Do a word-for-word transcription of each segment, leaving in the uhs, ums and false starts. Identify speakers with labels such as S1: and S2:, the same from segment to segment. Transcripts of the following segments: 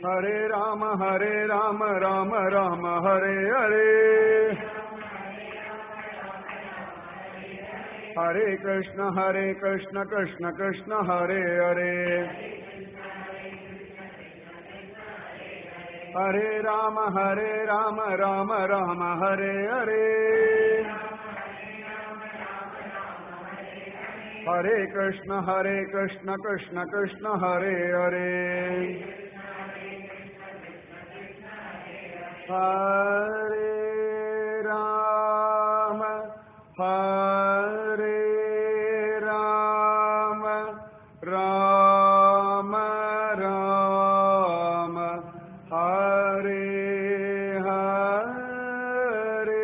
S1: हरे राम हरे राम राम राम हरे हरे हरे कृष्ण हरे कृष्ण कृष्ण कृष्ण हरे हरे हरे राम हरे राम राम राम हरे हरे हरे कृष्ण हरे कृष्ण कृष्ण कृष्ण हरे हरे हरे राम हरे राम राम राम हरे हरे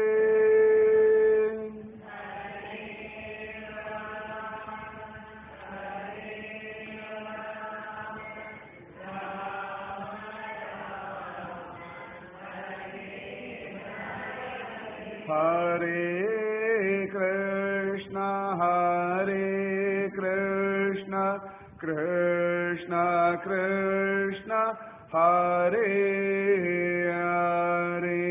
S1: हरे कृष्ण हरे कृष्ण कृष्ण कृष्ण हरे हरे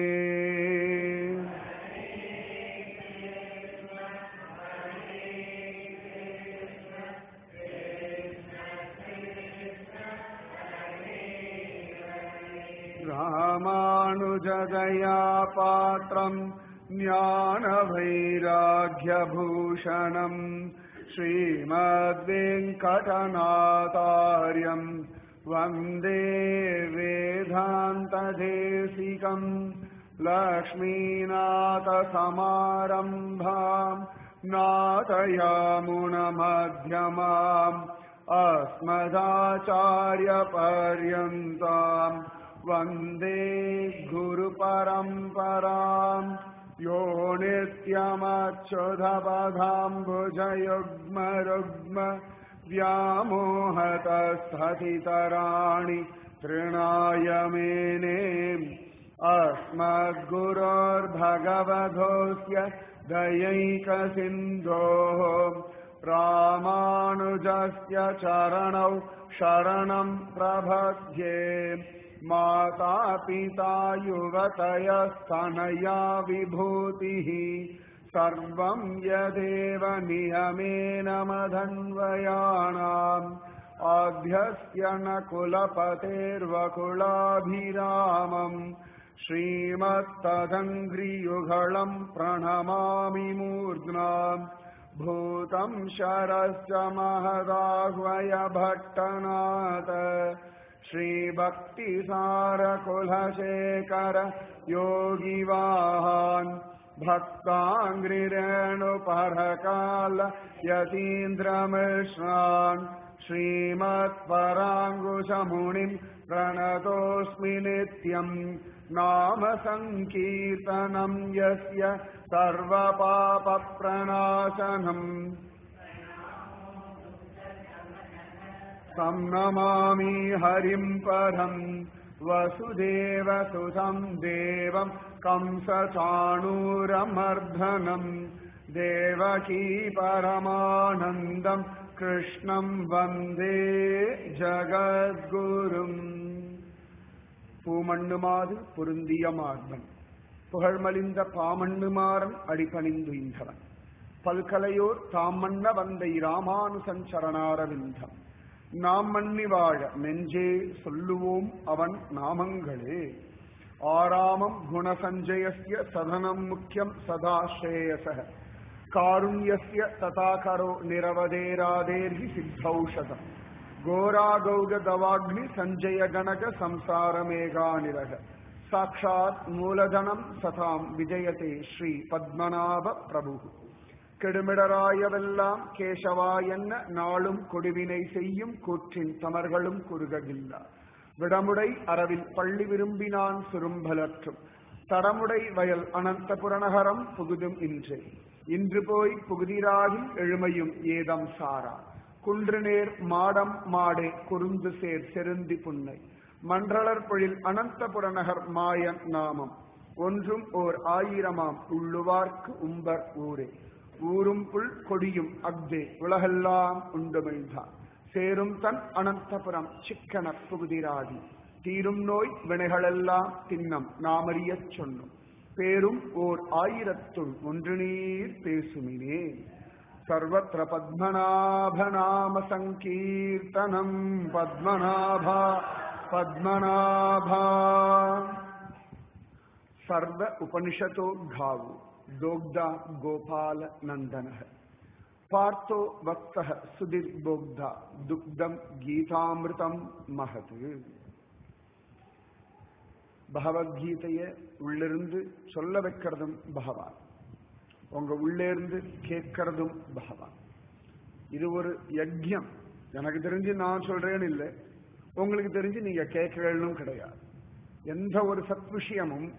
S1: रामानुजदया पात्रम् ज्ञानवैराग्यभूषणम् श्रीमद्वेङ्कटनाथार्यम् वन्दे वेदान्तदेशिकम् लक्ष्मीनाथसमारम्भाम् नाथयामुनमध्यमाम् अस्मदाचार्यपर्यन्ताम् वन्दे गुरुपरम्पराम् यो नित्यमच्युतपदाम्बुजयुग्मरुग्म व्यामोहतस्थितराणि तृणाय मेने अस्मद्गुरोर्भगवतोऽस्य दयैकसिन्धोः रामानुजस्य चरणौ शरणं प्रपद्ये माता पिता युवतयस्तनया विभूतिः सर्वं यदेव नियमेन मदन्वयानाम् आद्यस्य न कुलपतेर्वकुलाभिरामम् श्रीमत्तदङ्घ्रियुगलं प्रणमामि मूर्ध्ना भूतं शरश्च महदाह्वय भट्टनाथ श्रीभक्तिसारकुलशेखर योगिवाहान् भक्ताङ्घ्रिरेणुपरकाल यतीन्द्रमिश्रान् श्रीमत्पराङ्कुशमुनिं प्रणतोऽस्मि नित्यम् नाम सङ्कीर्तनं यस्य सर्वपापप्रणाशनम् तं नमामि हरिं परम् वसुदेवसुतं देवं कंसचाणूरमर्दनम् देवकी परमानन्दं कृष्णं वन्दे जगद्गुरुम् பூமண்ணுமாது பொருந்திய மார்பன் புகழ்மலிந்த பாமண்ணுமாறன் அடிபணிந்துயின்றவன் பல்கலையோர் தாம் மன்ன வந்தை ராமானுசஞ்சரணாரவிந்தம் நாம் மன்னி வாழ நெஞ்சே சொல்லுவோம் அவன் நாமங்களே ஆராமம் குணசஞ்சயஸ்ய சதனம் முக்கியம் சதா ஸ்ரேயச காருண்யஸ்ய ததாகரோ நிரவதேராதேர்ஹி சித்தௌஷதம் घोरागौगदवाग्नि संजय गणक संसार मेघानिरग साक्षात् मूलधनम सताम विजयते श्री पद्मनाभ प्रभु கெடுமிடராயவெல்லாம் கேசவா என்ன நாளும் கொடுவினை செய்யும் கூற்றின் தமர்களும் குறுகவில்லா விடமுடை அரவில் பள்ளி விரும்பினான் சுரும்பலற்றும் தடமுடை வயல் அனந்த புறநகரம் புகுதும் இன்றே இன்று போய் புகுதிராகி எழுமையும் ஏதம் சாரா குன்றுநேர் மாடம் மாடே குறுந்து சேர் செருந்தி புன்னை மன்றளர் பொழில் அனந்தபுரநகர் மாயன் நாமம் ஒன்றும் ஓர் ஆயிரமாம் உள்ளுவார்க்கு உம்பர் ஊரே ஊரும் புல் கொடியும் அக்தே உலகெல்லாம் உண்டுமிழ்ந்தான் சேரும் தன் அனந்தபுரம் சிக்கன புகுதிராதி தீரும் நோய் வினைகளெல்லாம் தின்னம் நாமறியச் சொன்னோம் பேரும் ஓர் ஆயிரத்துள் ஒன்று நீர் பேசுமினே சர்வத்ர பத்மநாப நாம சங்கீர்த்தனம் பத்மநாபா பத்மநாபா சர்வ உபனிஷதோ காவு दोग्धा गोपाल नंदन पार्थो वत्स सुधीर बोग्धा दुग्धम गीतामृतम महत பகவத்கீதையை உள்ளிருந்து சொல்ல வைக்கிறதும் பகவான், உங்க உள்ளேருந்து கேட்கறதும் பகவான். இது ஒரு யஜ்யம். எனக்கு தெரிஞ்சு நான் சொல்றேன்னு இல்லை, உங்களுக்கு தெரிஞ்சு நீங்க கேட்கணும் கிடையாது. எந்த ஒரு சத் விஷயமும்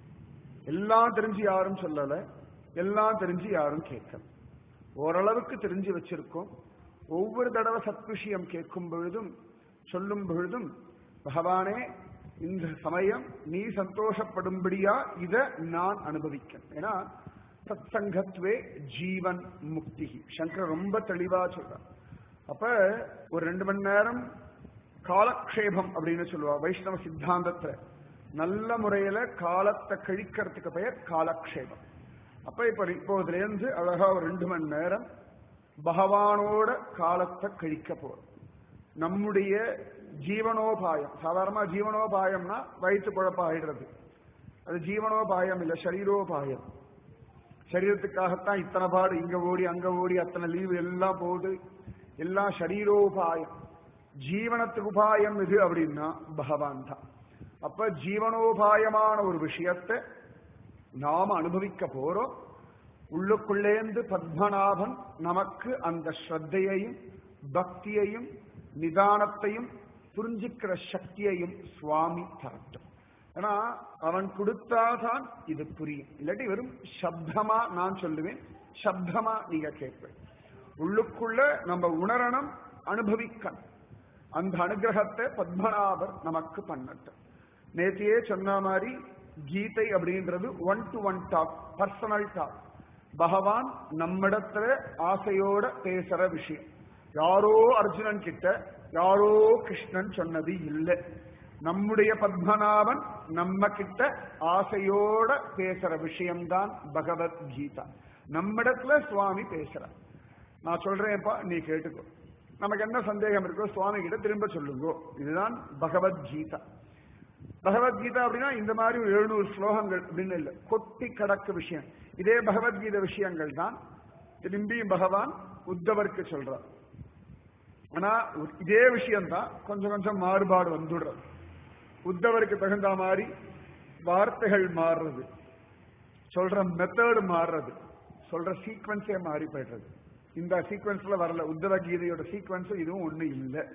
S1: எல்லாம் தெரிஞ்சு யாரும் சொல்லல, எல்லாம் தெரிஞ்சு யாரும் கேட்கல. ஓரளவுக்கு தெரிஞ்சு வச்சிருக்கோம். ஒவ்வொரு தடவை சத் விஷயம் கேட்கும் பொழுதும் சொல்லும் பொழுதும் பகவானே இந்த சமயம் நீ சந்தோஷப்படும்படியா இத நான் அனுபவிக்கிறேன். ஏன்னா சத் சங்கத்வே ஜீவன் முக்தி சங்கர் ரொம்ப தெளிவா சொல்றார். அப்ப ஒரு ரெண்டு மணி நேரம் காலக்ஷேபம் அப்படின்னு சொல்லுவா வைஷ்ணவ சித்தாந்தத்துல. நல்ல முறையில காலத்தை கழிக்கிறதுக்கு பெயர் காலக்ஷேபம். அப்ப இப்ப இப்போதுல இருந்து அழகா ஒரு ரெண்டு மணி நேரம் பகவானோட காலத்தை கழிக்க போறோம். நம்முடைய ஜீவனோபாயம், சாதாரணமா ஜீவனோபாயம்னா வயிற்று குழப்பாயிடுறது, அது ஜீவனோபாயம் இல்ல, சரீரோபாயம். சரீரத்துக்காகத்தான் இத்தனை பாடு, இங்க ஓடி அங்க ஓடி அத்தனை லீவு எல்லாம் போகுது, எல்லாம் சரீரோபாயம். ஜீவனத்துக்கு உபாயம் இது அப்படின்னா பகவான் தான். அப்ப ஜீவனோபாயமான ஒரு விஷயத்தை நாம அனுபவிக்க போறோம். உள்ளுக்குள்ளேந்து பத்மநாபன் நமக்கு அந்த ஸ்ரத்தையையும் பக்தியையும் நிதானத்தையும் புரிஞ்சுக்கிற சக்தியையும் சுவாமி தரட்டும். ஏன்னா அவன் கொடுத்தாதான் இது புரியும். இல்லாட்டி வெறும் சப்தமா நான் சொல்லுவேன், சப்தமா நீங்க கேட்பேன். உள்ளுக்குள்ள நம்ம உணரணும், அனுபவிக்கணும். அந்த அனுகிரகத்தை பத்மநாபர் நமக்கு பண்ணட்டும். நேற்றையே சொன்ன மாதிரி கீதை அப்படின்றது one to one talk, personal talk. பகவான் நம்மிடத்துல ஆசையோட பேசுற விஷயம். யாரோ அர்ஜுனன் கிட்ட, யாரோ கிருஷ்ணன் சொன்னது இல்லை. நம்முடைய பத்மநாபன் நம்ம கிட்ட ஆசையோட பேசுற விஷயம்தான் பகவத்கீதா. நம்மிடத்துல சுவாமி பேசுறார். நான் சொல்றேன்ப்பா, நீ கேட்டுக்கோ. நமக்கு என்ன சந்தேகம் இருக்கோ சுவாமி கிட்ட திரும்ப சொல்லுங்கோ. இதுதான் பகவத்கீதா. பகவத்கீதா அப்படின்னா இந்த மாதிரி ஒரு எழுநூறு ஸ்லோகங்கள் அப்படின்னு இல்லை, கொட்டி கடக்கு விஷயம். இதே பகவத்கீதை விஷயங்கள் தான் திரும்பியும் பகவான் உத்தவருக்கு சொல்றார். ஆனா இதே விஷயம்தான் கொஞ்சம் கொஞ்சம் மாறுபாடு வந்துடுறது. உத்தவருக்கு தகுந்த மாதிரி வார்த்தைகள் மாறுறது, சொல்ற மெத்தடு மாறுறது, சொல்ற சீக்வன்ஸே மாறி போயிடுறது. இந்த சீக்வன்ஸ்ல வரல, உத்தவ கீதையோட சீக்வன்ஸ் இதுவும் ஒண்ணு இல்லை.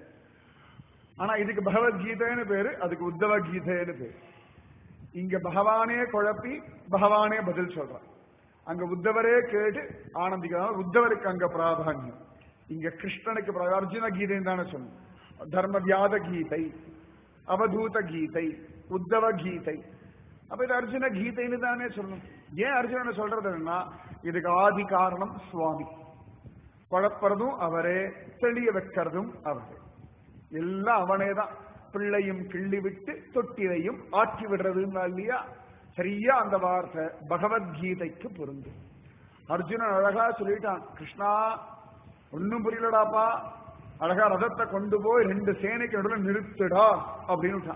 S1: ஆனா இதுக்கு பகவத்கீதைன்னு பேரு, அதுக்கு உத்தவ கீதைன்னு பேரு. இங்க பகவானே குழப்பி பகவானே பதில் சொல்றான். அங்க உத்தவரே கேட்டு ஆனந்திக்கிறார். உத்தவருக்கு அங்க பிராதான்யம், இங்க கிருஷ்ணனுக்கு அர்ஜுன கீதைன்னு தானே சொன்னோம். தர்ம வியாத கீதை, அவதூத கீதை, உத்தவ கீதை. அப்ப இது அர்ஜுன கீதைன்னு தானே சொல்லணும். ஏன் அர்ஜுனனை சொல்றதுன்னா இதுக்கு ஆதி காரணம் சுவாமி. குழப்பறதும் அவரே, தெளிய வைக்கிறதும் அவரே, எல்லாம் அவனே தான். பிள்ளையும் கிள்ளி விட்டு தொட்டிலையும் ஆற்றி விடுறதுன்னா இல்லையா, சரியா அந்த வார்த்தை பகவத்கீதைக்கு பொருந்து. அர்ஜுனன் அழகா சொல்லிட்டான், கிருஷ்ணா ஒன்னும் புரியலடாப்பா, அழகா ரதத்தை கொண்டு போய் ரெண்டு சேனைக்கு நடுவில் நிறுத்துடா அப்படின்னு.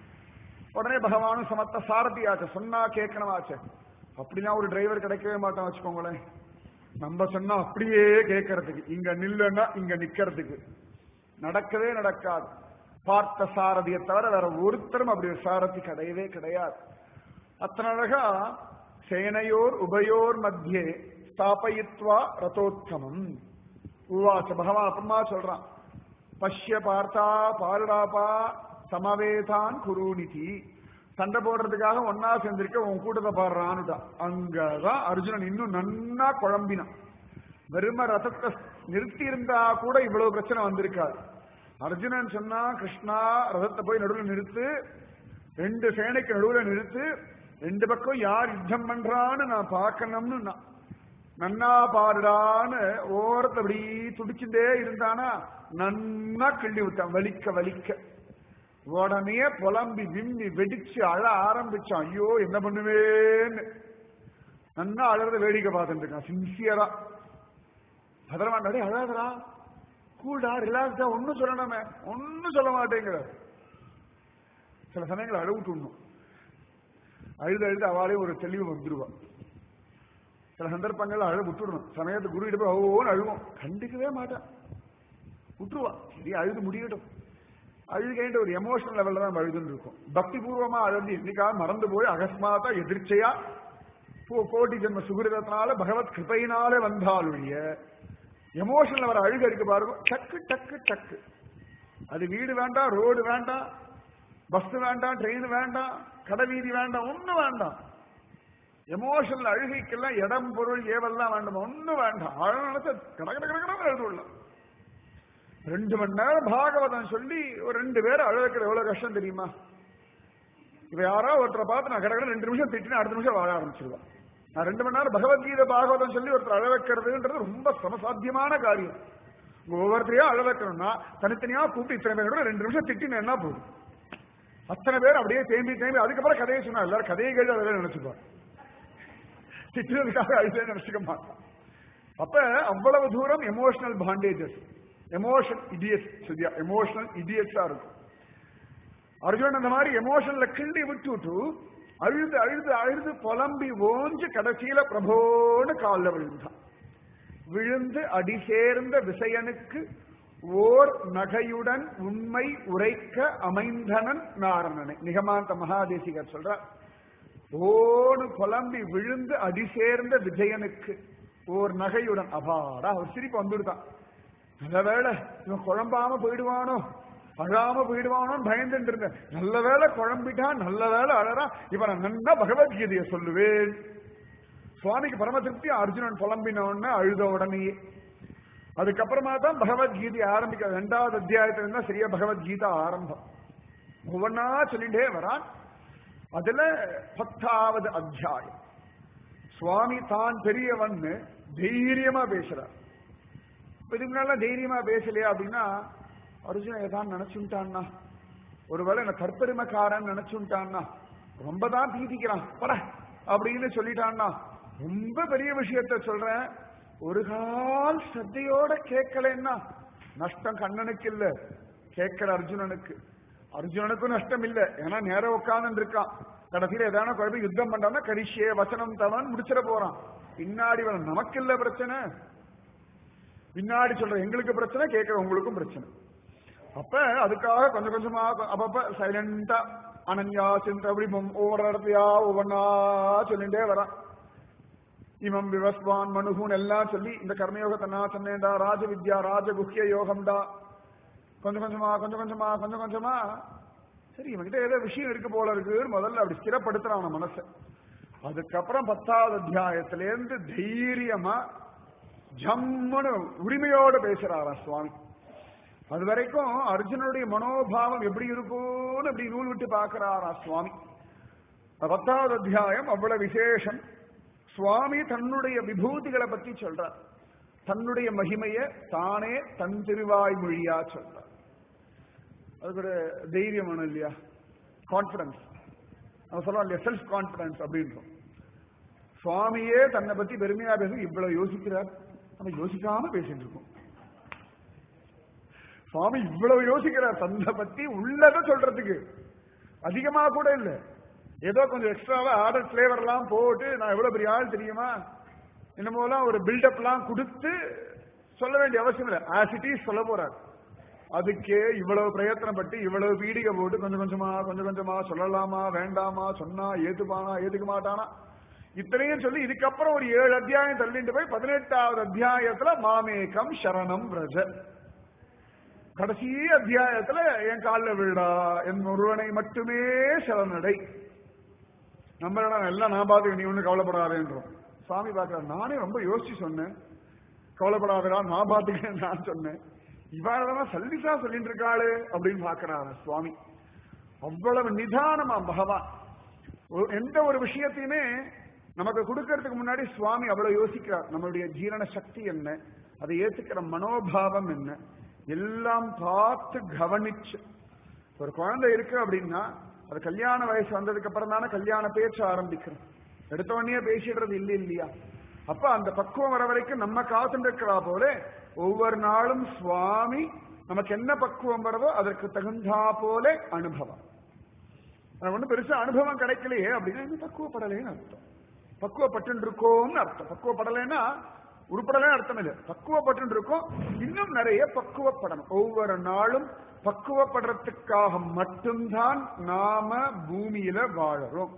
S1: உடனே பகவானும் சமத்த சாரதியாச்ச, சொன்னா கேட்கணுமாச்ச. அப்படின்னா ஒரு டிரைவர் கிடைக்கவே மாட்டான் வச்சுக்கோங்களேன். நம்ம சொன்னா அப்படியே கேட்கறதுக்கு, இங்க நில்லுன்னா இங்க நிக்கிறதுக்கு நடக்கவே நடக்காது. பார்த்த சாரதியை தவிர வேற ஒருத்தரும் அப்படி ஒரு சாரதி கிடையவே கிடையாது. அத்தனை அழகா சேனையோர் உபயோர் மத்தியே ஸ்தாபயித்வா ரதோத்தமம் உவாச. பகவான் அப்புறமா சொல்றான், பஷ்ய பார்த்தா பாருடாப்பா சமவேதான் குருநிதி. சண்டை போடுறதுக்காக ஒன்னா சேர்ந்திருக்க உன் கூட்டத்தை பாடுறான்னுட்டான். அங்கதான் அர்ஜுனன் இன்னும் நன்னா குழம்பினான். வெறும ரதத்தை நிறுத்தி இருந்தா கூட இவ்வளவு பிரச்சனை வந்திருக்காது. அர்ஜுனன் சொன்னா, கிருஷ்ணா ரதத்தை போய் நடுவில் நிறுத்து, ரெண்டு சேனைக்கு நடுவில் நிறுத்து, ரெண்டு பக்கம் யார் யுத்தம் பண்றான்னு நான் பார்க்கணும்னு நன்னா பாருடான்னு ஓரத்தை அப்படி துடிச்சுட்டே இருந்தானா நன்னா கிள்ளி விட்டான், வலிக்க வலிக்க. உடனே புலம்பி விம்மி வெடிச்சு அழ ஆரம்பிச்சான். ஐயோ என்ன பண்ணுவேன்னு நன்னா அழறத வேடிக்கை பார்த்துட்டு இருக்கான் சின்சியரா. பதறமாட்டாடி அழாதரா, கூடா, ரிலாக்ஸா, ஒன்னும் சொல்லணுமே, ஒன்னும் சொல்ல மாட்டேங்கிற. சில சமயங்கள் அழுவிட்டு விடணும். அழுது அழுது அவளே ஒரு தெளிவு வந்துருவா. சில சந்தர்ப்பங்கள் அழ விட்டுடணும். சமயத்து குரு கிட்ட போய் ஓன்னு அழுவோம், கண்டுக்கவே மாட்டான், விட்டுருவா. சரி அழுது முடியட்டும். அழுகைன்ற ஒரு எமோஷனல் லெவல்ல தான் அழுதுன்னு இருக்கும். பக்தி பூர்வமா அழுது என்னைக்காக மறந்து போய் அகஸ்மாத்தா எதிர்ச்சையா கோடி ஜென்ம சுகிருதத்தினால பகவத் கிருபையினாலே வந்தாலுடைய எமோஷனல் வர அழுக இருக்கு பாருங்க, டக்கு டக்கு டக்கு. அது வீடு வேண்டாம், ரோடு வேண்டாம், பஸ் வேண்டாம், ட்ரெயின் வேண்டாம், கடை வீதி வேண்டாம், ஒண்ணு வேண்டாம். எமோஷனல் அழுகைக்கெல்லாம் இடம் பொருள் ஏவெல்லாம் வேண்டாம், ஒண்ணு வேண்டாம். அழ நினைச்ச கட கட கடை எழுதுள்ளலாம். ரெண்டு மணி நேரம் பாகவதம் சொல்லி ஒரு ரெண்டு பேர் அழகிற எவ்வளவு கஷ்டம் தெரியுமா? இப்ப யாரோ ஒருத்தரை பார்த்து நான் கடற்கரை ரெண்டு நிமிஷம் திட்டினா அடுத்த நிமிஷம் வாழ ஆரம்பிச்சிருவேன். நான் ரெண்டு மணி நேரம் பகவத்கீதை பாகவதம் சொல்லி ஒருத்தர் அழ வைக்கிறதுன்றது ரொம்ப சமசாத்தியமான காரியம். ஒவ்வொருத்தரையா அழ வைக்கணும்னா தனித்தனியா கூப்பிட்டு இத்தனை பேரோட ரெண்டு நிமிஷம் திட்டினா போதும். அத்தனை பேர் அப்படியே தேம்பி தேம்பி அதுக்கப்புறம் கதையை சொன்னா எல்லாரும் கதையை கேட்டு அதை நினைச்சுப்பார். திட்டுறதுக்காக அழுதே நினைச்சுக்க மாட்டான். அப்ப அவ்வளவு தூரம் எமோஷனல் பாண்டேஜஸ், எமோஷன் இடியட்ஸ், சரியா எமோஷனல் இடியட்ஸா இருக்கும். அர்ஜுனன் அந்த மாதிரி எமோஷன்ல கிண்டி விட்டுட்டு அழுது அழுது அழுது புலம்பி ஓஞ்சு கடைசியில பிரபோன்னு காலில் விழுந்தான். விழுந்து அடி சேர்ந்த விசயனுக்கு ஓர் நகையுடன் உண்மை உரைக்க அமைந்தனன் நாரணனை. நிகமாந்த மகாதேசிகர் சொல்றார், ஓடு புலம்பி விழுந்து அடி சேர்ந்த விஜயனுக்கு ஓர் நகையுடன். அபாடா ஒரு சிரிப்பு வந்துடுதான். நல்ல வேளை இவன் குழம்பாம போயிடுவானோ, அழாம போயிடுவானோன்னு பயந்துட்டு இருந்தேன். நல்ல வேளை குழம்பிட்டான், நல்ல வேளை அழறா, இப்ப நான் நன்னா பகவத்கீதையை சொல்லுவேன். சுவாமிக்கு பரம திருப்தி. அர்ஜுனன் புலம்பினோன்னு அழுத உடனேயே அதுக்கப்புறமா தான் பகவத்கீதை ஆரம்பிக்க. ரெண்டாவது அத்தியாயத்துல இருந்தா சரியா பகவத்கீதா ஆரம்பம். ஒவ்வொன்னா சொல்லிட்டே வரான். அதுல பத்தாவது அத்தியாயம் சுவாமி தான் பெரியவன்னு தைரியமா பேசுறார். இதுக்கு முன்னால தைரியமா பேசலையா அப்படின்னா, அர்ஜுனன் ஏதான் நினைச்சுட்டான்னா, ஒருவேளை என்ன கற்பெருமைக்காரன் நினைச்சுட்டான்னா, ரொம்ப தான் பீதிக்கிறான் பட அப்படின்னு சொல்லிட்டான்னா, ரொம்ப பெரிய விஷயத்த சொல்றேன், ஒரு கால் ஸ்ரத்தையோட கேட்கலன்னா நஷ்டம் கண்ணனுக்கு இல்ல, கேட்கிற அர்ஜுனனுக்கு. அர்ஜுனனுக்கும் நஷ்டம் இல்ல, ஏன்னா நேரம் உட்கார்ந்து இருக்கான். கடைசியில ஏதான குழப்பம் யுத்தம் பண்றான்னா கரிஷே வசனம் தவன் முடிச்சிட போறான். பின்னாடி வர நமக்கு இல்ல பிரச்சனை, பின்னாடி சொல்ற எங்களுக்கு பிரச்சனை, கேட்கிற உங்களுக்கும் பிரச்சனை. அப்ப அதுக்காக கொஞ்சம் கொஞ்சமா அப்பப்ப சைலண்டா அனன்யா சிந்த அப்படி ஒவ்வொரு இடத்தையா ஒவ்வொன்னா சொல்லிட்டே வரான். இமம் விவஸ்வான் மனுகுன் எல்லாம் சொல்லி இந்த கர்மயோகத்தை நான் சொன்னேன்டா, ராஜ வித்யா ராஜகுஹ்ய யோகம்டா, கொஞ்சம் கொஞ்சமா கொஞ்சம் கொஞ்சமா கொஞ்சம் கொஞ்சமா சரி இவன்கிட்ட ஏதோ விஷயம் இருக்கு போல இருக்கு முதல்ல அப்படி ஸ்திரப்படுத்துறான் மனசை. அதுக்கப்புறம் பத்தாவது அத்தியாயத்திலேருந்து தைரியமா ஜம்முன்னு உரிமையோடு பேசுறாரா சுவாமி. அது வரைக்கும் அர்ஜுனுடைய மனோபாவம் எப்படி இருக்கும்னு அப்படி நூல் விட்டு பார்க்கிறாரா சுவாமி. பத்தாவது அத்தியாயம் அவ்வளவு விசேஷம். சுவாமி தன்னுடைய விபூதிகளை பத்தி சொல்றார், தன்னுடைய மகிமையை தானே தன் திருவாய் மொழியா சொல்றார். அதுக்கு ஒரு தைரியம் வேணும் இல்லையா, கான்பிடன்ஸ். நம்ம சொல்றோம் இல்லையா செல்ஃப் கான்பிடன்ஸ் அப்படின்றோம். சுவாமியே தன்னை பத்தி பெருமையா பேச இவ்வளவு யோசிக்கிறார், நம்ம யோசிக்காம பேசிட்டு இருக்கோம். சுவாமி இவ்வளவு யோசிக்கிறார் தன்னை பத்தி உள்ளத சொல்றதுக்கு, அதிகமா கூட இல்லை, ஏதோ கொஞ்சம் எக்ஸ்ட்ராவா ஆர்டர் பிளேவர் எல்லாம் போட்டு நான் எவ்வளவு பெரிய ஆள் தெரியுமா என்னமோலாம் ஒரு பில்டப் எல்லாம் கொடுத்து சொல்ல வேண்டிய அவசியம் இல்லை, ஆஸ் இட் இஸ் சொல்ல போறார். அதுக்கே இவ்வளவு பிரயத்தனப்பட்டு இவ்வளவு பீடிகை போட்டு கொஞ்சம் கொஞ்சமா கொஞ்சம் கொஞ்சமா சொல்லலாமா வேண்டாமா, சொன்னா ஏத்துப்பானா ஏத்துக்க மாட்டானா, இத்தனையும் சொல்லி இதுக்கப்புறம் ஒரு ஏழு அத்தியாயம் தள்ளிட்டு போய் பதினெட்டாவது அத்தியாயத்துல மாமேகம் சரணம் பிரஜ, கடைசி அத்தியாயத்துல என் காலில் விழா என் ஒருவனை மட்டுமே சரணடை. நம்ம எல்லாம் நான் பார்த்து நீ ஒண்ணு கவலைப்படாதேன்றோம். சுவாமி பார்க்கிறார், நானே ரொம்ப யோசிச்சு சொன்னேன், கவலைப்படாதா நான் பார்த்துக்கிறேன் நான் சொன்னேன், இவாளதான் சல்லிசா சொல்லிட்டு இருக்காளு அப்படின்னு பாக்குறாரு சுவாமி. அவ்வளவு நிதானமா பகவான் எந்த ஒரு விஷயத்தையுமே நமக்கு கொடுக்கறதுக்கு முன்னாடி சுவாமி அவ்வளவு யோசிக்கிறார். நம்மளுடைய ஜீரண சக்தி என்ன, அதை ஏத்துக்கிற மனோபாவம் என்ன, எல்லாம் பார்த்து கவனிச்சு ஒரு குழந்தை இருக்கு அப்படின்னா அது கல்யாண வயசு வந்ததுக்கு அப்புறம் தானே கல்யாண பேச்சு ஆரம்பிக்கிறோம். எடுத்த உடனே பேசிடுறது இல்லை இல்லையா? அப்ப அந்த பக்குவம் வர வரைக்கும் நம்ம காத்துட்டு இருக்கிறா போல ஒவ்வொரு நாளும் சுவாமி நமக்கு என்ன பக்குவம் வருதோ அதற்கு தகுந்தா போல அனுபவம். எனக்கு ஒன்றும் பெருசா அனுபவம் கிடைக்கலையே அப்படின்னா இன்னும் பக்குவப்படலைன்னு அர்த்தம். பக்குவப்பட்டு இருக்கோம்னு அர்த்தம். பக்குவப்படலைன்னா உருப்படலே அர்த்தம் இல்லை. பக்குவப்பட்டு இருக்கோம், இன்னும் நிறைய பக்குவப்படணும். ஒவ்வொரு நாளும் பக்குவப்படுறதுக்காக மட்டும்தான் நாம பூமியில வாழறோம்.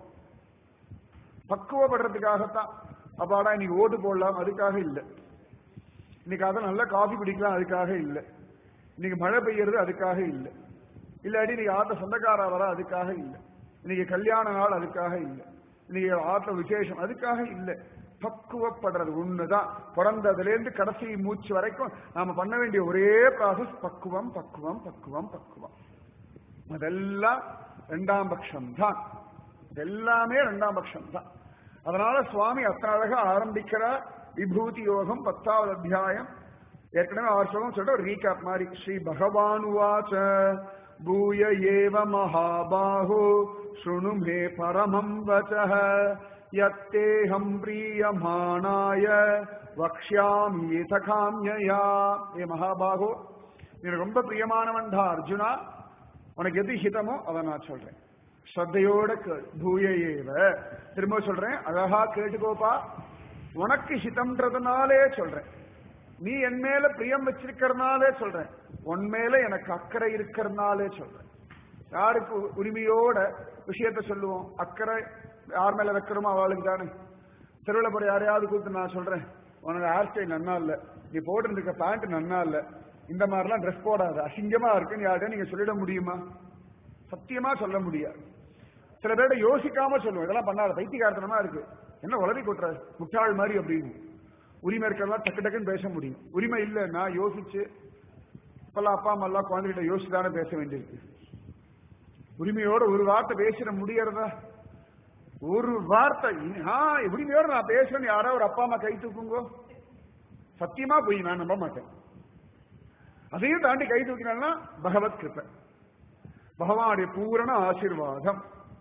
S1: பக்குவப்படுறதுக்காகத்தான். அப்பாடா இன்னைக்கு ஓட்டு போடலாம் அதுக்காக இல்லை, இன்னைக்கு அதை நல்ல காஃபி குடிக்கலாம் அதுக்காக இல்லை, இன்னைக்கு மழை பெய்யறது அதுக்காக இல்லை, இல்லாட்டி இன்னைக்கு ஆத்த சொந்தக்காரா வர அதுக்காக இல்லை, இன்னைக்கு கல்யாண நாள் அதுக்காக இல்லை, இன்னைக்கு ஆத்த விசேஷம் அதுக்காக இல்லை. பக்குவப்படுறது ஒண்ணுதான். பிறந்ததுல இருந்து கடைசி மூச்சு வரைக்கும் நாம பண்ண வேண்டிய ஒரே ப்ராசஸ் பக்குவம் பக்குவம் பக்குவம் பக்குவம். அதெல்லாம் ரெண்டாம் பட்சம் தான். எல்லாமே ரெண்டாம் பட்சம் தான். அதனால சுவாமி அத்தனை அழகா ஆரம்பிக்கிறார். விபூதி யோகம் பத்தாவது அத்தியாயம். ஏற்கனவே ஆறு ஸ்லோகம் சொல்ற ஒரு ரீகேப் மாதிரி. ஸ்ரீ பகவானுவாச்ச பூய ஏவ மகாபாஹோ ஸ்ருணு மே பரமம் வசஹ யத்தேஹம் பிரியமானாய வக்ஷ்யாமி சகாம்யயா. ஏ மகாபாஹோ, நீ ரொம்ப பிரியமானவன்டா அர்ஜுனா, உனக்கு எது ஹிதமோ அதை நான் சொல்றேன். ஸ்ரத்தையோட கேள். பூய ஏவ, திரும்ப சொல்றேன், அழகா கேட்டுக்கோப்பா. உனக்கு ஹிதம்ன்றதுனாலே சொல்றேன், நீ என் மேல பிரியம் வச்சிருக்கிறதுனாலே சொல்றேன், உன் மேல எனக்கு அக்கறை இருக்கிறதுனாலே சொல்றேன். யாருக்கு உரிமையோட விஷயத்த சொல்லுவோம்? அக்கறை யார் மேல வைக்கிறோமோ அவளுக்கு தானே. திருவிழா போற யாரையாவது கூப்பிட்டு நான் சொல்றேன், உனக்கு ஹேர் ஸ்டைல் நன்னா இல்ல, நீ போட்டு இருக்க பேண்ட் நன்னா இல்ல, இந்த மாதிரிலாம் ட்ரெஸ் போடாது, அசிங்கமா இருக்குன்னு யார்கிட்ட நீங்க சொல்லிட முடியுமா? சத்தியமா சொல்ல முடியாது. சில பேர்ட யோசிக்காம சொல்லுவோம், இதெல்லாம் பண்ணாத, பைத்தியக்காரத்தனமா இருக்கு, என்ன உளறி கொட்டுற முட்டாள் மாதிரி அப்படின்னு. உரிமை இருக்கிறதெல்லாம் டக்கு டக்குன்னு பேச முடியும். உரிமை இல்லைன்னா யோசிச்சு, இப்பெல்லாம் அப்பா அம்மா எல்லாம் குழந்தைகிட்ட யோசிச்சுதானே பேச வேண்டியிருக்கு. உரிமையோட ஒரு வார்த்தை பேசிட முடியறதா? ஒரு வார்த்தை உரிமையோட நான் பேசுறேன்னு யாராவது ஒரு அப்பா அம்மா கை தூக்குங்கோ, சத்தியமா போய் நான் நம்ப மாட்டேன். அதையும் தாண்டி கை தூக்கினா பகவத் கிருபை, பகவானுடைய பூரண ஆசீர்வாதம்.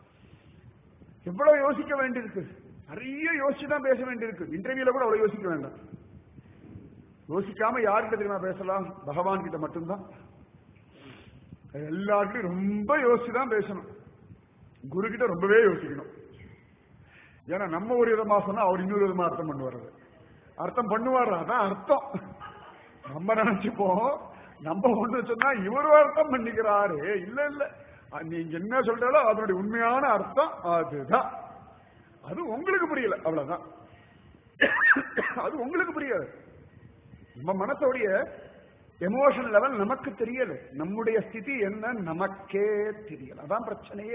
S1: எவ்வளவு யோசிக்க வேண்டியிருக்கு, நிறைய யோசிச்சுதான் பேச வேண்டியிருக்கு. இன்டர்வியூல கூட அவ்வளவு யோசிக்க வேண்டாம். யோசிக்காம யார்கிட்ட தெரியுமா பேசலாம்? பகவான் கிட்ட மட்டும்தான். எல்லார்கிட்டையும் ரொம்ப யோசிச்சுதான் பேசணும். குரு கிட்ட ரொம்பவே யோசிக்கணும். ஏன்னா நம்ம ஒரு விதமா சொன்னா அவர் இன்னொரு விதமா அர்த்தம் பண்ணுவாரு. அர்த்தம் பண்ணுவாரு, அதான் அர்த்தம். நம்ம நினைச்சுப்போம் நம்ம ஒண்ணு சொன்னா இவரு அர்த்தம் பண்ணிக்கிறாரு. இல்ல இல்ல, நீங்க என்ன சொல்றாலோ அதனுடைய உண்மையான அர்த்தம் அதுதான். அது உங்களுக்கு புரியல, அவ்வளவுதான். அது உங்களுக்கு புரியாது. நம்ம மனசோடைய எமோஷன் லெவல் நமக்கு தெரியல, நம்முடைய ஸ்திதி என்ன நமக்கே தெரியல. அதான் பிரச்சனையே.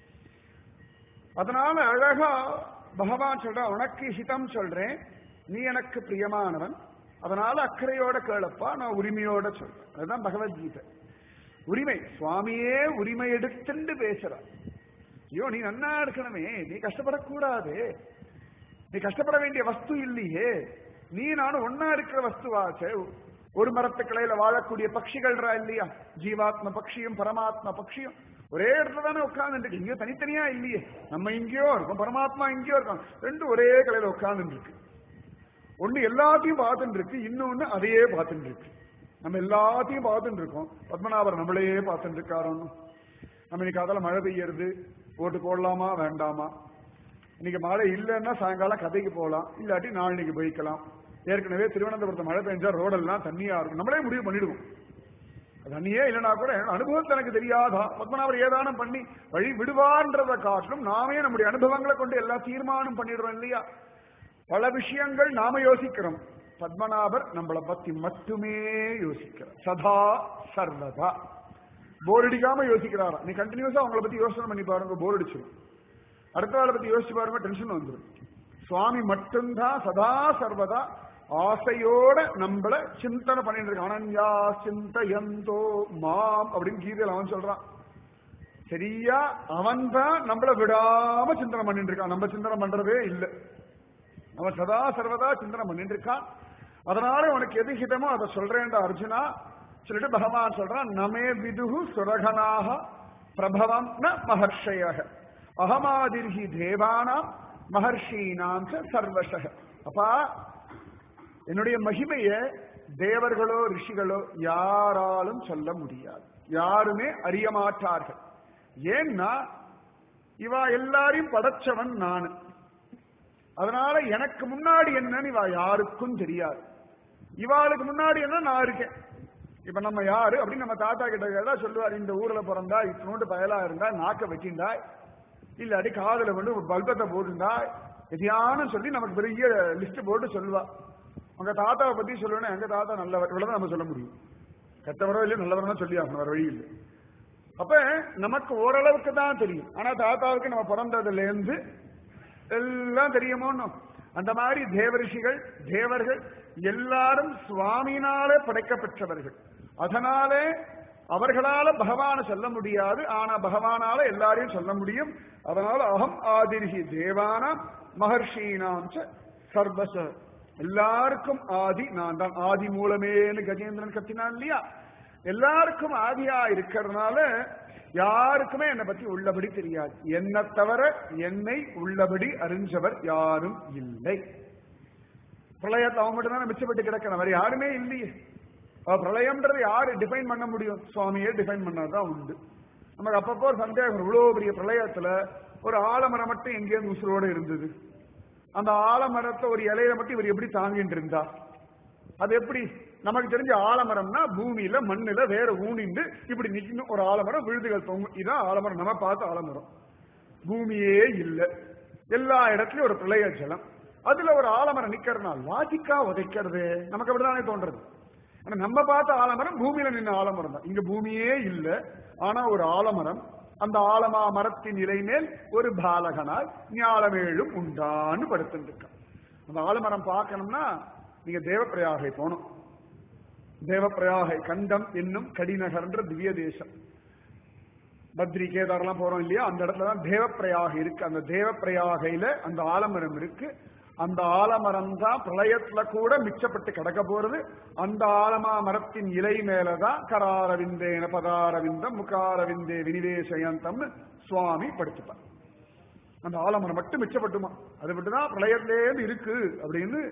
S1: அதனால அழகா பகவான் சொல்ற, உனக்கு ஹிதம் சொல்றேன், நீ எனக்கு பிரியமானவன், அதனால அக்கறையோட கேளப்பா, நான் உரிமையோட சொல்றேன். அதுதான் பகவத்கீதை. உரிமை, சுவாமியே உரிமை எடுத்துட்டு பேசுறார். ஐயோ நீ நன்னா இருக்கணுமே, நீ கஷ்டப்படக்கூடாது, நீ கஷ்டப்பட வேண்டிய வஸ்து இல்லையே, நீ நானும் ஒன்னா இருக்கிற வஸ்துவாச்சே. ஒரு மரத்து கிளையில வாழக்கூடிய பட்சிகள்ரா இல்லையா? ஜீவாத்ம பட்சியும் பரமாத்மா பட்சியும் ஒரே இடத்துல தானே உட்கார்ந்து, இங்கேயோ தனித்தனியா இல்லையே. நம்ம இங்கேயோ இருக்கோம், பரமாத்மா இங்கேயோ இருக்கோம், ரெண்டும் ஒரே கிளையில உட்கார்ந்து இருக்கு. ஒண்ணு எல்லாத்தையும் பார்த்துட்டு இருக்கு, இன்னொன்னு அதையே பார்த்துட்டு இருக்கு. நம்ம எல்லாத்தையும் பார்த்துட்டு இருக்கோம், பத்மநாபர் நம்மளையே பார்த்துட்டு இருக்காரு. நம்ம இன்னைக்கு அதில் மழை பெய்யறது, ஓட்டு போடலாமா வேண்டாமா, இன்னைக்கு மழை இல்லைன்னா சாயங்காலம் கதைக்கு போகலாம், இல்லாட்டி நாளைக்கு போய்க்கலாம். ஏற்கனவே திருவனந்தபுரத்து மழை பெஞ்சா ரோடெல்லாம் தண்ணியா இருக்கும், நம்மளே முடிவு பண்ணிடுவோம். தண்ணியே இல்லைன்னா கூட அனுபவத்தில் எனக்கு தெரியாதா, பத்மநாபர் ஏதானம் பண்ணி வழி விடுவான்றதை காட்டிலும் நாமே நம்முடைய அனுபவங்களை கொண்டு எல்லாம் தீர்மானம் பண்ணிடுறோம் இல்லையா? பல விஷயங்கள் நாம யோசிக்கிறோம், பத்மநாபர் நம்மளை பத்தி மட்டுமே யோசிக்கிறார். சதா சர்வதா போர் அடிக்காம யோசிக்கிறாரா? நீ கண்டினியூஸா உங்களை பத்தி யோசனை பண்ணி பாருங்க, போர் அடிச்சிடும். அடுத்த ஆளை பத்தி யோசிச்சு பாருங்க, டென்ஷன் வந்துடும். சுவாமி மட்டும்தான் சதா சர்வதா ஆசையோட நம்மள சிந்தனை பண்ணிட்டு இருக்க. அனன்யா சிந்தயந்தோ மாம் அப்படின்னு கீதையில அவன் சொல்றான். சரியா அவன் தான் நம்மள விடாம சிந்தனை பண்ணிட்டு இருக்கான், நம்ம சிந்தனை பண்றதே இல்லை. அவன் சதா சர்வதா சிந்தனை பண்ணிட்டு இருக்கான். அதனால உனக்கு எது ஹிதமோ அதை சொல்றேன் அர்ஜுனா சொல்லிட்டு பகவான் சொல்றான், நமே விதுகு சுரகனாக பிரபவம் ந மகர்ஷய அகமாதிர்ஹி தேவானாம் மகர்ஷீனாம் ச சர்வசக. அப்பா, என்னுடைய மகிமைய தேவர்களோ ரிஷிகளோ யாராலும் சொல்ல முடியாது, யாருமே அறிய மாட்டார்கள். ஏன்னா இவா எல்லாரையும் படைச்சவன் நானு. அதனால எனக்கு முன்னாடி என்னன்னு இவா யாருக்கும் தெரியாது. இவாளுக்கு முன்னாடி என்ன நான் இருக்கேன். இப்ப நம்ம யாரு அப்படின்னு நம்ம தாத்தா கிட்ட கேட்டா சொல்லுவார், இந்த ஊர்ல பிறந்தா இத்தனோண்டு பயலா இருந்தா நாக்க வச்சிருந்தா இல்லாட்டி காதுல வந்து பல்பத்தை போட்டுருந்தா எதையானு சொல்லி நமக்கு பெரிய லிஸ்ட் போட்டு சொல்லுவா. உங்க தாத்தாவை பத்தி சொல்லுவேன்னா எங்க தாத்தா நல்லவர், இவ்வளவுதான் நம்ம சொல்ல முடியும். கெட்டவரோ இல்லையோ நல்லவரோ சொல்லி ஆகணும், வேற வழி இல்லை. அப்ப நமக்கு ஓரளவுக்கு தான் தெரியும். ஆனா தாத்தாவுக்கு நம்ம பிறந்ததுல இருந்து எல்லாம் தெரியுமோன்னு. அந்த மாதிரி தேவரிஷிகள் தேவர்கள் எல்லாரும் சுவாமினாலே படைக்கப்பெற்றவர்கள். அதனாலே அவர்களால பகவான சொல்ல முடியாது, ஆனா பகவானால எல்லாரையும் சொல்ல முடியும். அதனால அகம் ஆதிர்ஹி தேவானாம் மகர்ஷீனாம் ச சர்வச, எல்லாருக்கும் ஆதி நான் தான். ஆதி மூலமேன்னு கஜேந்திரன் கத்தினான் இல்லையா? எல்லாருக்கும் ஆதியா இருக்கிறதுனால யாருக்குமே என்னை பத்தி உள்ளபடி தெரியாது. என்னை தவிர என்னை உள்ளபடி அறிஞ்சவர் யாரும் இல்லை. பிரளயத்தை அவன் மட்டும் தான் மிச்சப்பட்டு கிடக்கிற மாதிரி யாருமே இல்லையே. பிரளயம்ன்றது யாரு டிஃபைன் பண்ண முடியும்? சுவாமியே டிஃபைன் பண்ணாதான் உண்டு. நமக்கு அப்பப்போ ஒரு சந்தேகம், இவ்வளவு பெரிய பிரளயத்துல ஒரு ஆலமரம் மட்டும் எங்கேயிருந்து உசுரோடு இருந்தது. அந்த ஆலமரத்தை ஒரு இலையில மட்டும் இவர் எப்படி தாங்கிட்டு இருந்தா? அது எப்படி? நமக்கு தெரிஞ்ச ஆலமரம்னா பூமியில மண்ணுல வேற ஊனிண்டு இப்படி நிக்கணும். ஒரு ஆலமரம் விழுதுகள் தொங்கும், இதான் ஆலமரம். நம்ம பார்த்த ஆலமரம் பூமியே இல்லை, எல்லா இடத்துலயும் ஒரு பிரளய ஜலம். அதுல ஒரு ஆலமரம் நிக்கிறதுனா லாஜிக்கா உதைக்கிறது நமக்கு அப்படிதானே தோன்றது. ஆனா நம்ம பார்த்த ஆலமரம் பூமியில நின்ன ஆலமரம் தான். இங்க பூமியே இல்லை, ஆனா ஒரு ஆலமரம். அந்த ஆலமா மரத்தின் இலை மேல் ஒரு பாலகனால் ஞாலமேழும் உண்டான்னு படுத்துருக்கான். அந்த ஆலமரம் பார்க்கணும்னா நீங்க தேவப்பிரயாகை போகணும். தேவப்பிரயாகை கண்டம் என்னும் கடிநகர்ன்ற திவ்ய தேசம். பத்ரி கேதாரெல்லாம் போறோம் இல்லையா, அந்த இடத்துலதான் தேவப்பிரயாகை இருக்கு. அந்த தேவப்பிரயாகையில அந்த ஆலமரம் இருக்கு. அந்த ஆலமரம் தான் பிரளயத்துல கூட மிச்சப்பட்டு கிடக்க போறது. அந்த ஆலமா மரத்தின் இலை மேலதான் கராரவிந்தேன பதாரவிந்தம் முகாரவிந்தே வினிவேசயந்தம் சுவாமி படுத்துப்பார். அந்த ஆலமரம் மட்டும் மிச்சப்பட்டுமா, அது மட்டும்தான் பிரளயத்திலேருந்து இருக்கு அப்படின்னு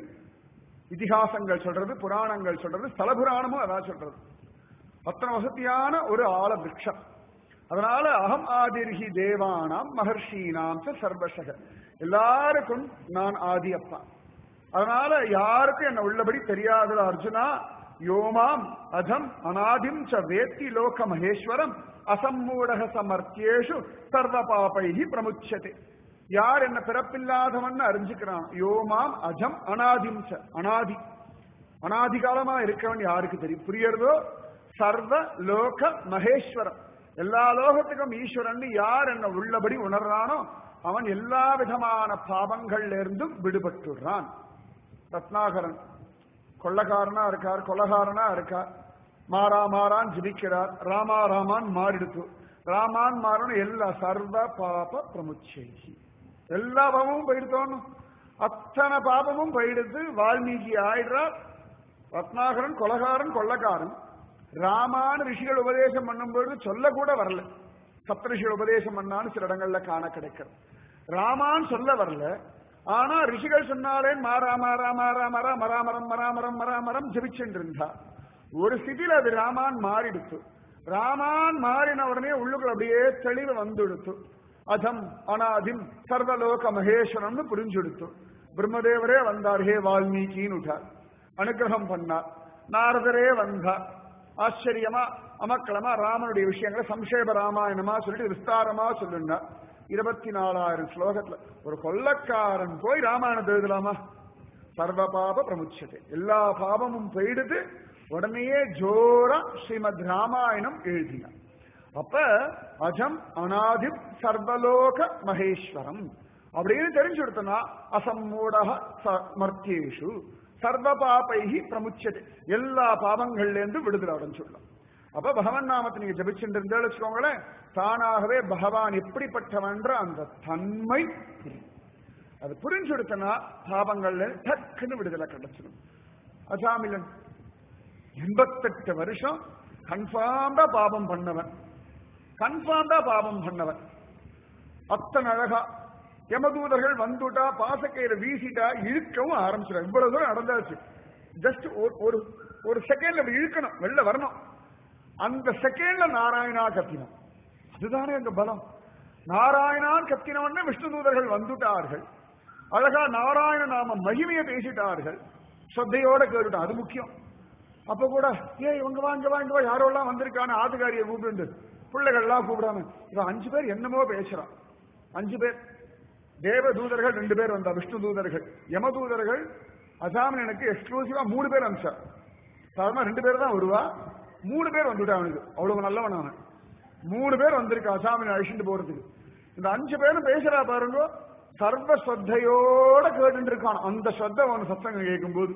S1: இதிகாசங்கள் சொல்றது, புராணங்கள் சொல்றது, ஸ்தல புராணமும் அதான் சொல்றது. அத்தனை வசதியான ஒரு ஆல விருட்சம். அதனால அகம் ஆதிர்ஹி தேவானாம் மகர்ஷீனாம் ச சர்வசக, எல்லாருக்கும் நான் ஆதி அப்பா. அதனால யாருக்கும் என்ன உள்ளபடி தெரியாத அர்ஜுனா. யோமாம் அதம் அநாதிம் ச வேத்தி லோக மகேஸ்வரம் அசம்மூடக சமர்த்தியேஷு சர்வ பாபைஹி பிரமுச்சதே. யார் என்ன பிறப்பில்லாதவன் அறிஞ்சுக்கிறான், யோமாம் அஜம் அநாதிம் ச, அநாதி அநாதி காலமா இருக்கவன் யாருக்கு தெரியும்? புரியறதோ? சர்வ லோக மகேஸ்வரம், எல்லா லோகத்துக்கும் ஈஸ்வரன் யார் என்ன உள்ளபடி உணர்றானோ அவன் எல்லா விதமான பாவங்கள்ல இருந்தும் விடுபட்டுறான். ரத்னாகரன் கொள்ளக்காரனா இருக்கார், கொலகாரனா இருக்கார், மாறா மாறான் ஜிபிக்கிறார். ராமா ராமான் மாறிடுத்து, ராமான் மாறன் எல்லா சர்வ பாப பிரமுச்சேகி, எல்லா பாவமும் போயிடுத்தோன்னு அத்தனை பாபமும் போயிடுத்து வால்மீகி ஆயிடுறார். ரத்னாகரன் கொலகாரன் கொள்ளக்காரன். ராமான ரிஷிகள் உபதேசம் பண்ணும்போது சொல்ல கூட வரல. சப்த ரிஷிகள் உபதேசம் பண்ணான்னு சில இடங்கள்ல காண கிடைக்கிறது. ராமான் சொல்ல வரல, ஆனா ரிஷிகள் சொன்னாலே மாறாமா ராமா ராமரா மராமரம் மராமரம் மராமரம் ஜபிச்சுட்டு இருந்தா. ஒரு ஸ்திதியில் அது ராமான் மாறிடுத்து. ராமான் மாறின உடனே உள்ளுக்குள்ள அப்படியே தெளிவு வந்துடுத்து. அதம் அனாதிம் சர்வலோக மகேஸ்வரம்னு புரிஞ்சுடுத்து. பிரம்மதேவரே வந்தார், ஹே வால்மீகின்னு விட்டார், அனுகிரகம் பண்ணார். நாரதரே வந்தார், ஆச்சரியமா அமக்களமா ராமனுடைய விஷயங்களை சம்ஷேப ராமாயணமா சொல்லிட்டு விஸ்தாரமா சொல்லுங்க. இருபத்தி நாலாயிரம் ஸ்லோகத்துல ஒரு கொள்ளக்காரன் போய் ராமாயணத்தை எழுதலாமா? சர்வ பாப பிரமுச்சதே, எல்லா பாபமும் போயிடுது. உடனேயே ஜோரா ஸ்ரீமத் ராமாயணம் எழுதினார். அப்ப அஜம் அநாதிம் சர்வலோக மகேஸ்வரம் அப்படின்னு தெரிஞ்சு கொடுத்தனா அசம்மூடக மர்த்தியேஷு சர்வ பாபைஹி பிரமுச்சதே, எல்லா பாவங்கள்ல இருந்து விடுதலை அடைஞ்சுள்ளோம். அப்ப பகவான் நாமத்தை நீங்க ஜபிச்சுட்டு இருந்தா வச்சுக்கோங்களேன், தானாகவே பகவான் எப்படிப்பட்டவன்ற அந்த தன்மை அது புரிஞ்சு கொடுத்தனா பாவங்கள்ல டக்குன்னு விடுதலை கிடைச்சிடும். அஜாமிலன் எண்பத்தெட்டு வருஷம் கன்ஃபார்ம்டா பாபம் பண்ணவன், கன்ஃபார்ம் தான் பாபம் பண்ணவன். அத்தனை அழகா யமதூதர்கள் வந்துட்டா பாசக்கயிறு வீசிட்டா இழுக்கவும் ஆரம்பிச்சிடும். இவ்வளவு தூரம் நடந்தாச்சு. ஜஸ்ட் ஒரு ஒரு செகண்ட்ல இழுக்கணும், வெளில வரணும். அந்த செகண்ட்ல நாராயணா கத்தினான். அதுதானே அங்க பலம். நாராயணான் கத்தினவன்னு விஷ்ணு தூதர்கள் வந்துட்டார்கள். அழகா நாராயண நாம மகிமையை பேசிட்டார்கள். ஸ்ரத்தையோட கேட்டுட்டான். அது முக்கியம். அப்ப கூட ஏ இவங்க வா இங்க வா இங்க வா யாரோ எல்லாம் வந்திருக்கான ஆதுகாரியை கூப்பிட்டு பிள்ளைகள் எல்லாம் கூப்பிடாம இவன் அஞ்சு பேர் என்னமோ பேசுறான். அஞ்சு பேர் தேவ தூதர்கள் ரெண்டு பேர் வந்தா விஷ்ணு தூதர்கள். யம தூதர்கள் அசாமினனுக்கு எக்ஸ்க்ளூசிவா மூணு பேர் அனுப்பிச்சா. சாதாரண ரெண்டு பேர் தான் வருவா, மூணு பேர் வந்துட்டா. அவனுக்கு அவ்வளவு நல்லவன் அவன். மூணு பேர் வந்திருக்கா அசாமினை அழிச்சுட்டு போறதுக்கு. இந்த அஞ்சு பேரும் பேசுறா பாருங்க, சர்வ ஸ்ரத்தையோட கேட்டு இருக்கான். அந்த ஸ்ரத்த அவன் சத்சங்கம் கேட்கும் போது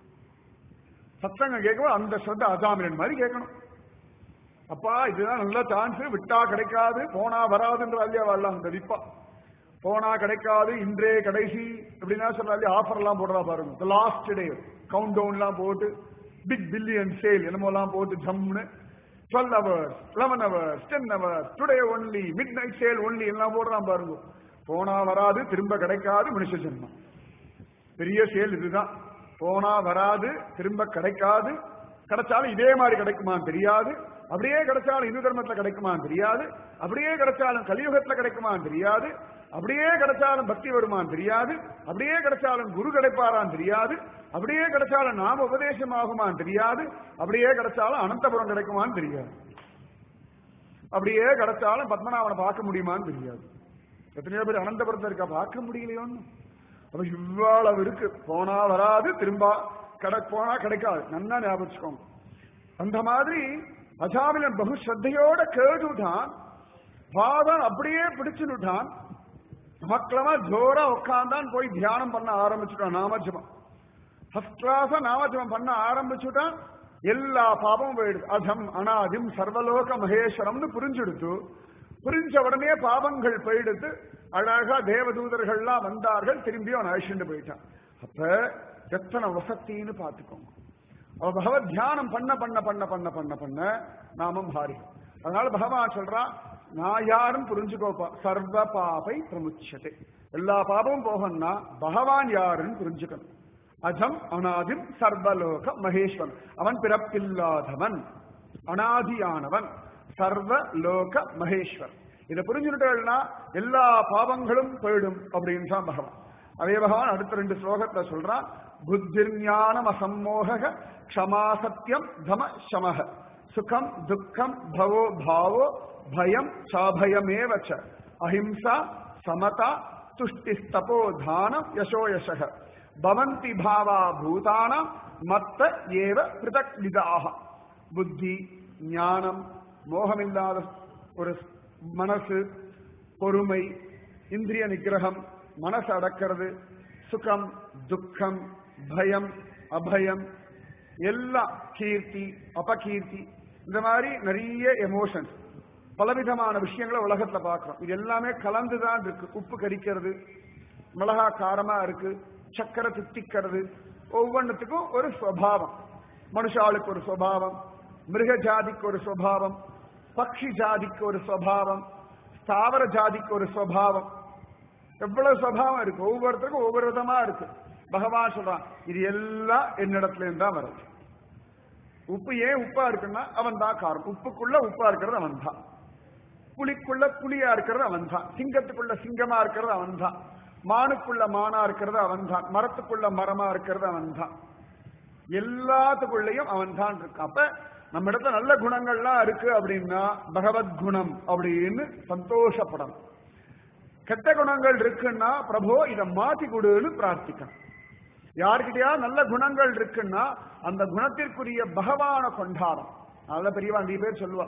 S1: சத்சங்கம் கேட்கும் அந்த ஸ்ரத்த அசாமினன் மாதிரி கேட்கணும். அப்பா இதுதான் நல்ல சான்ஸ், விட்டா கிடைக்காது போனா வராதுன்ற அல்லையா வரலாம். இந்த விப்பா போனா கிடைக்காது இன்றே கடைசி எப்படின்னா சொல்றாங்க. ஆஃபர் எல்லாம் போடுறா பாருங்க. லாஸ்ட் டே கவுண்ட் டவுன் எல்லாம் போட்டு பிக் பில்லியன் சேல் என்னமோ எல்லாம் போட்டு ஜம்னு twelve hours eleven hours ten hours today only midnight sale only எல்லாம் போடுறான் பாருங்க. போனா வராது திரும்ப கிடைக்காது மனுஷ ஜென்மம். பெரிய சேல் இதுதான். போனா வராது திரும்ப கிடைக்காது, கிடைச்சாலும் இதே மாதிரி கிடைக்குமான்னு தெரியாது, அப்படியே கிடைச்சாலும் இந்து தர்மத்துல கிடைக்குமான்னு தெரியாது, அப்படியே கிடைச்சாலும் கலியுகத்துல கிடைக்குமான்னு தெரியாது, அப்படியே கிடைச்சாலும் பக்தி வருமான்னு தெரியாது, அப்படியே கிடைச்சாலும் குரு கிடைப்பாரான்னு தெரியாது, அப்படியே கிடைச்சாலும் நாம உபதேசம் ஆகுமான்னு தெரியாது, அப்படியே கிடைச்சாலும் அனந்தபுரம் கிடைக்குமான்னு தெரியாது, அப்படியே கிடைச்சாலும் பத்மநாபனை பார்க்க முடியுமான்னு தெரியாது. எத்தனையோ பேர் அனந்தபுரத்துல இருக்கா பார்க்க முடியலையோன்னு. அப்ப இவ்வளவு இருக்கு. போனா வராது திரும்ப கடை போனா கிடைக்காது. நல்லா ஞாபகம். அந்த மாதிரி அசாமினன் பகு ஸ்ரத்தையோட கேட்டுட்டான். பாதம் அப்படியே பிடிச்சுட்டான். மக்களமா ஜோரா உட்கார்ந்தான். போய் தியானம் பண்ண ஆரம்பிச்சுட்டான். நாமஜபம் ஃபர்ஸ்ட் கிளாஸா நாமஜபம் பண்ண ஆரம்பிச்சுட்டான். எல்லா பாபமும் போயிடுது. அஜம் அனாதிம் சர்வலோக மகேஸ்வரம்னு புரிஞ்சுடுத்து. புரிஞ்ச உடனே பாவங்கள் போயிடுத்து. அழகா தேவதூதர்கள்லாம் வந்தார்கள். திரும்பி அவன் அழிச்சுட்டு போயிட்டான். அப்ப எத்தனை வசத்தின்னு பாத்துக்கோங்க. அவ பகவத் தியானம் பண்ண பண்ண பண்ண பண்ண பண்ண பண்ண நாமம் ஹாரி. அதனால பகவான் சொல்றான், நான் யாரும் புரிஞ்சுக்கோப்பா. சர்வ பாபை பிரமுச்சதே. எல்லா பாபமும் போகணும்னா பகவான் யாருன்னு புரிஞ்சுக்கணும். அஜம் அனாதிம் சர்வலோக மகேஸ்வரன். அவன் பிறப்பில்லாதவன், அனாதியானவன், சர்வ லோக மகேஸ்வர். இதை புரிஞ்சுட்டா எல்லா பாவங்களும் போயிடும் அப்படின்னு தான் பகவான். அதே பகவான் அடுத்த ரெண்டு ஸ்லோகத்துல சொல்றான், புத்திர் ஞானம் அசம்மோக க்ஷமா சத்தியம் தம சமஹ சுகம் துக்கம் பவோ பாவோ பயம் சாபயமேவச்ச அஹிம்சா சமதா துஷ்டிஸ்தபோ தானம் யசோ யசக பவந்தி பாவா பூதானம் மத்த ஏவ பிருதக் விதாக. புத்தி ஞானம், மோகமில்லாத ஒரு மனசு, பொறுமை, இந்திரிய நிகிரகம், மனசு அடக்கிறது, சுகம் துக்கம் பயம் அபயம் எல்லாம், கீர்த்தி அபகீர்த்தி, இந்த மாதிரி நிறைய எமோஷன்ஸ், பலவிதமான விஷயங்களை உலகத்துல பார்க்கிறோம். இது எல்லாமே கலந்துதான் இருக்கு. உப்பு கரிக்கிறது, மிளகா காரமா இருக்கு, சக்கரை தித்திக்கிறது. ஒவ்வொன்றுத்துக்கும் ஒரு சுவாவம். மனுஷாளுக்கு ஒரு சுவாவம், மிருக ஜாதிக்கு ஒரு சுவாவம், பக்ஷி ஜாதிக்கு ஒரு சுவாவம், ஸ்தாவர ஜாதிக்கு ஒரு சுவாவம். எவ்வளவு சுவாவம் இருக்கு. ஒவ்வொருத்தருக்கும் ஒவ்வொரு விதமா இருக்கு. பகவான் சொல்றான், இது எல்லாம் என்னிடத்துல இருந்தா வருது. உப்பு ஏன் உப்பா இருக்குன்னா அவன் தான் காரணம். உப்புக்குள்ள உப்பா இருக்கிறது அவன் தான். புலிக்குள்ள புலியா இருக்கிறது அவன் தான். சிங்கத்துக்குள்ள சிங்கமா இருக்கிறது அவன் தான். மானுக்குள்ள மானா இருக்கிறது அவன் தான். மரத்துக்குள்ள மரமா இருக்கிறது அவன் தான். எல்லாத்துக்குள்ளயும் அவன் தான் இருக்கான். அப்ப நம்ம இடத்துல நல்ல குணங்கள்லாம் இருக்கு அப்படின்னா பகவத் குணம் அப்படின்னு சந்தோஷப்படணும். கெட்ட குணங்கள் இருக்குன்னா பிரபு இதை மாத்தி கொடுன்னு பிரார்த்திக்கணும். யாருக்கிட்டயா நல்ல குணங்கள் இருக்குன்னா அந்த குணத்திற்குரிய பகவான கொண்டாடும். நல்ல பெரியவா நிறைய பேர் சொல்லுவா,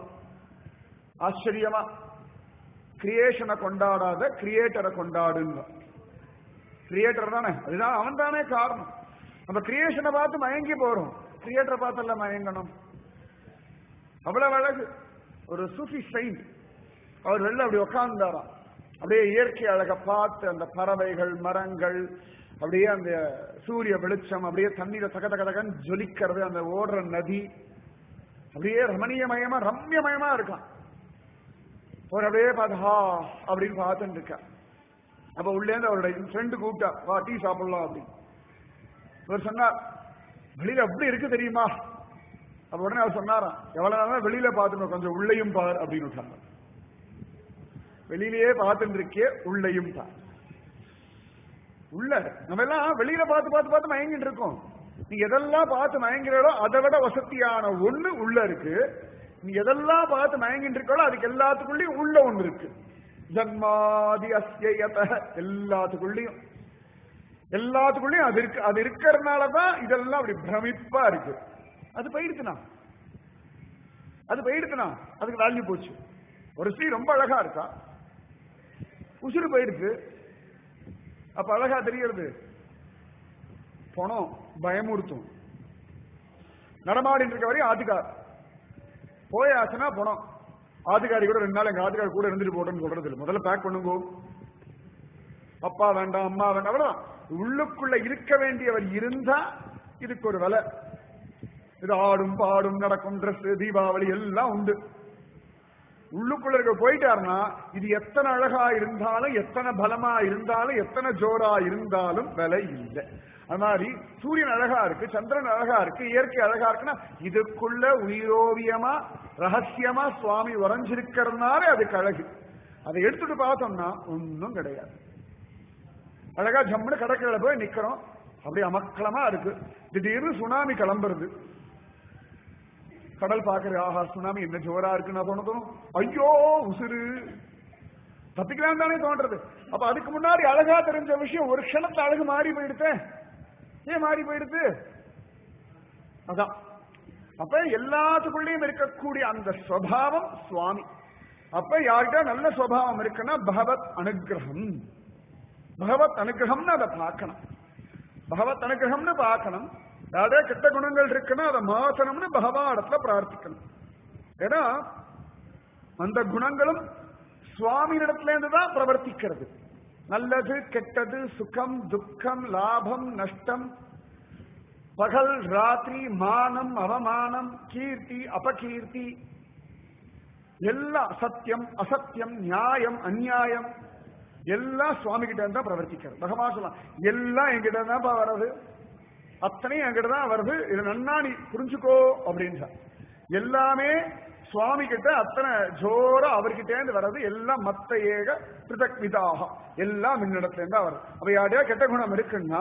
S1: ஆச்சரியமா கிரியேஷனை கொண்டாடாத கிரியேட்டரை கொண்டாடுங்க. கிரியேட்டர் தானே, அதுதான் அவன் தானே காரணம். நம்ம கிரியேஷனை பார்த்து மயங்கி போறோம், கிரியேட்டரை பார்த்தல்ல மயங்கணும். அவ்வளவு அழகு. ஒரு சூஃபி செயின்ட் அவர் வெளில அப்படி உட்கார்ந்தாராம். அப்படியே இயற்கை அழக பார்த்து அந்த பறவைகள், மரங்கள், அப்படியே அந்த சூரிய வெளிச்சம், அப்படியே தண்ணீரை தக தக தகன்னு ஜொலிக்கிறது, அந்த ஓடுற நதி, அப்படியே ரமணீயமயமா ரம்யமயமா இருக்கான். ஒரு அப்படியே பார்த்தா அப்படின்னு பார்த்துட்டு இருக்கா. அப்ப உள்ளேந்து அவருடைய ஃப்ரெண்டு கூப்பிட்டா, வா டீ சாப்பிடலாம் அப்படின்னு. இவர் சொன்னார், வெளியில அப்படி இருக்கு தெரியுமா? அப்ப உடனே அவர் சொன்னாராம், எவ்வளவு நாளா வெளியில பார்த்துக்கணும், கொஞ்சம் உள்ளேயும் பார் அப்படின்னு சொன்னார். வெளியிலேயே பார்த்துட்டு இருக்கே, உள்ளேயும் பார். உள்ள நம்ம எல்லாம் வெளியில பார்த்து பார்த்து பார்த்து மயங்கிட்டு இருக்கோம். நீ எதெல்லாம் பார்த்து மயங்கிறோ அதை விட வசதியான ஒண்ணு உள்ள இருக்கு. நீ எதெல்லாம் பார்த்து மயங்கிட்டு இருக்கோ அதுக்கு எல்லாத்துக்குள்ளயும் உள்ள ஒண்ணு இருக்கு. ஜன்மாதி அஸ்யயத, எல்லாத்துக்குள்ளயும் எல்லாத்துக்குள்ளயும் அது இருக்கு. அது இருக்கிறதுனாலதான் இதெல்லாம் அப்படி பிரமிப்பா இருக்கு. அது போயிடுச்சுனா அது போயிடுச்சுனா அதுக்கு வேல்யூ போச்சு. ஒரு ஸ்ரீ ரொம்ப அழகா இருக்கா, உசுறு போயிடுச்சு. அப்ப அழகா தெரிகிறது, பணம் பயமுறுத்தும். நடமாடிட்டு இருக்க வரையும் ஆத்துக்கார் போயாச்சுன்னா பணம். ஆத்துக்காரி கூட ரெண்டு நாள் எங்க ஆத்துக்கார் கூட இருந்துட்டு போட்டோம்னு சொல்றது இல்லை. முதல்ல பேக் பண்ணுங்க. அப்பா வேண்டாம், அம்மா வேண்டாம், அவ்வளவுதான். உள்ளுக்குள்ள இருக்க வேண்டியவர் இருந்தா இதுக்கு ஒரு விலை. இது ஆடும் பாடும் நடக்கும், ட்ரெஸ், தீபாவளி எல்லாம் உண்டு. உள்ளுக்குள்ள இருக்க போயிட்டாருன்னா இது எத்தனை அழகா இருந்தாலும், எத்தனை பலமா இருந்தாலும், எத்தனை ஜோரா இருந்தாலும் விலை இல்லை. அது மாதிரி சூரியன் அழகா இருக்கு, சந்திரன் அழகா இருக்கு, இயற்கை அழகா இருக்குன்னா இதுக்குள்ள உயிரோவியமா ரகசியமா சுவாமி வரைஞ்சிருக்கிறதுனால அதுக்கு அழகு. அதை எடுத்துட்டு பார்த்தோம்னா ஒன்னும் கிடையாது. அழகா ஜம்முன்னு கடற்கரையில போய் நிக்கிறோம், அப்படி அமக்கலமா இருக்கு. திடீர்னு சுனாமி கிளம்புறது. கடல் பாக்குறது, ஆஹா சுனாமி என்ன ஜோரா இருக்குன்னு தோணும். ஐயோ உசுறு தப்பிக்கலாம் தானே தோன்றது. அப்ப அதுக்கு முன்னாடி அழகா தெரிஞ்ச விஷயம் ஒரு க்ஷணத்துல அழகு மாறி போயிடுது. ஏன் மாறி போயிடுது? அதான். அப்ப எல்லாத்துக்குள்ளேயும் இருக்கக்கூடிய அந்த ஸ்வபாவம் சுவாமி. அப்ப யார்கிட்ட நல்ல ஸ்வபாவம் இருக்குன்னா பகவத் அனுகிரகம். பகவத் அனுகிரகம்னு அதை பார்க்கணும். பகவத் அனுகிரகம்னு பார்க்கணும். யாரே கெட்ட குணங்கள் இருக்குன்னா அதை மாற்றணும்னு பகவானிடத்துல பிரார்த்திக்கணும். ஏன்னா அந்த குணங்களும் சுவாமியிடத்துல இருந்துதான் பிரவர்த்திக்கிறது. நல்லது கெட்டது, சுகம் துக்கம், லாபம் நஷ்டம், பகல் ராத்திரி, மானம் அவமானம், கீர்த்தி அபகீர்த்தி, எல்லாம் சத்தியம் அசத்தியம், நியாயம் அநியாயம் எல்லாம் சுவாமி கிட்ட இருந்தா பிரவர்த்திக்கிறது. பகவான் சொல்லலாம், எல்லாம் என்கிட்ட இருந்தா வர்றது, அத்தனையும் என்கிட்ட தான் வருது, இது நன்னா நீ புரிஞ்சுக்கோ அப்படின்றா. எல்லாமே சுவாமி கிட்ட அத்தனை ஜோரா அவர்கிட்ட இருந்து வர்றது. எல்லாம் மத்த ஏக பிருதக் விதாக, எல்லாம் இன்னிடத்துல இருந்தா வருது. அப்ப யாரையா கெட்ட குணம் இருக்குன்னா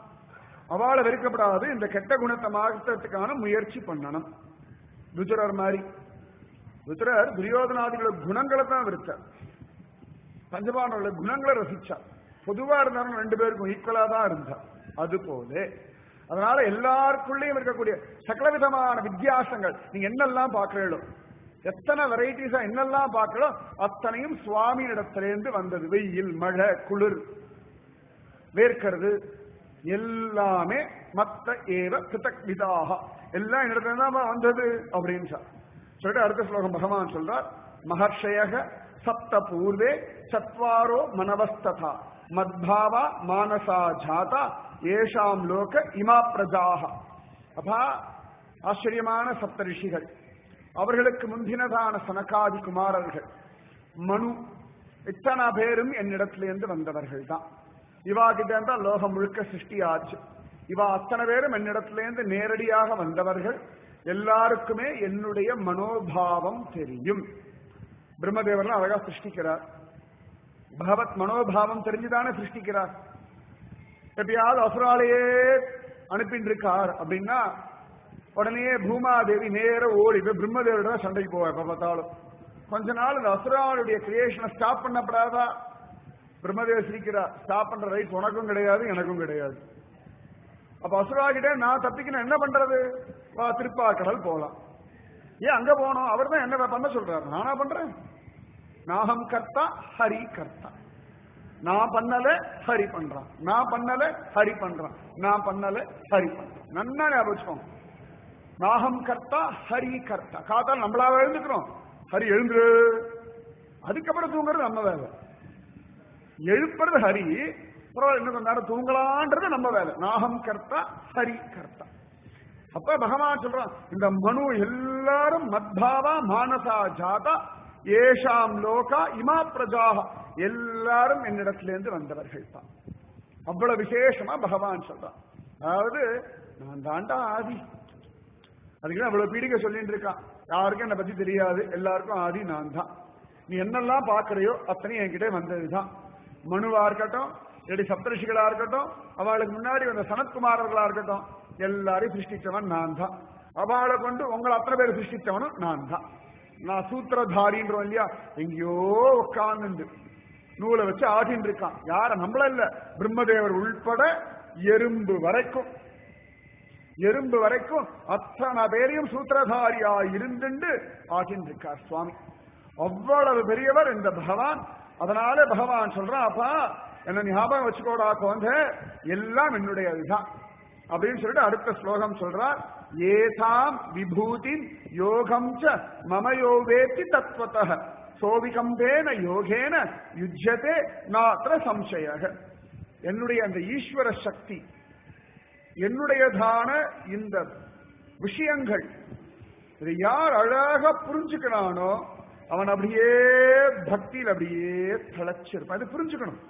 S1: அவளை வெறுக்கப்படாது. இந்த கெட்ட குணத்தை மாற்றத்துக்கான முயற்சி பண்ணணும். விதுரர் மாதிரி. விதுரர் துரியோதனாதிகளோட குணங்களை தான் வெறுத்தார், பஞ்சபாண்டவர்களோட குணங்களை ரசிச்சார். பொதுவா இருந்தாலும் ரெண்டு பேருக்கும் ஈக்குவலா தான் இருந்தார். அது போல அதனால எல்லாருக்குள்ளேயும் இருக்கக்கூடிய சகலவிதமான வித்தியாசங்கள் நீங்க என்னெல்லாம் பார்க்கிறீங்களோ, எத்தனை வெரைட்டிஸா என்னெல்லாம் பார்க்கிறோம் அத்தனையும் சுவாமி இடத்திலிருந்து வந்தது. வெயில், மழை, குளிர், வேர்க்கிறது எல்லாமே மத்த ஏவ பிருதக் விதாக, எல்லாம் இடத்துல தான் வந்தது அப்படின்னு சொல்லிட்டு அடுத்த ஸ்லோகம் பகவான் சொல்றார், மகர்ஷயக சப்த பூர்வே சத்வாரோ மனவஸ்ததா மத்பாவா மானசா ஜாதா ஏஷாம் லோக இமா பிரஜாக. அப்பா ஆச்சரியமான சப்த ரிஷிகள், அவர்களுக்கு முந்தினதான சனகாதி குமாரர்கள், மனு, இத்தனை பேரும் என்னிடத்திலிருந்து வந்தவர்கள் தான். இவா கிட்ட இருந்தா லோகம் முழுக்க சிருஷ்டி ஆச்சு. இவா அத்தனை பேரும் என்னிடத்திலிருந்து நேரடியாக வந்தவர்கள். எல்லாருக்குமே என்னுடைய மனோபாவம் தெரியும். பிரம்மதேவர்லாம் அழகா சிருஷ்டிக்கிறார். பகவத் மனோபாவம் தெரிஞ்சுதானே சிருஷ்டிக்கிறார். எப்பயாவது அசுராலேயே அனுப்பிட்டு இருக்கார் அப்படின்னா உடனே பூமாதேவி நேர ஓடி போய் பிரம்மதேவரோட சண்டைக்கு போவார். எப்ப பார்த்தாலும் கொஞ்ச நாள் இந்த அசுராளுடைய கிரியேஷனை ஸ்டாப் பண்ணப்படாதா? பிரம்மதேவர் சிரிக்கிறார், ஸ்டாப் பண்ற ரைட் உனக்கும் கிடையாது எனக்கும் கிடையாது. அப்ப அசுரா கிட்ட நான் தப்பிக்கணும், என்ன பண்றது? திருப்பாக்கடல் போலாம். ஏன் அங்க போனோம்? அவர் தான் என்ன பண்ண சொல்றாரு, நானா பண்றேன். நாகம் கர்த்தா ஹரி கர்த்தா. நான் பண்ணல ஹரி பண்றான், நான் பண்ணல ஹரி பண்றான், நான் பண்ணல ஹரி பண்றான். நன்னா ஞாபகம். நாகம் கர்த்தா ஹரி கர்த்தா. காத்தால் நம்மளாவே எழுந்துக்கிறோம், ஹரி எழுந்துரு. அதுக்கப்புறம் தூங்குறது நம்ம வேலை. எழுப்புறது ஹரி, இன்னும் கொஞ்ச நேரம் தூங்கலான்றது நம்ம வேலை. நாகம் கர்த்தா ஹரி கர்த்தா. அப்ப பகவான் சொல்றான், இந்த மனு எல்லாரும் மத்பாவா மானசா ஜாதா ஏஷாம் லோகா இமா பிரஜாக எல்லாரும் என்னிடத்திலிருந்து வந்தவர்கள் தான். அவ்வளவு விசேஷமா பகவான் சொல்றான். அதாவது நான் தாண்டா ஆதி. அதுக்கு அவ்வளவு பீடிகை சொல்லிட்டு இருக்கான். யாருக்கும் என்னை பத்தி தெரியாது, எல்லாருக்கும் ஆதி நான் தான். நீ என்னெல்லாம் பாக்குறையோ அத்தனையும் என்கிட்ட வந்ததுதான். மனுவா இருக்கட்டும், எடி சப்தரிஷிகளா இருக்கட்டும், அவளுக்கு முன்னாடி வந்த சனத்குமாரர்களா இருக்கட்டும், எல்லாரையும் சிருஷ்டிச்சவன் நான் தான். அவளை கொண்டு உங்களை அத்தனை பேர் சிருஷ்டிச்சவனும் நான் தான். நான் சூத்திரதாரின்றோம் இல்லையா, எங்கேயோ உட்கார்ந்து நூலை வச்சு ஆடின்னு இருக்கான். யார நம்மள இல்ல, பிரம்மதேவர் உள்பட எறும்பு வரைக்கும் எறும்பு வரைக்கும் அத்தனை பேரையும் சூத்திரதாரியா இருந்துண்டு ஆகின்னு இருக்கார் சுவாமி. அவ்வளவு பெரியவர் இந்த பகவான். அதனால பகவான் சொல்றான், அப்பா என்ன ஞாபகம் வச்சுக்கோடா குழந்தை, எல்லாம் என்னுடையதுதான் அப்படின்னு சொல்லிட்டு அடுத்த ஸ்லோகம் சொல்றார். ஏதாம் விபூதி யோகம் ச மமயோவேத்தி தத்வதः சோவிகம்பேன யோகேன யுஜ்யதே நாத்ர சம்சயः. என்னுடைய அந்த ஈஸ்வர சக்தி, என்னுடையதான இந்த விஷயங்கள், இதை யார் அழகா புரிஞ்சுக்கிறானோ அவன் அப்படியே பக்தியில் அப்படியே திளைச்சிருப்பான். அது புரிஞ்சுக்கணும்.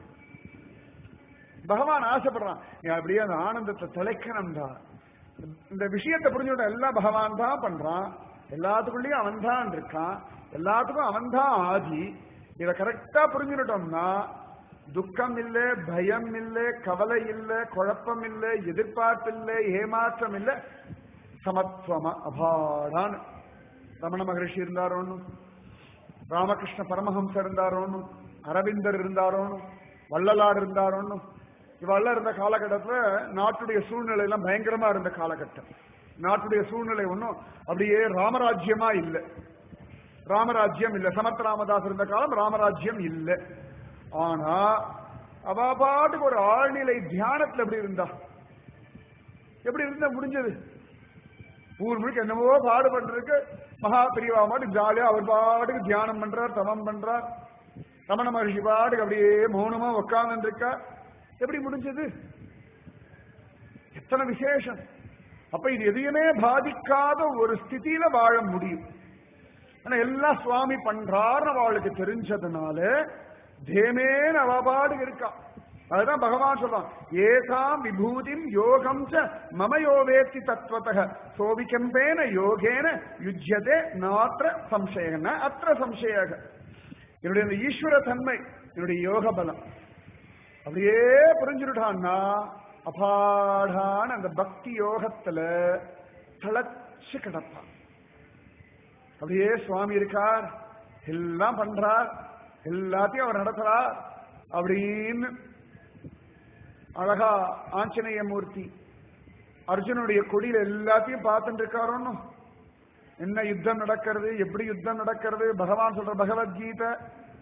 S1: பகவான் ஆசைப்படுறான், நீ அப்படியே அந்த ஆனந்தத்தை திளைக்கணும் தான். இந்த விஷயத்தை புரிஞ்சுக்கிட்ட எல்லாம் பகவான் தான் பண்றான். எல்லாத்துக்குள்ளேயும் அவன் தான் இருக்கான். எல்லாத்துக்கும் அவன் தான் ஆதி. இதை கரெக்டா புரிஞ்சுக்கிட்டோம்னா துக்கம் இல்லை, பயம் இல்லை, கவலை இல்லை, குழப்பம் இல்லை, எதிர்பார்ப்பு இல்லை, ஏமாற்றம் இல்லை, சமத்துவமா அபாடான். ரமண மகரிஷி இருந்தாரோன்னு, ராமகிருஷ்ண பரமஹம்சர் இருந்தாரோன்னு, அரவிந்தர் இருந்தாரோன்னு, வள்ளலார் இருந்தாரோன்னு, இவெல்லாம் இருந்த காலகட்டத்தில் நாட்டுடைய சூழ்நிலை எல்லாம் பயங்கரமா இருந்த காலகட்டம். நாட்டுடைய சூழ்நிலை ஒன்றும் அப்படியே ராமராஜ்யமா இல்லை. ராமராஜ்யம் இல்லை. சமத் ராமதாஸ் இருந்த காலம் ராமராஜ்யம் இல்லை. ஆனா அவ பாட்டுக்கு ஒரு ஆழ்நிலை தியானத்துல எப்படி இருந்தா, எப்படி இருந்தா முடிஞ்சது. ஊர் முழுக்க என்னவோ பாடுபட்டிருக்கு. மகா பிரிவா பாட்டுக்கு ஜாலியா அவர் பாட்டுக்கு தியானம் பண்றார், தவம் பண்றார். ரமண மகர்ஷி பாட்டுக்கு அப்படியே மௌனமா உட்கார்ந்து இருக்கா. எப்படி முடிஞ்சது? எத்தனை விசேஷம். அப்ப இது எதையுமே பாதிக்காத ஒரு ஸ்திதியில வாழ முடியும். ஆனா எல்லாம் சுவாமி பண்றாருன்னு அவளுக்கு தெரிஞ்சதுனால தேமேன அவபாடு இருக்கா. அதுதான் பகவான் சொல்றான், ஏதாம் விபூதிம் யோகம் ச மமயோவேத்தி தத்வதः சோவிகம்பேன யோகேன யுஜ்யதே நாத்ர சம்சயன அத்திர சம்சயக. என்னுடைய இந்த ஈஸ்வர தன்மை, என்னுடைய யோக பலம் அப்படியே புரிஞ்சுட்டான்னா அபாடான அந்த பக்தி யோகத்துல தளச்சு கிடப்பான். அப்படியே சுவாமி இருக்கார், எல்லாம் பண்றார், எல்லாத்தையும் அவர் நடத்துறார் அப்படின்னு அழகா ஆஞ்சநேய மூர்த்தி அர்ஜுனுடைய கொடியில எல்லாத்தையும் பார்த்துட்டு இருக்காரோன்னு. என்ன யுத்தம் நடக்கிறது, எப்படி யுத்தம் நடக்கிறது, பகவான் சொல்ற பகவத்கீதை.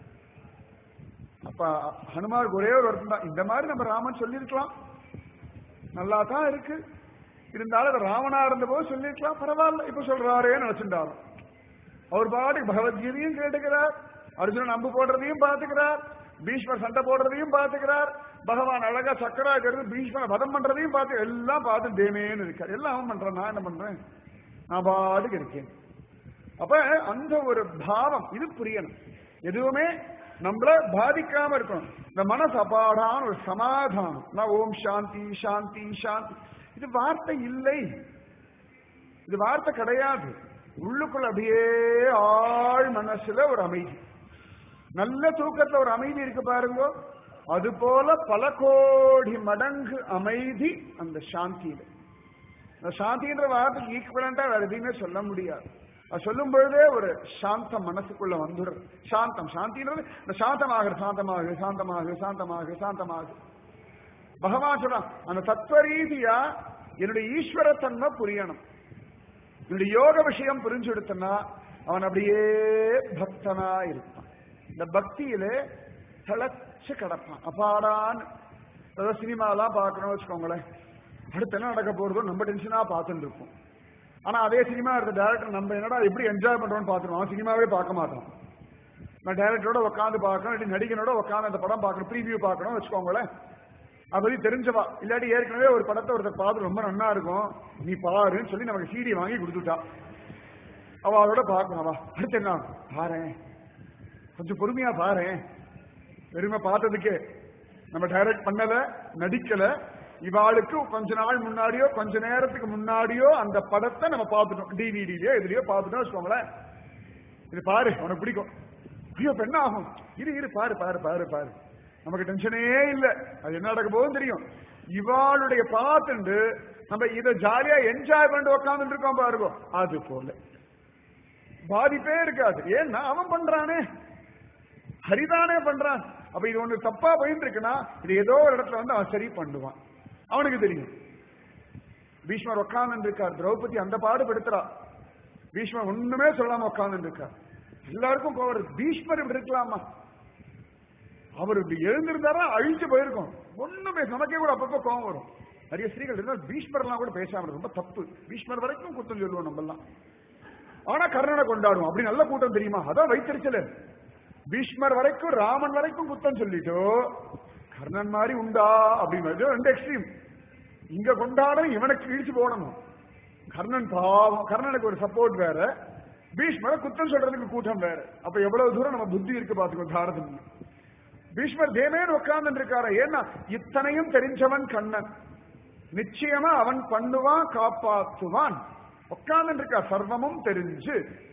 S1: அப்ப ஹனுமாருக்கு ஒரே ஒரு வருத்தம் தான், இந்த மாதிரி நம்ம ராமன் சொல்லியிருக்கலாம், நல்லா தான் இருக்கு, இருந்தாலும் அது ராவணா இருந்த போது சொல்லியிருக்கலாம், பரவாயில்ல இப்ப சொல்றாரேன்னு நினைச்சுட்டாரு. அவர் பாட்டுக்கு பகவத்கீதையும் கேட்டுக்கிறார், அர்ஜுனன் அம்பு போடுறதையும் பார்த்துக்கிறார், பீஷ்மர் சண்டை போடுறதையும் பார்த்துக்கிறார், பகவான் அழகா சக்கராக்கிறது பீஷ்மரை வதம் பண்றதையும் பார்த்து எல்லாம் பார்த்து தேமேன்னு இருக்கார். எல்லாம் அவன் பண்றான், நான் என்ன பண்றேன், நான் பாட்டுக்கு இருக்கேன். அப்ப அந்த ஒரு பாவம் இது புரியணும். எதுவுமே நம்மள பாதிக்காம இருக்கணும். இந்த மனசு அபாடான ஒரு சமாதானம். நான் ஓம் சாந்தி சாந்தி சாந்தி, இது வார்த்தை இல்லை, இது வார்த்தை கிடையாது. உள்ளுக்குள்ள அப்படியே ஆழ் மனசுல ஒரு அமைதி, நல்ல தூக்கத்துல ஒரு அமைதி இருக்கு பாருங்க. அது போல பல கோடி மடங்கு அமைதி அந்த சாந்தியில. இந்த சாந்தின்ற வார்த்தைக்கு ஈக்குவலண்டா வேற எதையுமே சொல்ல முடியாது. அது சொல்லும் பொழுதே ஒரு சாந்தம் மனசுக்குள்ள வந்துடுறது. சாந்தம், சாந்தின்றது இந்த சாந்தமாக சாந்தமாக சாந்தமாக சாந்தமாக சாந்தமாக. பகவான் சொல்றான், அந்த தத்துவ ரீதியா என்னுடைய ஈஸ்வரத்தன்மை புரியணும். என்னுடைய யோக விஷயம் புரிஞ்சு எடுத்தனா அவன் அப்படியே பக்தனா இருப்பான். இந்த பக்தியிலே தளச்சு கிடப்பான். அப்பாடான் ஏதாவது சினிமாலாம் பார்க்கணும் வச்சுக்கோங்களேன், அடுத்து என்ன நடக்க போறதோ நம்ம டென்ஷனா பார்த்துட்டு இருப்போம். ஆனா அதே சினிமா இருக்க டேரக்டர் நம்ம என்னடா எப்படி என்ஜாய் பண்றோம்னு பார்த்துருவோம். அவன் சினிமாவே பார்க்க மாட்டான். நான் டேரக்டரோட உட்காந்து பார்க்கணும், இல்லாட்டி நடிகனோட உட்காந்து அந்த படம் பார்க்கணும், ப்ரீவியூ பார்க்கணும் வச்சுக்கோங்களேன். அது பத்தி தெரிஞ்சவா, இல்லாட்டி ஏற்கனவே ஒரு படத்தை ஒருத்தர் பார்த்து ரொம்ப நன்னா இருக்கும், நீ பாருன்னு சொல்லி நமக்கு சீடி வாங்கி கொடுத்துட்டா. அவ அதோட பார்க்கணும். அவ அடுத்து என்ன பாரு கொஞ்சம் பொறுமையா பாரு. பெருமை பார்த்ததுக்கு நம்ம டைரக்ட் பண்ணல, நடிக்கல. இவாளுக்கு கொஞ்ச நாள் முன்னாடியோ கொஞ்ச நேரத்துக்கு முன்னாடியோ அந்த படத்தை நம்ம பார்த்துட்டோம், டிவிடிலயோ எதுலயோ பார்த்துட்டோம் வச்சுக்கோங்களேன். இது பாரு உனக்கு பிடிக்கும், ஐயோ பெண்ண ஆகும், இரு இரு பாரு பாரு பாரு பாரு, நமக்கு டென்ஷனே இல்லை, அது என்ன நடக்க போதும் தெரியும். இவாளுடைய பார்த்துண்டு நம்ம இதை ஜாலியா என்ஜாய் பண்ணிட்டு உட்காந்துட்டு இருக்கோம் பாருங்க, அது போல பாதிப்பே இருக்காது. ஏன்னா அவன் பண்றானே, ஹரிதானே பண்றான். அப்ப இது ஒண்ணு தப்பா போயிட்டு இருக்குன்னா இது ஏதோ ஒரு இடத்துல வந்து அவன் சரி பண்ணுவான், அவனுக்கு தெரியும். பீஷ்மர் உட்கார்ந்து இருக்கார், திரௌபதி அந்த பாடுபடுத்துறா, பீஷ்மர் ஒண்ணுமே சொல்லாம உட்கார்ந்து இருக்கார். எல்லாருக்கும் கோவர், பீஷ்மர் இப்படி இருக்கலாமா, அவர் இப்படி எழுந்திருந்தாரா அழிஞ்சு போயிருக்கும். ஒண்ணுமே நமக்கே கூட அப்பப்போ கோவம் வரும். நிறைய ஸ்திரீகள் இருந்தால் பீஷ்மர் எல்லாம் கூட பேசாம ரொம்ப தப்பு. பீஷ்மர் வரைக்கும் குத்தம் சொல்லுவோம் நம்ம எல்லாம், ஆனா கர்ணனை கொண்டாடுவோம். அப்படி நல்ல கூட்டம் தெரியுமா, அதான் வைத்திருச்சல. பீஷ்மர் வரைக்கும் ராமன் வரைக்கும் குத்தம் சொல்லிட்டோ, கர்ணன் மாதிரி உண்டா அப்படின்னு ரெண்டு எக்ஸ்ட்ரீம். இங்க கொண்டாடணும், இவனுக்கு இழிச்சு போடணும். கர்ணன் பாவம், கர்ணனுக்கு ஒரு சப்போர்ட் வேற, பீஷ்மரை குத்தம் சொல்றதுக்கு கூட்டம் வேற. அப்ப எவ்வளவு தூரம் நம்ம புத்தி இருக்கு பாத்துக்கோ பாரதம். பீஷ்மர் தேமேன்னு உட்கார்ந்து இருக்காரு. ஏன்னா இத்தனையும் தெரிஞ்சவன் கண்ணன், நிச்சயமா அவன் பண்ணுவான், காப்பாற்றுவான். உட்கார்ந்து இருக்கா, சர்வமும் தெரிஞ்சு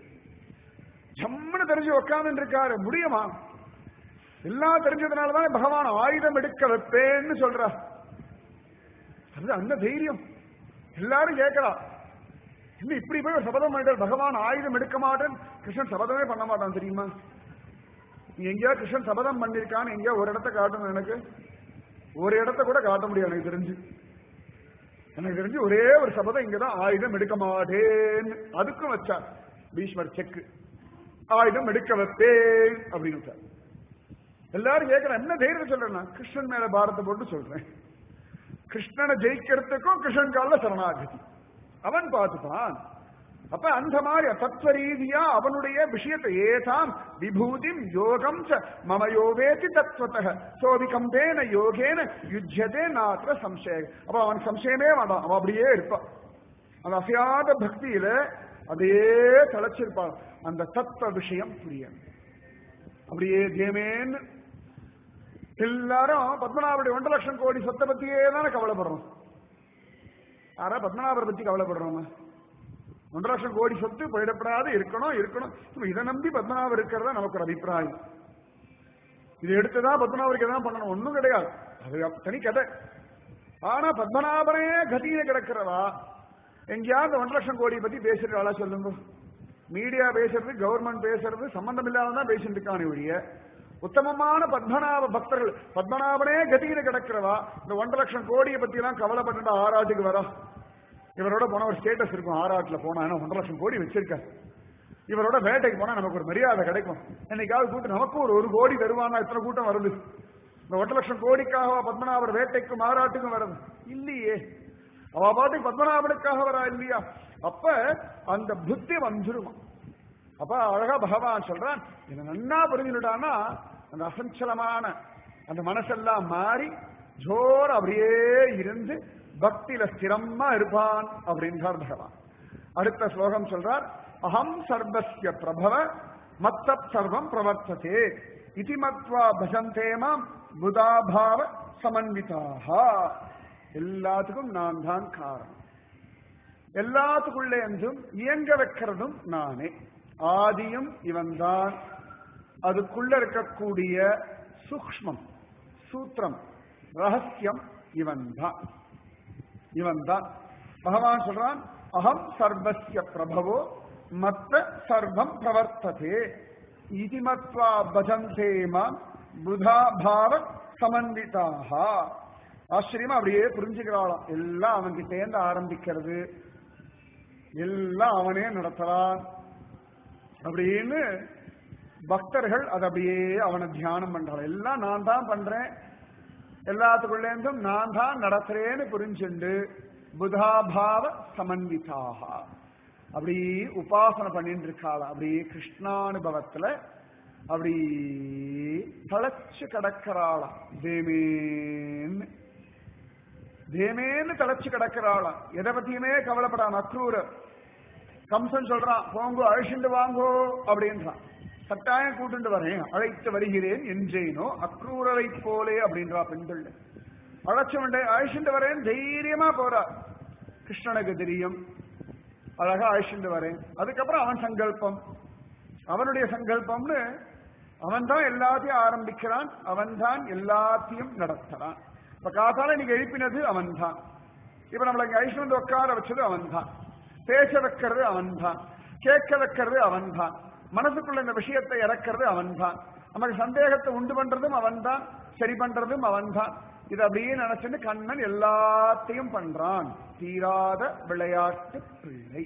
S1: ஜம்முன்னு தெரிஞ்சு உட்கார்ந்து இருக்காரு. முடியுமா? எல்லாம் தெரிஞ்சதுனாலதான் பகவான் ஆயுதம் எடுக்க வைப்பேன்னு சொல்ற. அது அந்த தைரியம் எல்லாரும் கேட்கறா. இன்னும் இப்படி போய் ஒரு சபதம் பண்ணிட்டார், பகவான் ஆயுதம் எடுக்க மாட்டேன். கிருஷ்ணன் சபதமே பண்ண மாட்டான் தெரியுமா? நீ எங்கேயா கிருஷ்ணன் சபதம் பண்ணிருக்கான்னு எங்கேயா ஒரு இடத்த காட்டணும் எனக்கு, ஒரு இடத்த கூட காட்ட முடியாது எனக்கு தெரிஞ்சு. எனக்கு தெரிஞ்சு ஒரே ஒரு சபதம் இங்கதான், ஆயுதம் எடுக்க மாட்டேன்னு. அதுக்கும் வச்சார் பீஷ்மர் செக்கு, ஆயுதம் எடுக்க வைப்பேன் அப்படின்னு. எல்லாரும் கேட்கிறேன், என்ன தைரியம் சொல்றேன்? கிருஷ்ணன் மேல பாரத்தை போட்டு சொல்றேன். கிருஷ்ணனை ஜெயிக்கிறதுக்கும் கிருஷ்ணன் கால சரணாகதி, அவன் பார்த்துப்பான். அப்ப அந்த மாதிரி தத்துவ ரீதியா அவனுடைய விஷயத்தை ஏதாம் விபூதிம் யோகம் ச மம யோவேதி தத்துவத்தக சோபிகம்பேன யோகேன யுஜ்யதே நாத்திர சம்சயம். அப்ப அவன் சம்சயமே வேண்டாம், அவன் அப்படியே இருப்பான். அந்த அசையாத பக்தியில அதே தலைச்சிருப்பான். அந்த தத்துவ விஷயம் புரிய அப்படியே தேமேன்னு எல்லாரும் பத்மநாபருடைய ஒன்றரை லட்சம் கோடி சொத்தை பத்தியே தானே கவலைப்படுறோம். ஆனா பத்மநாபரை பத்தி கவலைப்படுறோம். ஒன்றரை லட்சம் கோடி சொத்து போயிடப்படாது, இருக்கணும் இருக்கணும். இதை நம்பி பத்மநாபர் இருக்கிறதா நமக்கு ஒரு அபிப்பிராயம். இது எடுத்துதான் பத்மநாபருக்கு தான் பண்ணணும், ஒண்ணும் கிடையாது, அது தனி கதை. ஆனா பத்மநாபனே கதியில கிடக்கிறவா எங்கேயாவது ஒன்றரை லட்சம் கோடி பத்தி பேசுறாளா சொல்லுங்க? மீடியா பேசுறது, கவர்மெண்ட் பேசுறது சம்பந்தம் இல்லாமதான் பேசிட்டு இருக்கானே ஒழிய உத்தமமான பத்மநாப பக்தர்கள், பத்மநாபனே கதியில கிடக்கிறவா இந்த ஒன்றரை லட்சம் கோடியை பத்தி எல்லாம் கவலைப்பட்டு ஆறாட்டுக்கு வரா. இவரோட போனா ஒரு ஸ்டேட்டஸ் இருக்கும், ஆறாட்டுல போனா ஏன்னா ஒன்றரை லட்சம் கோடி வச்சிருக்க, இவரோட வேட்டைக்கு போனா நமக்கு ஒரு மரியாதை கிடைக்கும். என்னைக்காவது கூட்டம் நமக்கும் ஒரு ஒரு கோடி தருவானா? எத்தனை கூட்டம் வருது? இந்த ஒன்றரை லட்சம் கோடிக்காக பத்மநாபர் வேட்டைக்கும் ஆறாட்டுக்கும் வருது இல்லையே. அவ பாட்டுக்கு பத்மநாபனுக்காக வரா இல்லையா? அப்ப அந்த புத்தி வந்துருமா. அப்ப அழகா பகவான் சொல்றான், என்ன நன்னா புரிஞ்சுட்டான்னா அந்த அசஞ்சலமான அந்த மனசெல்லாம் மாறி ஜோர் அப்படியே இருந்து பக்தியில ஸ்திரமா இருப்பான் அப்படின்றார் பகவான். அடுத்த ஸ்லோகம் சொல்றார், அகம் சர்வஸ்ய பிரபவ மத்த சர்வம் பிரவர்த்ததே இதி மத்வா பஜந்தேமாம் புதாபாவ சமன்விதாக. எல்லாத்துக்கும் நான் தான் காரணம், எல்லாத்துக்குள்ளே என்றும் இயங்க வைக்கிறதும் நானே, ஆதியும் இவன் தான், அதுக்குள்ள இருக்கக்கூடிய சூக்ஷ்மம் சூத்திரம் ரகசியம் இவன் தான், இவன் தான். பகவான் சொல்றான், அகம் சர்வஸ்ய பிரபவோ மத்த சர்வம் பிரவர்த்ததே இதி மத்வா பஜந்தே மாம் புதா பாவ சமன்விதாக. ஆச்சரியமா அப்படியே புரிஞ்சுக்கிறாளாம். எல்லாம் அவன் கிட்டேந்து ஆரம்பிக்கிறது, எல்லாம் அவனே நடத்துறான் அப்படின்னு பக்தர்கள் அதை அப்படியே அவனை தியானம் பண்றான். எல்லாம் நான் தான் பண்றேன், எல்லாத்துக்குள்ளேந்தும் நான் தான் நடத்துறேன்னு புரிஞ்சுண்டு புதாபாவ சமன்விதாக அப்படி உபாசனை பண்ணிட்டு இருக்காளாம். அப்படி கிருஷ்ணானுபவத்துல அப்படி தளச்சு கிடக்கிறாளாம். தேமேன்னு தேமேன்னு தளச்சு கிடக்கிறாளாம். எதை பத்தியுமே கவலைப்படாம. அக்ரூர கம்சன் சொல்றான், போங்கோ அழிச்சுண்டு வாங்கோ அப்படின்றான். கட்டாயம் கூட்டுண்டு வரேன், அழைத்து வருகிறேன் என்றேனோ அக்ரூரரை போலே அப்படின்றா பெண்கள். அழைச்சு அழைச்சிட்டு வரேன் தைரியமா போறா. கிருஷ்ணனுக்கு தெரியும் அழகா அழைச்சிட்டு வரேன். அதுக்கப்புறம் அவன் சங்கல்பம், அவனுடைய சங்கல்பம்னு அவன் தான் எல்லாத்தையும் ஆரம்பிக்கிறான், அவன் தான் எல்லாத்தையும் நடத்துறான். இப்ப காத்தால நீங்க எழுப்பினது அவன் தான், இப்ப நம்மள ஐஸ்வர்ந்து வந்து உட்கார வச்சது அவன் தான், பேச வைக்கிறது அவன் தான், கேட்க வைக்கிறது அவன் தான், மனசுக்குள்ள இந்த விஷயத்தை இறக்கிறது அவன் தான், நமக்கு சந்தேகத்தை உண்டு பண்றதும் அவன் தான், சரி பண்றதும் அவன் தான். இது அப்படியே நினைச்சுட்டு கண்ணன் எல்லாத்தையும் பண்றான். தீராத விளையாட்டு பிள்ளை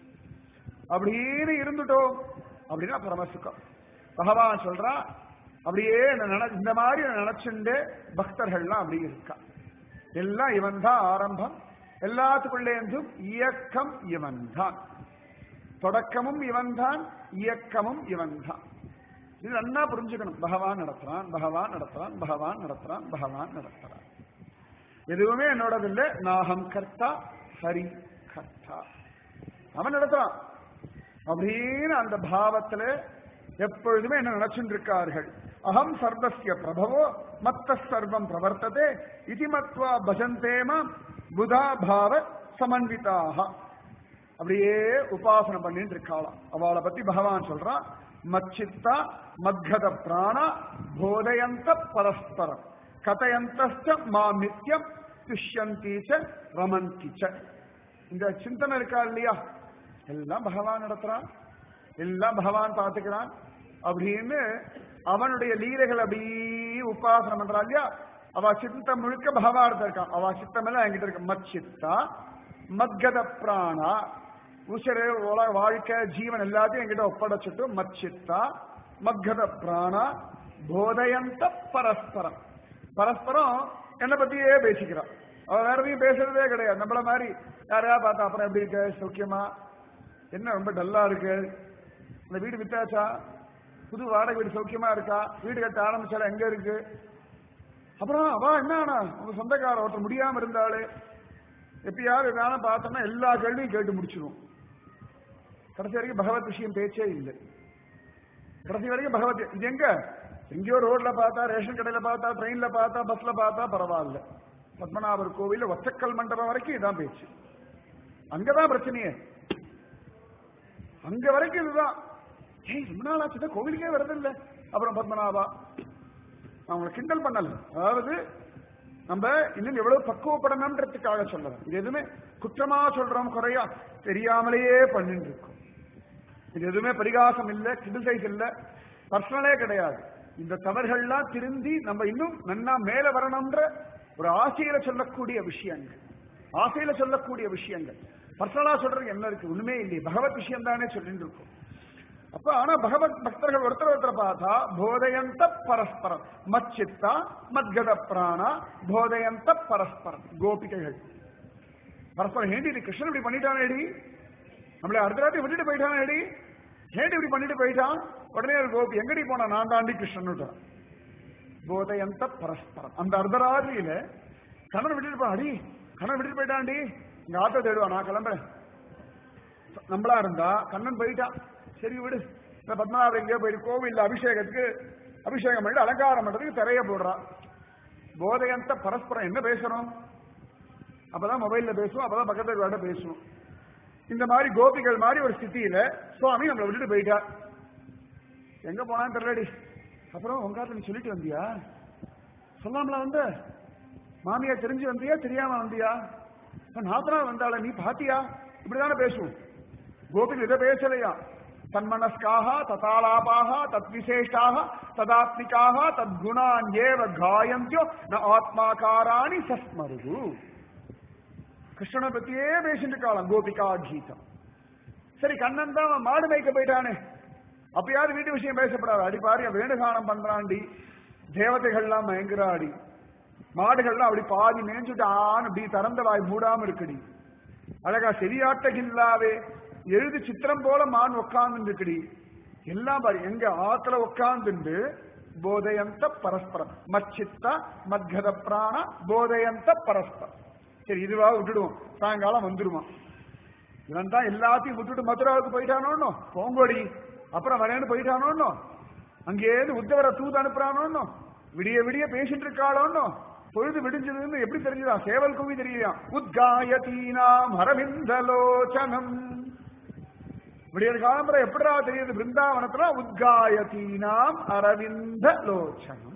S1: அப்படின்னு இருந்துட்டோம் அப்படின்னா பரமசுக்கம். பகவான் சொல்றா அப்படியே இந்த மாதிரி நினைச்சுண்டு பக்தர்கள்லாம் அப்படி இருக்கா. எல்லாம் இவன் தான் ஆரம்பம், எல்லாத்துக்குள்ளேந்தும் இயக்கம் இவன் தான், தொடக்கமும் இவன் தான், இயக்கமும் இவன் தான். இது நல்லா புரிஞ்சுக்கணும். பகவான் நடத்துறான், பகவான் நடத்துறான், பகவான் நடத்துறான், பகவான் நடத்துறான். எதுவுமே என்னோடது இல்லை. நாகம் கர்த்தா ஹரி கர்த்தா. அவன் நடத்துறான் அப்படின்னு அந்த பாவத்துல எப்பொழுதுமே என்ன நினைச்சுட்டு இருக்கார்கள். அகம் சர்வஸ்ய பிரபவோ மத்த சர்வம் பிரவர்த்ததே இதி மத்வா பஜந்தேமா புதா பாவ சமன்விதாக. அப்படியே உபாசனம் பண்ணிட்டு இருக்காளாம். அவளை பத்தி பகவான் சொல்றான், மச்சித்தா மத்கத பிராணா போதயந்த பரஸ்பரம் கதயந்த மாம் நித்யம் துஷ்யந்தீச்ச ரமந்திச்ச. இந்த சிந்தனை இருக்கா இல்லையா, எல்லாம் பகவான் நடத்துறான், எல்லாம் பகவான் பார்த்துக்கிறான் அப்படின்னு அவனுடைய லீலைகள் அப்படியே உபாசனம் பண்றான் இல்லையா. அவ சித்தம் முழுக்க பகவான் இருக்கான், அவ சித்தம் எல்லாம் என்கிட்ட இருக்கு. மச்சித்தா மத்கத பிராணா, உசரு வாழ்க்கை ஜீவன் எல்லாத்தையும் என்கிட்ட ஒப்படைச்சிட்டு மச்சித்தா மத்கத பிராணா போதயந்த பரஸ்பரம். பரஸ்பரம் என்னை பத்தியே பேசிக்கிறான், அவன் வேற எதையும் பேசுறதே கிடையாது. நம்மள மாதிரி யாரையா பார்த்தா அப்புறம் எப்படி இருக்கு, சௌக்கியமா, என்ன ரொம்ப டல்லா இருக்கு, இந்த வீடு வித்தாச்சா, புது வாடகை வீடு சௌக்கியமா இருக்கா, வீடு கட்ட ஆரம்பிச்சால எங்க இருக்கு, அப்புறம் அவ என்ன உங்க சொந்தக்கார ஒருத்தர் முடியாம இருந்தாலே எப்பயாவது நானும் பார்த்தோம்னா எல்லா கேள்வியும் கேட்டு முடிச்சிருவோம். கடைசி வரைக்கும் பகவத் விஷயம் பேச்சே இல்லை. கடைசி வரைக்கும் பகவத் இது எங்க எங்கேயோ ரோட்ல பார்த்தா, ரேஷன் கடையில பார்த்தா, ட்ரெயின்ல பார்த்தா, பஸ்ல பார்த்தா பரவாயில்ல, பத்மநாபர் கோவில்ல ஒச்சக்கல் மண்டபம் வரைக்கும் இதான் பேச்சு. அங்கதான் பிரச்சனையே, அங்க வரைக்கும் இதுதான். ஏய் ரொம்ப நாள் ஆச்சு கோவிலுக்கே வரதில்லை, அப்புறம் பத்மநாபா. நான் உங்களை கிண்டல் பண்ணல, அதாவது நம்ம இன்னும் எவ்வளவு பக்குவப்படணும்ன்றதுக்காக சொல்லலாம். இது எதுவுமே குற்றமா சொல்றோம், குறையா தெரியாமலேயே பண்ணிட்டு இருக்கோம். இது எதுவுமே பரிகாசம் இல்லை, கிரிட்டிசைஸ் இல்லை, பர்சனலே கிடையாது. இந்த தவறுகள்லாம் திருந்தி நம்ம இன்னும் நன்னா மேல வரணும்ன்ற ஒரு ஆசையில சொல்லக்கூடிய விஷயங்கள், ஆசையில சொல்லக்கூடிய விஷயங்கள். பர்சனலா சொல்றது என்ன இருக்கு, ஒண்ணுமே இல்லையே, பகவத் விஷயம் தானே சொல்லிட்டு இருக்கோம். அப்ப ஆனா பகவத் பக்தர்கள் ஒருத்தர் ஒருத்தர் பார்த்தா போதயந்த பரஸ்பரம், மச்சித்தா மத்கத பிராணா போதயந்த பரஸ்பரம். கோபிகைகள் பரஸ்பரம் ஏண்டி இது கிருஷ்ணன் இப்படி பண்ணிட்டானேடி, நம்மளை அடுத்த ராத்திரி விட்டுட்டு போயிட்டானேடி, ஏண்டி இப்படி பண்ணிட்டு போயிட்டான். உடனே ஒரு கோபி எங்கடி போனா, நான் தாண்டி கிருஷ்ணன். போதயந்த பரஸ்பரம். அந்த அர்த்தராத்திரியில கண்ணன் விட்டுட்டு போன, அடி கண்ணன் விட்டுட்டு போயிட்டான்டி, இங்க ஆத்த தேடுவான், நான் கிளம்புறேன். நம்மளா இருந்தா கண்ணன் போயிட்டான், சரி விடு, இந்த பத்மநாபர் எங்கேயோ போயிட்டு கோவில்ல அபிஷேகத்துக்கு அபிஷேகம் பண்ணிட்டு அலங்காரம் பண்றதுக்கு திரைய போடுறான். போதயந்த பரஸ்பரம் என்ன பேசுறோம், அப்பதான் மொபைல்ல பேசுவோம், அப்பதான் பக்கத்து வீட பேசுவோம். இந்த மாதிரி கோபிகள் மாதிரி ஒரு ஸ்திதியில சுவாமி நம்மளை விட்டுட்டு போயிட்டார். எங்க போனான்னு தெரியலடி. அப்புறம் உங்க நீ சொல்லிட்டு வந்தியா, சொல்லாமல வந்த மாமியா தெரிஞ்சு வந்தியா தெரியாம வந்தியா, நாத்தனா வந்தால நீ பாத்தியா, இப்படிதானே பேசுவோம். கோபிகள் இதை பேசலையா, தன்மனஸ்காக ததாலாபாக தத்விசேஷாக ததாத்மிகாக தத்குணான் ஏவ காயந்தியோ ந ஆத்மாகாராணி சஸ்மருது. கிருஷ்ணனை பத்தியே பேசிட்டு இருக்காளாம் கோபிகா கீதம். சரி கண்ணன் தான் மாடு மேய்க்க போயிட்டானே, அப்பயாவது வீட்டு விஷயம் பேசப்படாது. அடி பாரு வேணுகானம் பண்றாண்டி, தேவதைகள்லாம் மயங்குறாடி, மாடுகள்லாம் அப்படி பாதி மேய்ஞ்சுட்டு ஆண் அப்படி திறந்த வாய் மூடாம இருக்குடி, அழகா செரியாட்டகில்லாவே எழுது சித்திரம் போல மான் உட்கார்ந்து இருக்குடி, எல்லாம் பாரு எங்க ஆத்துல உட்கார்ந்து போதயந்த பரஸ்பரம், மச்சித்தா மத்கத பிராண போதயந்த பரஸ்பரம். சரி இதுவா விட்டுடுவோம், சாயங்காலம் வந்துடுவான். இவன் தான் எல்லாத்தையும் விட்டுட்டு மதுராவுக்கு போயிட்டானோ, போங்கோடி அப்புறம் வரேன்னு போயிட்டானோ, அங்கேயிருந்து உத்தவரை தூது அனுப்புறானோ, விடிய விடிய பேசிட்டு இருக்காளோன்னோ, பொழுது விடிஞ்சதுன்னு எப்படி தெரிஞ்சுதா? சேவல் குவி தெரியுதா? உத்காயதீனாம் அரவிந்தலோச்சனம். விடிய காலம்பரை எப்படா தெரியுது? பிருந்தாவனத்துல உத்காயதீனாம் அரவிந்த லோச்சனம்.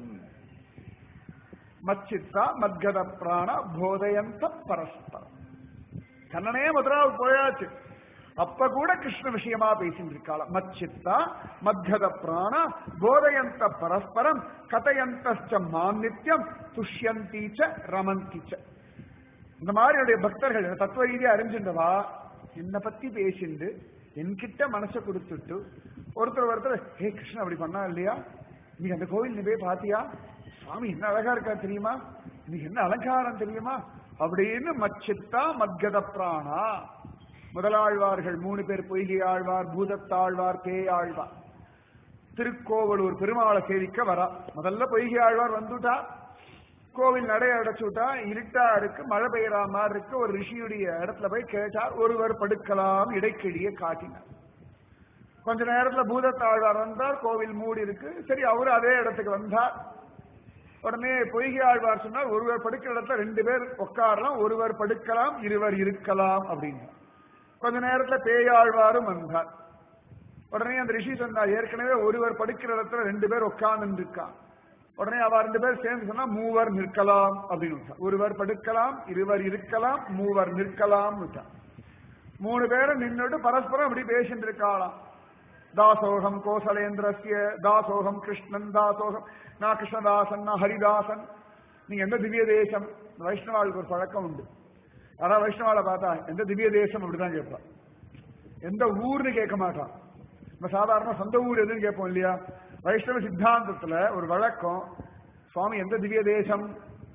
S1: மச்சித்தா மத்கத பிராண போதயந்த பரஸ்பரம். கண்ணனே மதுராவுக்கு போயாச்சு, அப்ப கூட கிருஷ்ண விஷயமா பேசிட்டு இருக்காள. மச்சித்தா மத்கத பிராண போதயந்த பரஸ்பரம் கதயந்த மாம் நித்யம் துஷ்யந்தீச்ச ரமந்திச்ச. இந்த மாதிரி என்னுடைய பக்தர்கள் தத்துவ ரீதியா அறிஞ்சின்றவா என்னை பத்தி பேசிண்டு என்கிட்ட மனசை கொடுத்துட்டு ஒருத்தர் ஒருத்தர் ஹே கிருஷ்ணன் அப்படி பண்ணா இல்லையா, நீ அந்த கோவில் நீ போய் பாத்தியா, சுவாமி என்ன அழகா இருக்கா தெரியுமா, நீ என்ன அலங்காரம் தெரியுமா அப்படின்னு மச்சித்தா மத்கத பிராணா. முதலாழ்வார்கள் மூணு பேர், பொய்கை ஆழ்வார், பூதத்தாழ்வார், பேயாழ்வார். திருக்கோவலூர் பெருமாளை சேவிக்க வரா. முதல்ல பொய்கை ஆழ்வார் வந்துட்டா, கோவில் நடை அடைச்சுட்டா, இருட்டா இருக்கு, மழை பெய்யற மாதிரி இருக்கு. ஒரு ரிஷியுடைய இடத்துல போய் கேட்டார், ஒருவர் படுக்கலாம் இடைக்கிழிய காட்டினார். கொஞ்ச நேரத்துல பூதத்தாழ்வார் வந்தார், கோவில் மூடி இருக்கு. சரி, அவரு அதே இடத்துக்கு வந்தார். உடனே பொய்கை ஆழ்வார் சொன்னார், ஒருவர் படுக்கிற இடத்துல ரெண்டு பேர் உட்காரலாம், ஒருவர் படுக்கலாம், இருவர் இருக்கலாம் அப்படின்னு. கொஞ்ச நேரத்துல பேயாழ்வாரும் வந்தார். உடனே அந்த ரிஷி சொன்னார், ஏற்கனவே ஒருவர் படுக்கிற இடத்துல ரெண்டு பேர் உட்கார்ந்து இருக்கான். உடனே அவ ரெண்டு பேர் சேர்ந்து சொன்னா மூவர் நிற்கலாம் அப்படின்னு. ஒருவர் படுக்கலாம், இருவர் இருக்கலாம், மூவர் நிற்கலாம். மூணு பேரும் நின்றுட்டு பரஸ்பரம் அப்படி பேசிட்டு இருக்காளாம். தாசோகம் கோசலேந்திரஸ்ய, தாசோகம் கிருஷ்ணன், தாசோகம் நான் கிருஷ்ணதாசன், நான் ஹரிதாசன். நீங்க எந்த திவ்ய தேசம்? வைஷ்ணவாளுக்கு ஒரு பழக்கம் உண்டு. அதான் வைஷ்ணவால பார்த்தா எந்த திவ்ய தேசம் அப்படிதான் கேட்பான், எந்த ஊர்னு கேட்க மாட்டான். நம்ம சாதாரண சொந்த ஊர் எதுன்னு கேட்போம் இல்லையா? வைஷ்ணவ சித்தாந்தத்துல ஒரு வழக்கம், சுவாமி எந்த திவ்ய தேசம்,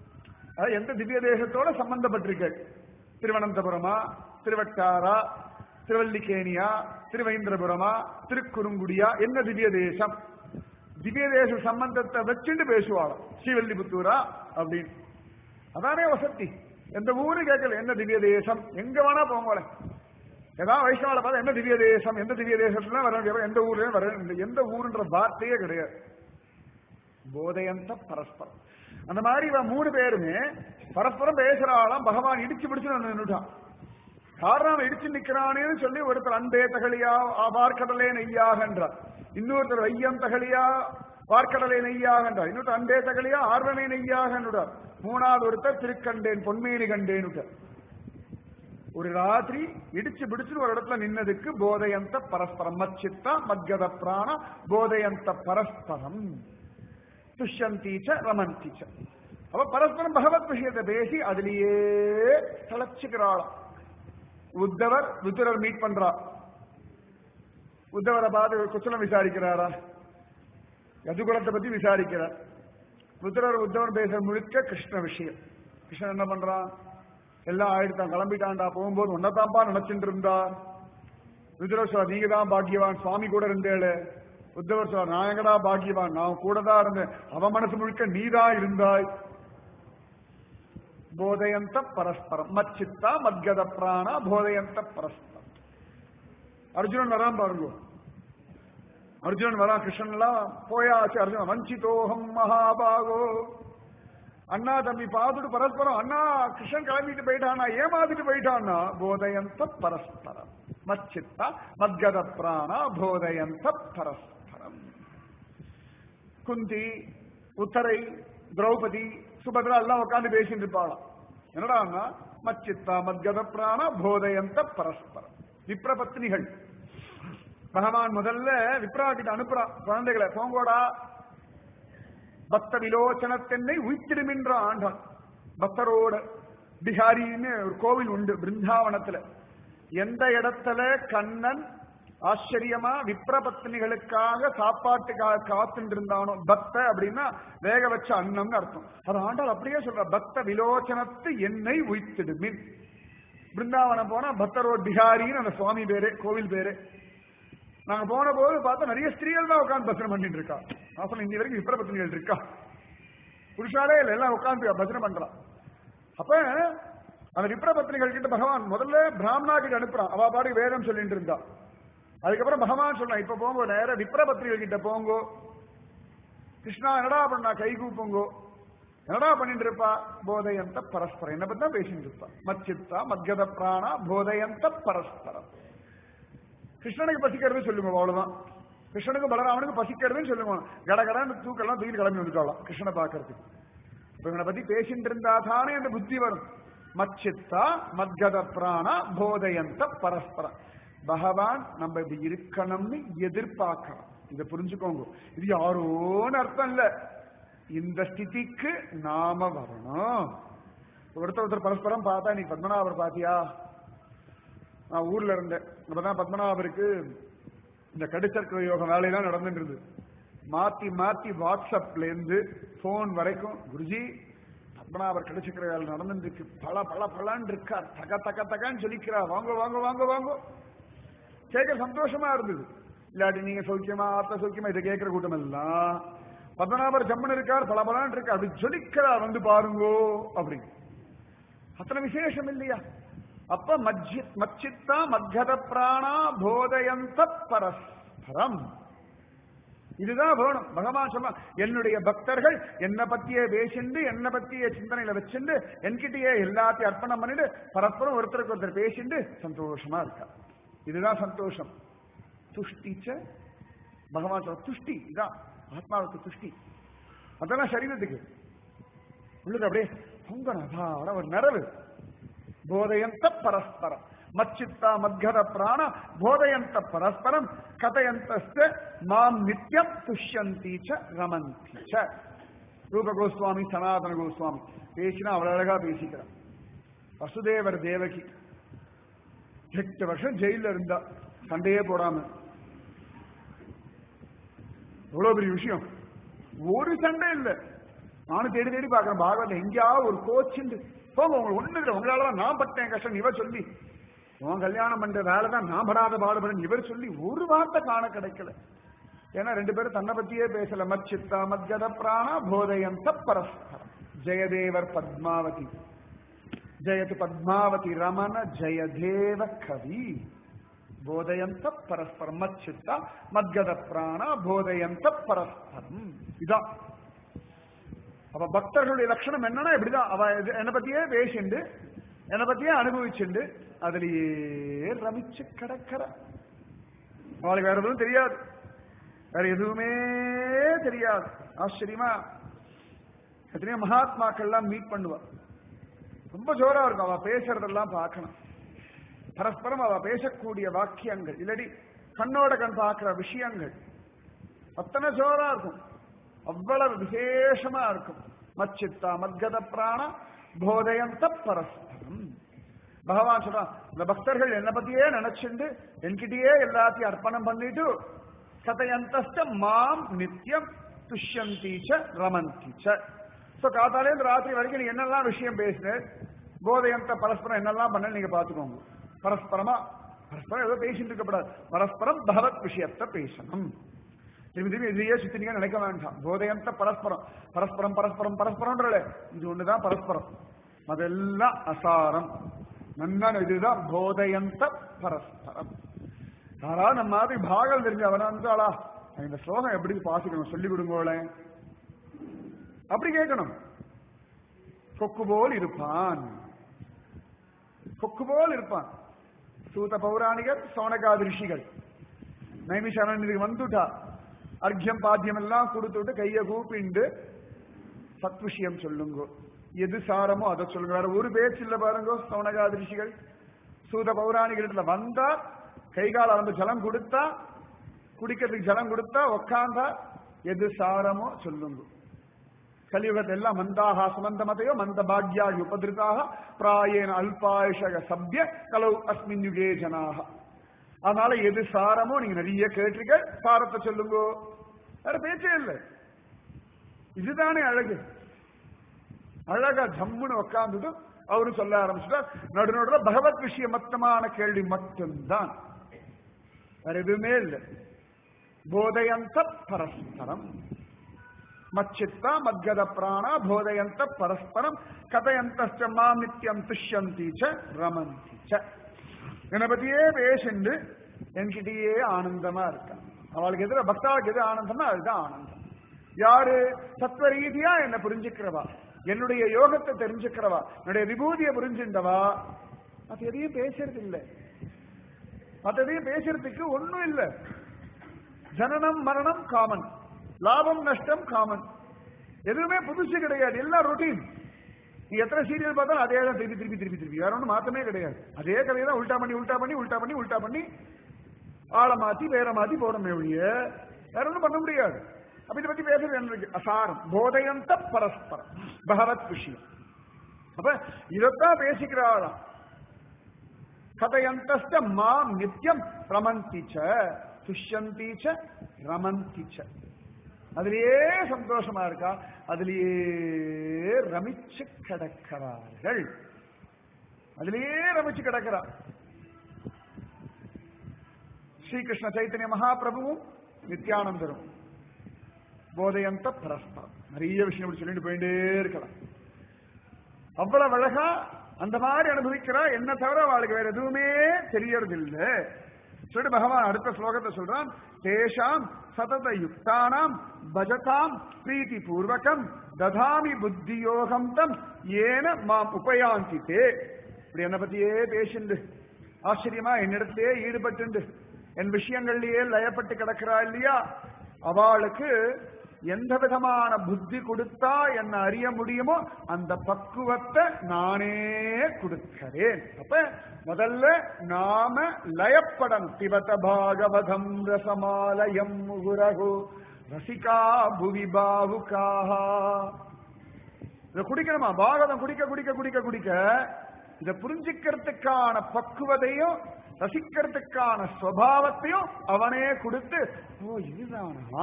S1: எந்த திவ்ய தேசத்தோட சம்பந்தப்பட்டிருக்க, திருவனந்தபுரமா, திருவட்டாரா, திருவல்லிக்கேணியா, திருவேந்திரபுரமா, திருக்குறுங்குடியா, என்ன திவ்ய தேசம்? திவ்ய தேச சம்பந்தத்தை வச்சுட்டு பேசுவாளாம். ஸ்ரீவல்லிபுத்தூரா அப்படின்னு. அதானே வசதி. எந்த ஊரு கேட்கல, என்ன திவ்ய தேசம், எங்க வேணா போங்களேன். ஏதாவது வைஷ்ணவால பார்த்தா என்ன திவ்ய தேசம், எந்த திவ்ய தேசத்துல வர, எந்த ஊர்ல வர, எந்த ஊருன்ற வார்த்தையே கிடையாது. போதயந்த பரஸ்பரம். அந்த மாதிரி இவன் மூணு பேருமே பரஸ்பரம் பேசுறாளாம். பகவான் இடிச்சு பிடிச்சு நின்றுட்டான். காரணம் இடிச்சு நிக்கிறானேன்னு சொல்லி ஒருத்தர் அன்பே தகலியா வார்க்கடலே நெய்யாகன்றார், இன்னொருத்தர் வையம் தகலியா வார்க்கடலை நெய்யாகன்றார், இன்னொருத்தர் அன்பே தகலியா ஆர்வனை நெய்யாகன்றார், மூணாவது ஒருத்தர் திருக்கண்டேன் பொன்மேனி கண்டேன். ஒரு ராத்திரி இடிச்சு பிடிச்சு ஒரு இடத்துல நின்னதுக்கு போதயந்த பரஸ்பரம். மச்சித்தா மத்கத பிராண போதயந்த பரஸ்பரம் துஷ்யந்தீச்ச ரமந்தீச்ச. அவ பரஸ்பரம் பகவத் விஷயத்தை பேசி அதுலயே தளச்சுக்கிறாளாம். உத்தவர் விதுரர் மீட் பண்றா. உத்தவரை பார்த்து குச்சலம் விசாரிக்கிறாரா, யதுகுலத்தை பத்தி விசாரிக்கிறார். விதுரர் உத்தவர் பேச முழுக்க கிருஷ்ண விஷயம். கிருஷ்ணன் என்ன பண்றான், எல்லாம் ஆயிடுத்தான், கிளம்பிட்டான்டா, போகும்போது ஒன்னதான்பா நினைச்சுட்டு இருந்தா. விதுரர் சொல்ற, நீங்க தான் பாக்கியவான், சுவாமி கூட இருந்தேளே. உத்தவர் சொல்ற, நான் எங்கடா பாக்கியவான், நான் கூட தான் இருந்தேன், அவன் மனசு முழுக்க நீதான் இருந்தாய். போதயந்த பரஸ்பரம். மச்சித்தா மத்கத பிராணா போதயந்த பரஸ்பரம். அர்ஜுனன் வரான் பாருங்க. அர்ஜுனன் வரா, கிருஷ்ணன் எல்லாம் போயாச்சு. அர்ஜுனன் வஞ்சிதோகம் மகாபாகோ. அண்ணா தம்பி பார்த்துட்டு பரஸ்பரம், அண்ணா கிருஷ்ணன் கிளம்பிட்டு போயிட்டானா, ஏமாத்திட்டு போயிட்டான்னா. போதயந்த பரஸ்பரம். மச்சித்தா மத்கத பிராணா போதயந்த பரஸ்பரம். குந்தி, உத்தரை, திரௌபதி, சுபத்ரா எல்லாம் உட்காந்து பேசிட்டு இருப்பாளாம். என்னடா மச்சித்தா மத்கத பிராண போதயந்த பரஸ்பரம். விப்ர பத்னிகள். பகவான் முதல்ல விப்ரா கிட்ட அனுப்புறான் குழந்தைகளை, போங்கோடா பக்த விலோச்சனத்தென்னை உயிர்த்திடுமின்ற ஆண்டான். பக்தரோட பிஹாரின்னு ஒரு கோவில் உண்டு பிருந்தாவனத்துல. எந்த இடத்துல கண்ணன் ஆச்சரியமா விப்ர பத்னிகளுக்காக சாப்பாட்டுக்காக காத்துட்டு இருந்தானோ, பக்த அப்படின்னா வேக வச்ச அன்னம்னு அர்த்தம். அது ஆண்டாள் அப்படியே சொல்ற, பக்த விலோச்சனத்து என்னை உயிர்த்திடுமின். பிருந்தாவனம் போனா பக்தரோட் பிஹாரின்னு அந்த சுவாமி பேரு, கோவில் பேரு. நாங்க போன போது பார்த்தா நிறைய ஸ்திரீகள் தான் உட்காந்து பசனம் பண்ணிட்டு இருக்கா. அசல் இன்னி வரைக்கும் விப்ர பத்னிகள் இருக்கா, புருஷாலே இல்லை, எல்லாம் உட்காந்து பசனம் பண்றான். அப்ப அந்த விப்ர பத்னிகள் கிட்ட பகவான் முதல்ல பிராமணா கிட்ட அனுப்புறான். அவ பாடி வேதம் சொல்லிட்டு இருந்தா. அதுக்கப்புறம் பகவான் சொல்றான், இப்ப போங்கோ, நேர விப்ரபத்ரிகள் கிட்ட போங்கோ, கிருஷ்ணா என்னடா பண்ணா கை கூப்புங்கோ, என்னடா பண்ணிட்டு இருப்பா, போதையந்த பரஸ்பரம், என்ன பத்தி தான் பேசிட்டு இருப்பா. மச்சித்தா மத்கத பிராணா போதையந்த பரஸ்பரம். கிருஷ்ணனுக்கு பசிக்கிறது சொல்லுங்க, அவ்வளவுதான். கிருஷ்ணனுக்கு பலராமனுக்கு பசிக்கிறதுன்னு சொல்லுங்க. கடகடன்னு தூக்கெல்லாம் தூக்கிட்டு கிளம்பி வந்துட்டாலாம் கிருஷ்ணனை பாக்குறதுக்கு. இவனை பத்தி பேசிட்டு இருந்தா தானே அந்த புத்தி வரும். மச்சித்தா மத்கத பிராணா போதையந்த பரஸ்பரம். பகவான் நம்ம இப்படி இருக்கணும்னு எதிர்பார்க்கிறோம். இதை புரிஞ்சுக்கோங்க. இது யாரோன்னு அர்த்தம் இல்ல, இந்த ஸ்திதிக்கு நாம வரணும். ஒருத்தர் ஒருத்தர் பரஸ்பரம் பார்த்தா, நீ பத்மநாபர் பாத்தியா, நான் ஊர்ல இருந்தேன், அப்பதான் பத்மநாபருக்கு இந்த கடுச்சர்க்கிற யோகம் வேலையெல்லாம் நடந்துட்டு இருந்தது. மாத்தி மாத்தி வாட்ஸ்அப்ல இருந்து போன் வரைக்கும், குருஜி பத்மநாபர் கடுச்சர்க்கிற வேலை நடந்துட்டு இருக்கு, பல பல பலான்னு இருக்கா, தக தக தகான்னு சொல்லிக்கிறா, வாங்க வாங்க வாங்க வாங்க. கேட்க சந்தோஷமா இருந்தது. இல்லாட்டி நீங்க சௌக்கியமா ஆத்த சௌக்கியமா இதை கேட்கிற கூட்டம் எல்லாம் பத்மநாபர் ஜம்மன் இருக்கார், பல பலான் இருக்கா, அப்படி சொல்லிக்கிறார், வந்து பாருங்கோ அப்படின்னு. அத்தனை விசேஷம் இல்லையா? அப்ப மஜ்ஜி மச்சித்தா மத்கத பிராணா போதயந்த பரஸ்பரம். இதுதான் வேணும். பகவான் சொன்னா, என்னுடைய பக்தர்கள் என்ன பத்தியே பேசிண்டு, என்ன பத்தியே சிந்தனையில வச்சுண்டு, என்கிட்டயே எல்லாத்தையும் அர்ப்பணம் பண்ணிட்டு பரஸ்பரம் ஒருத்தருக்கு ஒருத்தர் பேசிண்டு சந்தோஷமா இருக்கா. இதுதான் சந்தோஷம். துஷ்டிச்ச பகவான் சொல்ற துஷ்டி இதான் ஆத்மாவுக்கு துஷ்டி. அதெல்லாம் சரீரத்துக்கு உள்ளது அப்படியே பொங்கன ஒரு நிறவு. போதையந்த பரஸ்பரம் மச்சித்தா மத்கத பிராண போதையந்த பரஸ்பரம் கதயந்த மாம் நித்யம் துஷ்யந்தி ச ரமந்தி ச. ரூப கோஸ்வாமி சனாதன கோஸ்வாமி பேசினா அவ்வளவு அழகா பேசிக்கிறார். வசுதேவர் தேவகி எட்டு வருஷம் ஜெயில இருந்தா, சண்டையே போடாம. எவ்வளவு பெரிய விஷயம். ஒரு சண்டை இல்லை. நானும் தேடி தேடி பாக்குறேன் பாகவத எங்கேயாவது ஒரு கோச்சுண்டு போங்க, உங்களுக்கு ஒண்ணு இல்லை, உங்களாலதான் நான் பட்டேன் கஷ்டம் இவர் சொல்லி, உன் கல்யாணம் பண்ற வேலைதான் நான் படாத பாடுபடுன்னு இவர் சொல்லி ஒரு வார்த்தை காண கிடைக்கல. ஏன்னா ரெண்டு பேரும் தன்னை பத்தியே பேசல. மச்சித்தா மத்கத பிராணா போதயந்த பரஸ்பரம். ஜெயதேவர் பத்மாவதி ஜெயது பத்மாவதி ரமண ஜெயதேவ கவி. போதயந்த பரஸ்பரம் மச்சித்தா மத்கத பிராணா போதயந்த பரஸ்பரம். இதான் அவ பக்தர்களுடைய லட்சணம் என்னன்னா இப்படிதான். அவ என்னை பத்தியே பேசிண்டு, என்னை பத்தியே அனுபவிச்சுண்டு, அதுலயே ரமிச்சு கிடக்கிற. அவளுக்கு வேற எதுவும் தெரியாது, வேற எதுவுமே தெரியாது. ஆச்சரியமா எத்தனையோ மகாத்மாக்கள்லாம் மீட் பண்ணுவா. ரொம்ப ஜோரா இருக்கும் அவ பேசுறதெல்லாம் பார்க்கணும். பரஸ்பரம் அவ பேசக்கூடிய வாக்கியங்கள், இல்லாடி கண்ணோட கண் பார்க்கிற விஷயங்கள் அத்தனை ஜோரா இருக்கும், அவ்வளவு விசேஷமா இருக்கும். மச்சித்தா மத்கத பிராண போதயந்த பரஸ்பரம். பகவான் சொல்றான், இந்த பக்தர்கள் என்ன பத்தியே நினைச்சுண்டு என்கிட்டயே எல்லாத்தையும் அர்ப்பணம் பண்ணிட்டு கதையந்த மாம் நித்தியம் துஷ்யந்தி ச ரமந்தி ச. சோ காத்தாலே இந்த ராத்திரி வரைக்கும் நீங்க என்னெல்லாம் விஷயம் பேசுனேன், போதையந்த பரஸ்பரம் என்னெல்லாம் பண்ண நீங்க பாத்துக்கோங்க. பரஸ்பரமா பரஸ்பரம் ஏதோ பேசிட்டு இருக்கப்படாது, பரஸ்பரம் பகவத் விஷயத்தை பேசணும். திரும்பி திரும்பி இதையே சுத்தி நீங்க நினைக்க வேண்டாம். போதையந்த பரஸ்பரம் பரஸ்பரம் பரஸ்பரம் பரஸ்பரம் இது ஒண்ணுதான் பரஸ்பரம், அதெல்லாம் அசாரம். நன்னா இதுதான் போதையந்த பரஸ்பரம். யாராவது நம்ம மாதிரி பாகல் தெரிஞ்சு அவனா இருந்தாளா, இந்த ஸ்லோகம் எப்படி பாசிக்கணும் சொல்லி கொடுங்கோளே அப்படி கேட்கணும். கொக்கு போல் இருப்பான், கொக்கு போல் இருப்பான். சூத பௌராணிகர் சோனகாதி ரிஷிகள் நைமிஷாரண்யத்துக்கு வந்துட்டா, அர்க்கியம் பாத்தியம் எல்லாம் கொடுத்துட்டு கைய கூப்பிண்டு சத் விஷயம் சொல்லுங்க, எது சாரமோ அதை சொல்லுங்க. வேற ஒரு பேச்சு இல்ல பாருங்க. சோனகாதி ரிஷிகள் சூத பௌராணிகர்ல வந்தா கைகால வந்து ஜலம் கொடுத்தா, குடிக்கிறதுக்கு ஜலம் கொடுத்தா, உக்காந்தா எது சாரமோ சொல்லுங்க. கலியுகத்தை எல்லாம் மந்தாக சுமந்த மதையோ மந்த பாக்யாகி உபதிருத்தாக பிராயேன அல்பாயுஷக சப்ய கலவு அஸ்மின் யுகே ஜனாக. அதனால எது சாரமோ நீங்க நிறைய கேட்டிருக்க, சாரத்தை சொல்லுங்க. வேற பேச்சே இல்லை. இதுதானே அழகு. அழகா ஜம்முன்னு உட்கார்ந்ததும் அவரு சொல்ல ஆரம்பிச்சுட்டா. நடு நடுற பகவத் விஷயம் மொத்தமான கேள்வி மட்டும்தான், வேற எதுவுமே இல்லை. போதையந்த பரஸ்பரம் மச்சித்தா மத்கத பிராணா போதையந்த பரஸ்பரம் கதையந்த மாம் நித்தியம் துஷ்யந்தி ச ரமந்தி ச. என்னை பத்தியே பேசிண்டு என்கிட்டயே ஆனந்தமா இருக்கா. அவளுக்கு எதிர பக்தாவுக்கு எது ஆனந்தமா அதுதான் ஆனந்தம். யாரு சத்வ ரீதியா என்ன புரிஞ்சுக்கிறவா, என்னுடைய யோகத்தை தெரிஞ்சுக்கிறவா, என்னுடைய விபூதியை புரிஞ்சுண்டவா, அது எதையும் பேசுறது இல்லை. மற்றதையும் பேசுறதுக்கு ஒண்ணும் இல்லை. ஜனனம் மரணம் காமன், லாபம் நஷ்டம் காமன், எதுவுமே புதுசு கிடையாது, எல்லாம் ரொட்டீன். நீ எத்தனை சீரியல் பார்த்தாலும் அதே தான் திருப்பி திருப்பி திருப்பி திருப்பி, வேற ஒன்றும் மாத்தமே கிடையாது. அதே கதையை தான் உல்டா பண்ணி உல்டா பண்ணி உல்டா பண்ணி உல்டா பண்ணி ஆளை மாத்தி வேற மாத்தி போறோமே ஒழிய வேற ஒன்றும் பண்ண முடியாது. அப்ப இதை பத்தி பேசுறது என்ன இருக்கு? அசாரம் போதையந்த பரஸ்பரம் பகவத் விஷயம். அப்ப இதத்தான் பேசிக்கிறாராம். கதையந்த மாம் நித்தியம் ரமந்திச்ச துஷ்யந்திச்ச ரமந்திச்ச. அதிலேயே சந்தோஷமா இருக்கா, அதிலேயே ரமிச்சு கிடக்கிறார்கள், அதிலேயே ரமிச்சு கிடக்கிறார். ஸ்ரீகிருஷ்ண சைத்தன்ய மகாபிரபுவும் நித்யானந்தரும் போதையந்த பரஸ்பரம். நிறைய விஷயம் இப்படி சொல்லிட்டு போயிட்டே இருக்கலாம். அவ்வளவு அழகா அந்த மாதிரி அனுபவிக்கிறா. என்ன தவிர அவளுக்கு வேற எதுவுமே தெரியறதில்லை சொல்லிட்டு பகவான் அடுத்த ஸ்லோகத்தை சொல்றான். தேஷாம் சதத யுக்தானாம் பஜதாம் பிரீதி பூர்வகம் ததாமி புத்தியோகம் தம் ஏன மாம் உபயாந்தித்தே. இப்படி என்னை பத்தியே பேசுண்டு ஆச்சரியமா என்னிடத்திலே ஈடுபட்டு என் விஷயங்கள்லயே லயப்பட்டு கிடக்கிறா இல்லையா, அவளுக்கு எந்த விதமான புத்தி கொடுத்தா என்ன அறிய முடியுமோ அந்த பக்குவத்தை நானே கொடுக்கிறேன். அப்ப முதல்ல நாம லயப்படணும். பிபத பாகவதம் ரசமாலயம் முகுரகு ரசிகா புவி பாவுகாஹ. இதை குடிக்கணுமா? பாகவதம் குடிக்க குடிக்க குடிக்க குடிக்க இதை புரிஞ்சுக்கிறதுக்கான பக்குவதையும் ரசிக்கிறதுக்கான சுவாவத்தையும் அவனே கொடுத்து, ஓ இதுதானா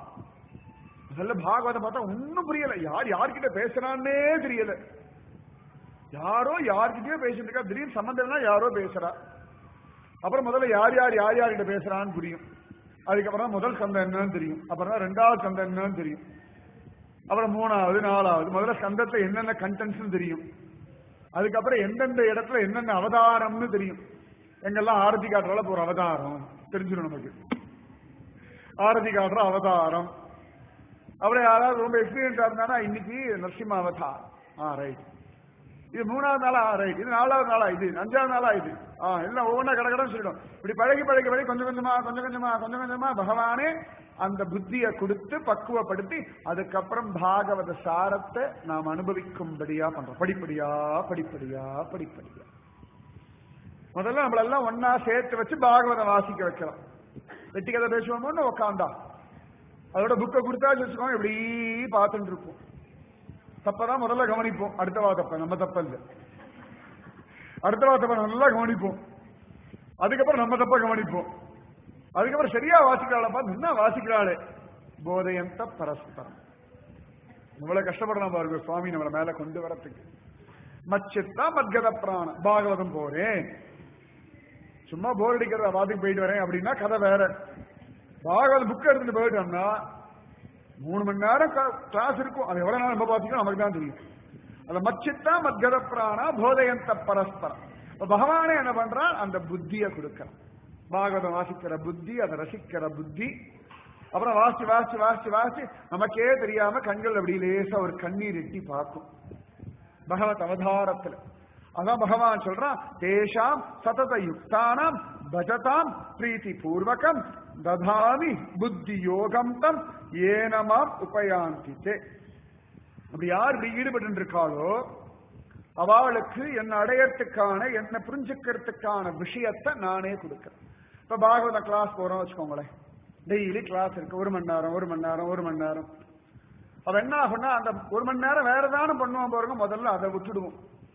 S1: நல்ல பாகவதம் பார்த்தா ஒன்னும் புரியல, யார் யார்கிட்ட பேசுறான்னே தெரியல, யாரோ யார்கிட்டயோ பேசிட்டு இருக்கா, திடீர்னு சம்பந்தம்னா யாரோ பேசுறா. அப்புறம் முதல்ல யார் யார் யார் யார்கிட்ட பேசுறான்னு புரியும். அதுக்கப்புறம் முதல் ஸ்கந்தம் என்னன்னு தெரியும், அப்புறம் ரெண்டாவது ஸ்கந்தம் என்னன்னு தெரியும், அப்புறம் மூணாவது நாலாவது. முதல்ல ஸ்கந்தத்துல என்னென்ன கண்டென்ட்ஸ் தெரியும், அதுக்கப்புறம் எந்தெந்த இடத்துல என்னென்ன அவதாரம்னு தெரியும். எங்கெல்லாம் ஆரத்தி காட்டுறால ஒரு அவதாரம் தெரிஞ்சிடும் நமக்கு, ஆரத்தி காட்டுற அவதாரம். அப்புறம் யாராவது ரொம்ப எக்ஸ்பீரியன்ஸா இருந்தானா இன்னைக்கு நரசிம்ம அவதாரம், ஆ ரைட், இது மூணாவது நாளா, ஆ ரைட், இது நாலாவது நாளா, இது அஞ்சாவது நாளா, இது ஆ எல்லாம் ஒவ்வொன்றா கடகடன்னு சொல்லிடும். இப்படி பழகி பழகி பழகி கொஞ்சம் கொஞ்சமா கொஞ்சம் கொஞ்சமா கொஞ்சம் கொஞ்சமா பகவானே அந்த புத்தியை கொடுத்து பக்குவப்படுத்தி அதுக்கப்புறம் பாகவத சாரத்தை நாம் அனுபவிக்கும்படியா பண்றோம். படிப்படியா படிப்படியா படிப்படியா முதல்ல நம்மளெல்லாம் ஒன்னா சேர்த்து வச்சு பாகவதம் வாசிக்க வைக்கிறோம். வெட்டி கதை பேசுவோம்னு உக்காந்தா அதோட புக்கை கொடுத்தா வச்சுக்கோங்க, எப்படி பார்த்துட்டு இருப்போம். தப்பதான் முதல்ல கவனிப்போம், அடுத்தவா தப்ப நம்ம தப்ப இல்லை, அடுத்தவா தப்ப நல்லா கவனிப்போம், அதுக்கப்புறம் நம்ம தப்ப கவனிப்போம், அதுக்கப்புறம் சரியா வாசிக்கிறாள பார்த்து என்ன வாசிக்கிறாளே போதையந்த பரஸ்பரம். இவ்வளவு கஷ்டப்படலாம் பாருங்க சுவாமி நம்மளை மேல கொண்டு வரத்துக்கு. மச்சித்தா மத்கத பிராண பாகவதம் போறேன், சும்மா போர் அடிக்கிறத வாதிக்கு போயிட்டு வரேன் அப்படின்னா கதை வேற. பாகவத புக் எடுத்துட்டு போயிட்டோம்னா மூணு மணி நேரம் கிளாஸ் இருக்கும், அது எவ்வளவு நேரம் நம்ம பார்த்துக்கணும் நமக்கு தான் தெரியும். அந்த மச்சித்தா மத்கத பிராணா போதையந்த பரஸ்பரம். பகவானே என்ன பண்றான், அந்த புத்தியை கொடுக்கிறான். பாகவதம் வாசிக்கிற புத்தி, அதை ரசிக்கிற புத்தி. அப்புறம் வாசி வாசி வாசி வாசி நமக்கே தெரியாம கண்கள் அப்படி லேசா ஒரு கண்ணீர் எட்டி பார்க்கும் பகவத் அவதாரத்துல. அதான் பகவான் சொல்றான், தேஷாம் சதத யுக்தானாம் பஜதாம் பிரீத்தி பூர்வகம் ததாமி புத்தி யோகம் தம் ஏனமாம் உபயாந்தித்தே. அப்படி யார் இப்படி ஈடுபட்டு இருக்காளோ அவளுக்கு என்ன அடையறதுக்கான என்ன புரிஞ்சுக்கிறதுக்கான விஷயத்தை நானே கொடுக்கிறேன். இப்ப பாகவத கிளாஸ் போறோம் வச்சுக்கோங்களேன், டெய்லி கிளாஸ் இருக்கு, ஒரு மணி நேரம் ஒரு மணி நேரம் ஒரு மணி நேரம். அவ என்ன ஆகும்னா அந்த ஒரு மணி நேரம் வேற தானே பண்ணுவோம் பாருங்க, முதல்ல அதை விட்டுடுவோம்,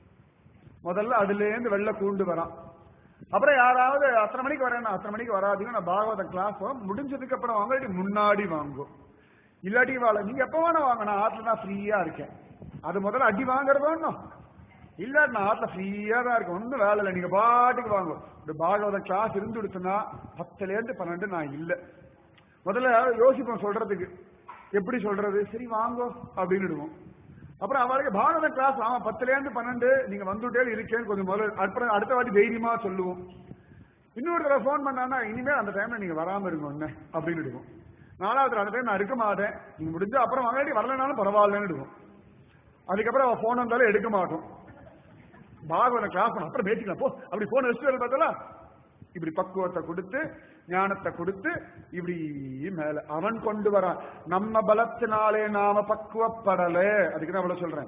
S1: முதல்ல அதுல இருந்து வெளில கூண்டு வரான். அப்புறம் யாராவது அத்தனை மணிக்கு வரேன்னா அத்தனை மணிக்கு வராதீங்க, நான் பாகவத கிளாஸ் முடிஞ்சதுக்கு அப்புறம் வாங்க, முன்னாடி வாங்கும், இல்லாட்டி வாழ நீங்க எப்ப வேணா வாங்க, நான் ஆத்துல தான் ஃப்ரீயா இருக்கேன். அது முதல்ல அடி வாங்குறது வேணும், இல்ல நான் ஆத்துல ஃப்ரீயா தான் இருக்கேன், ஒன்னும் வேலை இல்லை, நீங்க பாட்டுக்கு வாங்க. இந்த பாகவத கிளாஸ் இருந்து கொடுத்தனா பத்துல இருந்து பன்னெண்டு நான் இல்லை. முதல்ல யோசிப்போம் சொல்றதுக்கு, எப்படி சொல்றது, சரி வாங்கோ அப்படின்னு. அப்புறம் அவருக்கு பாகவத கிளாஸ் ஆமா பத்துல இருந்து பன்னெண்டு நீங்க வந்துட்டே இருக்கேன்னு கொஞ்சம் முதல்ல அப்புறம் அடுத்த வாட்டி தைரியமா சொல்லுவோம். இன்னொரு தடவை போன் பண்ணானா இனிமேல் அந்த டைம்ல நீங்க வராம இருங்க ஒண்ணு அப்படின்னு இருக்கும். நாலாவது அந்த டைம் நான் இருக்க மாட்டேன், நீங்க முடிஞ்சா அப்புறம் வாங்கி வரலனாலும் பரவாயில்லன்னு இருக்கும். அதுக்கப்புறம் அவன் போன் வந்தாலும் எடுக்க மாட்டோம். பாகவத கிளாஸ் அப்புறம் பேசிக்கலாம் போ அப்படி போன் வச்சுட்டு பார்த்தா இப்படி பக்குவத்தை கொடுத்து ஞானத்தை கொடுத்து இப்படி மேல அவன் கொண்டு வரான். நம்ம பலத்தினாலே நாம பக்குவப்படல. அதுக்கு நான் அவ்வளவு சொல்றேன்.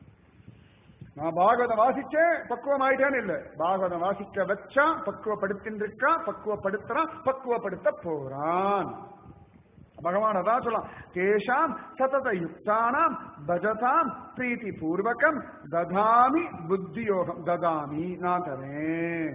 S1: நான் பாகவதம் வாசிச்சேன் பக்குவம் ஆயிட்டேன்னு இல்ல, பாகவதம் வாசிக்க வச்சான், பக்குவப்படுத்தின்னு இருக்கான், பக்குவப்படுத்துறான், பக்குவப்படுத்த போறான். பகவான் அதான் சொல்லலாம், தேஷாம் சதத யுக்தானாம் பஜதாம் பிரீத்தி பூர்வகம் ததாமி புத்தி யோகம். ததாமி நான் தரேன்,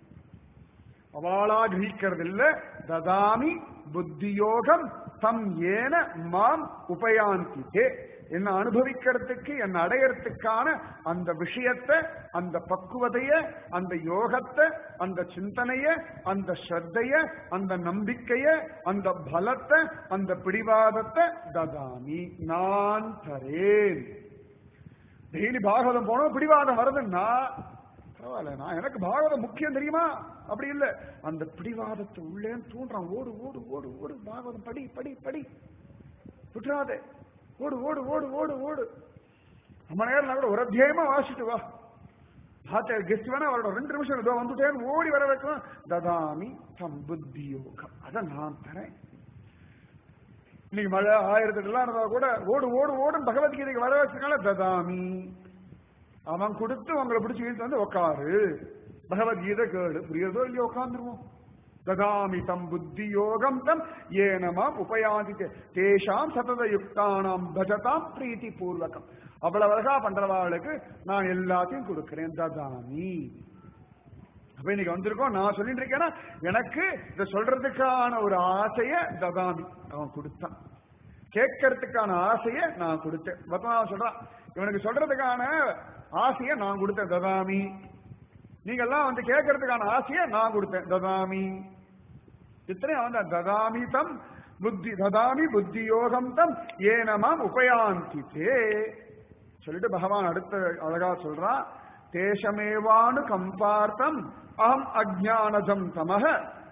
S1: அவளா கிரகிக்கிறது இல்ல. ததாமி புத்தி யோகம் தம் ஏன மாம் உபயாந்திதே. என்ன அனுபவிக்கிறதுக்கு என்ன அடையறதுக்கான அந்த விஷயத்தை, அந்த பக்குவதைய, அந்த யோகத்தை, அந்த சிந்தனைய, அந்த ஸ்ரத்தைய, அந்த நம்பிக்கைய, அந்த பலத்தை, அந்த பிடிவாதத்தை ததாமி நான் தரேன். டெய்லி பாகவதம் போனோம் பிடிவாதம் வருதுன்னா பரவாயில்ல, நான் எனக்கு பாகவதம் முக்கியம் தெரியுமா அப்படி இல்ல. அந்த பிடிவாதத்தை உள்ளே தூண்டுறான். ஓடு ஓடு ஓடு ஓடு பாகவதம் படி படி படி விட்டுறாதே. ஓடு ஓடு ஓடு ஓடு ஓடு ரொம்ப நேரம் கூட ஒரு அத்தியாயமா வாசிட்டு வா. பார்த்த கெஸ்ட் வேணா அவரோட ரெண்டு நிமிஷம் இதோ வந்துட்டேன்னு ஓடி வர வைக்கலாம். ததாமி தம் புத்தி யோகம், அதை நான் தரேன். இன்னைக்கு மழை ஆயிரத்தி எல்லாம் இருந்தா கூட ஓடு ஓடு ஓடும் பகவத்கீதைக்கு வர வச்சிருக்காங்க. ததாமி அவன் கொடுத்து உங்களை பிடிச்சி வீட்டு வந்து உக்காரு பகவத்கீதை கேடு. புரியுறதோ இல்லையோ உட்காந்துருவோம். ததாமி தம் புத்தி யோகம் தம் ஏனமாம் உபயாதித்தே தேஷாம் சதத யுக்தானாம் பஜதாம் பிரீத்தி பூர்வகம். அவ்வளவு அழகா பண்றவாளுக்கு நான் எல்லாத்தையும் கொடுக்கிறேன். ததாமி. அப்ப இன்னைக்கு வந்திருக்கோம், நான் சொல்லிட்டு இருக்கேன்னா எனக்கு இதை சொல்றதுக்கான ஒரு ஆசைய ததாமி அவன் கொடுத்தான். கேட்கறதுக்கான ஆசைய நான் கொடுத்தேன். பத்மநாபன் சொல்றான், இவனுக்கு சொல்றதுக்கான ஆசைய நான் கொடுத்தேன். ததாமி. நீங்கெல்லாம் வந்து கேட்கறதுக்கான ஆசைய நான் கொடுத்தேன். ததாமி. இத்தனை வந்து ததாமி தம் புத்தி ததாமி புத்தி யோகம் தம் ஏனமாம் உபயாந்திதே சொல்லிட்டு பகவான் அடுத்த அழகா சொல்றான். தேசமேவானு கம்பார்த்தம் அகம் அஜ்ஞானஜம் தமஹ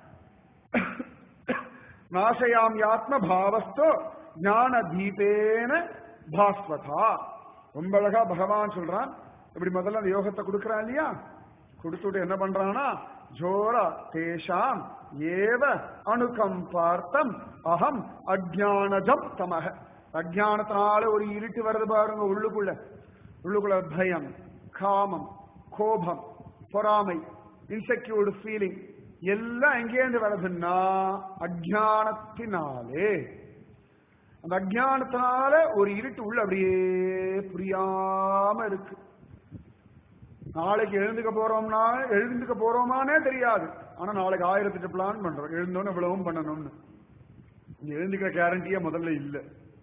S1: நாசயாம் யாத்ம பாவஸ்தோ ஞான தீபேன பாஸ்வதா. ரொம்ப அழகா பகவான் சொல்றான். இப்படி முதல்ல அந்த யோகத்தை கொடுக்கறான் இல்லையா, கொடுத்துட்டு என்ன பண்றானா, ஜோரா தேஷாம் ஏவ அணுகம்பார்த்தம் அகம் அஜ்ஞானஜம் தமஹ. அஜ்ஞானத்தினால ஒரு இருட்டு வருது பாருங்க உள்ளுக்குள்ள. உள்ளுக்குள்ள பயம், காமம், கோபம், பொறாமை, இன்செக்யூர்டு ஃபீலிங் எல்லாம் எங்கேருந்து வருதுன்னா அஜ்ஞானத்தினாலே. அந்த அஜ்ஞானத்தினால ஒரு இருட்டு உள்ள அப்படியே புரியாம இருக்கு. நாளைக்கு எழுந்துக்க போறோம்னா எழுந்துக்க போறோமானே தெரியாது. ஆனா நாளைக்கு ஆயிரத்தி எட்டு பிளான் பண்றோம், எழுந்தோன்னு இவ்வளவும் பண்ணணும்னு. எழுந்துக்கிற கேரண்டியே முதல்ல இல்ல.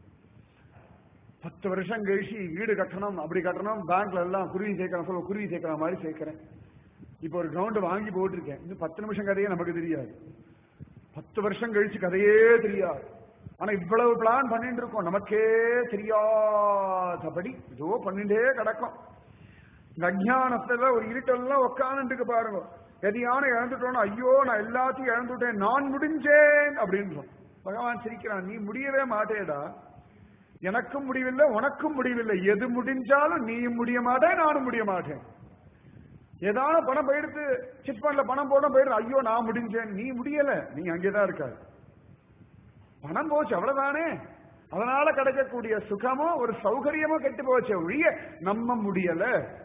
S1: பத்து வருஷம் கழிச்சு வீடு கட்டணும், அப்படி கட்டணும், பேங்க்ல எல்லாம் குருவி சேர்க்கணும், சொல்ல குருவி சேர்க்கிற மாதிரி சேர்க்கிறேன். இப்ப ஒரு கிரவுண்ட் வாங்கி போட்டிருக்கேன். இன்னும் பத்து நிமிஷம் கதையே நமக்கு தெரியாது. பத்து வருஷம் கழிச்சு கதையே தெரியாது. ஆனா இவ்வளவு பிளான் பண்ணிட்டு இருக்கோம், நமக்கே தெரியாதபடி ஏதோ பண்ணிட்டே கிடக்கும். இந்த அஜ்ஞானத்துல ஒரு இருட்டெல்லாம் உட்காந்துட்டு பாருங்க. எதையான இழந்துட்டோம், ஐயோ நான் எல்லாத்தையும் இழந்துட்டேன், நான் முடிஞ்சேன் அப்படின்றோம். பகவான் சிரிக்கிறான், நீ முடியவே மாட்டேடா. எனக்கும் முடிவில்லை, உனக்கும் முடிவில்லை. எது முடிஞ்சாலும் நீயும் முடிய மாட்டேன், நானும் முடிய மாட்டேன். ஏதான பணம் போயிடுத்து, சிட் ஃபண்ட்ல பணம் போட போயிடுது, ஐயோ நான் முடிஞ்சேன். நீ முடியல, நீ அங்கேதான் இருக்காது. பணம் போச்சு அவ்வளவுதானே. அதனால கிடைக்கக்கூடிய சுகமோ ஒரு சௌகரியமோ கெட்டு போச்சு ஒழிய நம்ம முடியல.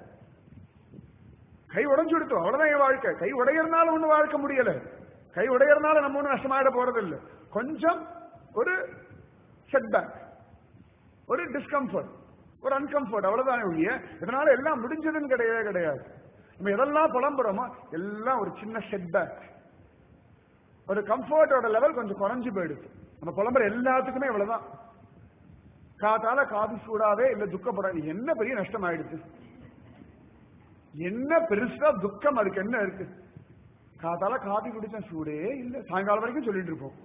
S1: கை உடைஞ்சு விடுத்தோம், அவ்வளவுதான் என் வாழ்க்கை. கை உடையறனால ஒண்ணு வாழ்க்கை முடியல. கை உடையறனால நம்ம ஒண்ணு நஷ்டமாயிட போறது இல்லை. கொஞ்சம் ஒரு செட்பேக், ஒரு டிஸ்கம்ஃபர்ட், ஒரு அன்கம்ஃபர்ட், அவ்வளவுதானே ஒழிய இதனால எல்லாம் முடிஞ்சதுன்னு கிடையவே கிடையாது. நம்ம எதெல்லாம் புலம்புறோமோ எல்லாம் ஒரு சின்ன செட்பேக், ஒரு கம்ஃபர்ட்டோட லெவல் கொஞ்சம் குறைஞ்சு போயிடுது. நம்ம புலம்புற எல்லாத்துக்குமே இவ்வளவுதான். காத்தால காபி சூடாவே இல்ல துக்கப்படாது, என்ன பெரிய நஷ்டம் ஆயிடுச்சு, என்ன பெருசா துக்கம் அதுக்கு என்ன இருக்கு. காத்தால காபி குடிச்ச சூடே இல்ல, சாயங்காலம் வரைக்கும் சொல்லிட்டு இருப்போம்.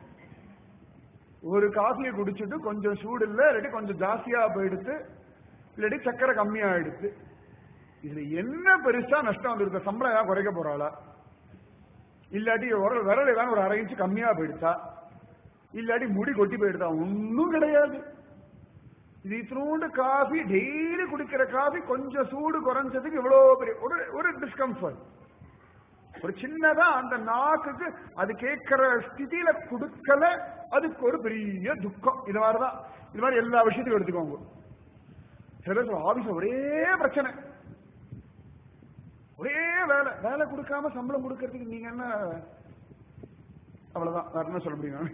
S1: ஒரு காஃபியை குடிச்சிட்டு கொஞ்சம் சூடு இல்ல, இல்லாட்டி கொஞ்சம் ஜாஸ்தியா போயிடுச்சு, இல்லாட்டி சக்கரை கம்மியா ஆயிடுச்சு. இதுல என்ன பெருசா நஷ்டம் வந்திருக்கு. சம்பளம் ஏதாவது குறைக்க போறாளா? இல்லாட்டி ஒரு விரல் ஏதாவது ஒரு அரை இன்ச்சு கம்மியா போயிடுச்சா, இல்லாட்டி முடி கொட்டி போயிடுதா, ஒன்னும் கிடையாது. இது இத்தினோண்டு காஃபி, டெய்லி குடிக்கிற காஃபி கொஞ்சம் சூடு குறைஞ்சதுக்கு இவ்வளவு பெரிய ஒரு ஒரு டிஸ்கம்ஃபர்ட். ஒரு சின்னதா அந்த நாக்குக்கு அது கேட்கிற ஸ்திதியில கொடுக்கல, அதுக்கு ஒரு பெரிய துக்கம். இது மாதிரிதான், இது மாதிரி எல்லா விஷயத்தையும் எடுத்துக்கோங்க. சில ஆபீஸ் ஒரே பிரச்சனை, ஒரே வேலை, வேலை கொடுக்காம சம்பளம் கொடுக்கறதுக்கு நீங்க என்ன, அவ்வளவுதான், வேற என்ன சொல்ல முடியும்.